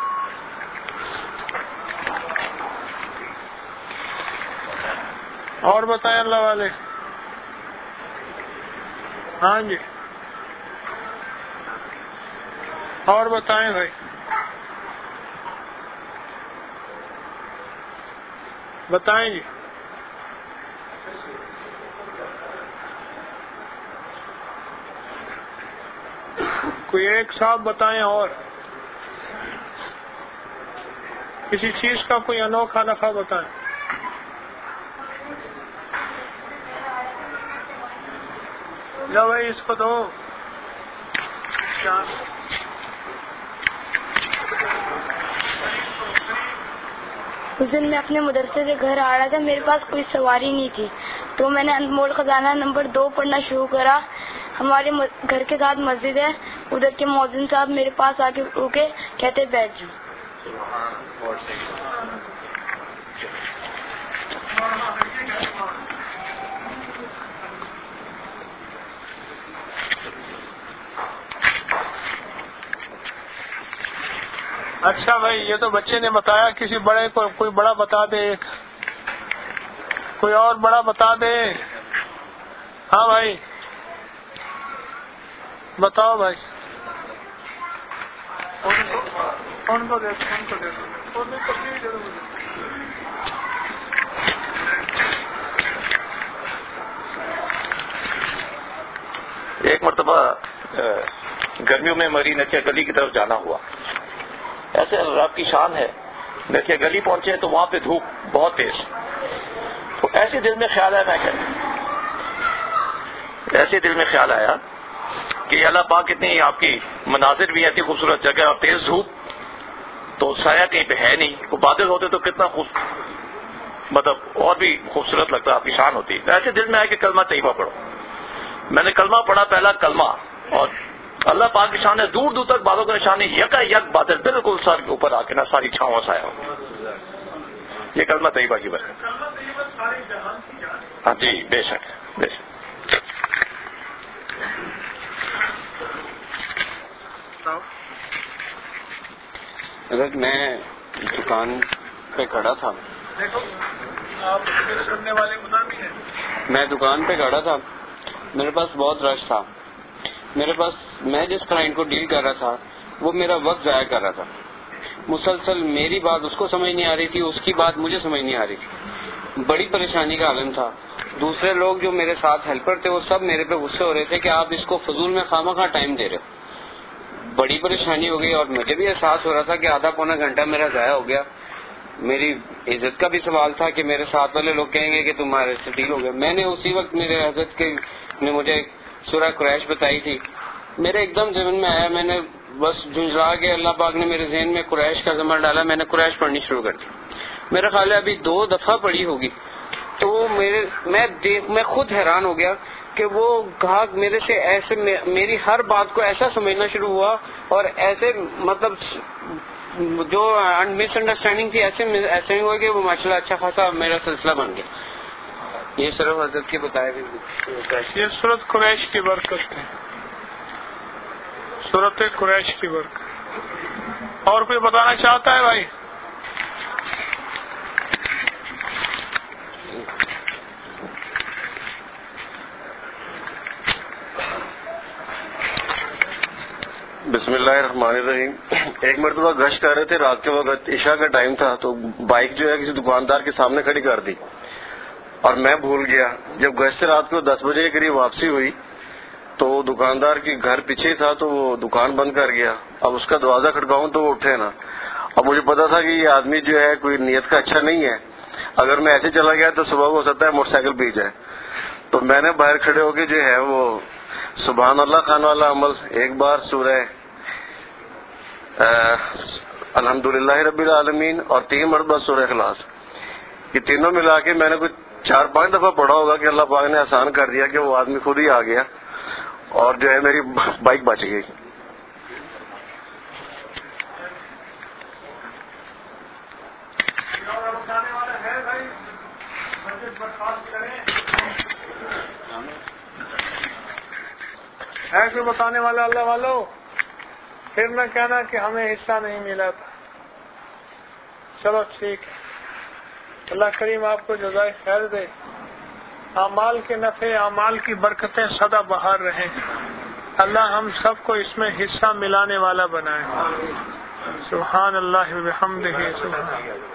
اور بتائیں اللہ والے. ہاں جی اور بتائیں بھائی. بتائیں جی. کوئی ایک صاحب بتائیں، اور کسی چیز کا کوئی انوکھا نفع بتائیں. لو بھائی اس کو دو. اس دن میں اپنے مدرسے سے گھر آ رہا تھا، میرے پاس کوئی سواری نہیں تھی، تو میں نے انمول خزانہ نمبر دو پڑھنا شروع کرا. ہمارے گھر کے ساتھ مسجد ہے، ادھر کے مؤذن صاحب میرے پاس آ کے رکے، کہتے بیٹھ جاؤ. اچھا بھائی، یہ تو بچے نے بتایا، کسی بڑے کو کوئی بڑا بتا دے، کوئی اور بڑا بتا دے. ہاں بھائی بتاؤ بھائی. کون کو دے کون کو دے ایک مرتبہ گرمیوں میں مری نچیا گلی کی طرف جانا ہوا. ایسے رب کی شان ہے، نچیا گلی پہنچے تو وہاں پہ دھوپ بہت تیز. تو ایسے دل میں خیال آیا، میں کہ ایسے دل میں خیال آیا کہ اللہ پاک اتنی آپ کی مناظر بھی ایسی خوبصورت جگہ اور تیز دھوپ، تو سایہ کہیں پہ ہے نہیں. وہ بادل ہوتے تو کتنا خوب مطلب اور بھی خوبصورت لگتا، آپ کی شان ہوتی. ایسے دل میں آیا کہ کلمہ طیبہ پڑھو. میں نے کلمہ پڑھا، پہلا کلمہ، اور اللہ پاک کی شان ہے، دور دور تک بادلوں کا نشانی، یکا یک بادل بالکل سر کے اوپر آ کے نا ساری چھاؤں سایہ ہو. یہ کلمہ طیبہ کی برکت. ہاں جی بے شک بے شک. حضرت میں دکان پہ کھڑا تھا، سننے والے خدا بھی ہیں. میں دکان پہ کھڑا تھا، میرے پاس بہت رش تھا. میرے پاس میں جس کلائنٹ کو ڈیل کر رہا تھا وہ میرا وقت ضائع کر رہا تھا. مسلسل میری بات اس کو سمجھ نہیں آ رہی تھی، اس کی بات مجھے سمجھ نہیں آ رہی تھی. بڑی پریشانی کا عالم تھا. دوسرے لوگ جو میرے ساتھ ہیلپر تھے وہ سب میرے پہ غصے ہو رہے تھے کہ آپ اس کو فضول میں خواہ مخواہ ٹائم دے رہے ہو. بڑی پریشانی ہو گئی، اور مجھے بھی احساس ہو رہا تھا کہ آدھا پونا گھنٹہ میرا ضائع ہو گیا. میری عزت کا بھی سوال تھا کہ میرے ساتھ والے لوگ کہیں گے کہ تمہارے سے ڈیل ہو گیا. میں نے اسی وقت میرے حضرت کے نے مجھے سورہ قریش بتائی تھی، میرے ایک دم ذہن میں آیا، میں نے بس جھنجھلا کے اللہ پاک نے میرے ذہن میں قریش کا زمر ڈالا، میں نے قریش پڑھنی شروع کر دی. میرا خیال ہے ابھی دو دفعہ پڑھی ہوگی. تو میرے میں دیکھ میں خود حیران ہو گیا کہ وہ گاہک میرے سے ایسے میری ہر بات کو ایسا سمجھنا شروع ہوا، اور ایسے مطلب جو مس انڈرسٹینڈنگ تھی ایسے ایسے ہوا کہ وہ ماشاء اللہ اچھا خاصا میرا سلسلہ بن گیا. یہ صرف حضرت کے بتائے ہوئے یہ سورت قریش کی برکت ہے، سورت قریش کی برکت. اور کوئی بتانا چاہتا ہے بھائی؟ بسم اللہ الرحمن الرحیم. ایک مرتبہ گشت کر رہے تھے، رات کے وقت عشاء کا ٹائم تھا، تو بائک جو ہے کسی دکاندار کے سامنے کھڑی کر دی اور میں بھول گیا. جب گشت سے رات کو دس بجے کے قریب واپسی ہوئی تو دکاندار کی گھر پیچھے تھا، تو وہ دکان بند کر گیا. اب اس کا دروازہ کھڑکاؤں تو وہ اٹھے نا. اب مجھے پتا تھا کہ یہ آدمی جو ہے کوئی نیت کا اچھا نہیں ہے، اگر میں ایسے چلا گیا تو صبح کو ہو سکتا ہے موٹر سائیکل پی جائے. تو میں نے باہر کھڑے ہو کے جو ہے وہ سبحان اللہ خان والا عمل ایک بار، سورہ الحمدللہ رب العالمین، اور تین مرتبہ سورہ اخلاص، یہ تینوں ملا کے میں نے کچھ چار پانچ دفعہ پڑھا ہوگا کہ اللہ پاک نے آسان کر دیا کہ وہ آدمی خود ہی آ گیا اور جو ہے میری بائک بچ گئی. ہے کوئی بتانے والا اللہ والو؟ پھر نہ کہنا کہ ہمیں حصہ نہیں ملا تھا. چلو ٹھیک ہے، اللہ کریم آپ کو جزائے خیر دے. اعمال کے نفع، اعمال کی برکتیں سدا بہار رہیں. اللہ ہم سب کو اس میں حصہ ملانے والا بنائے. سبحان اللہ و بحمدہ.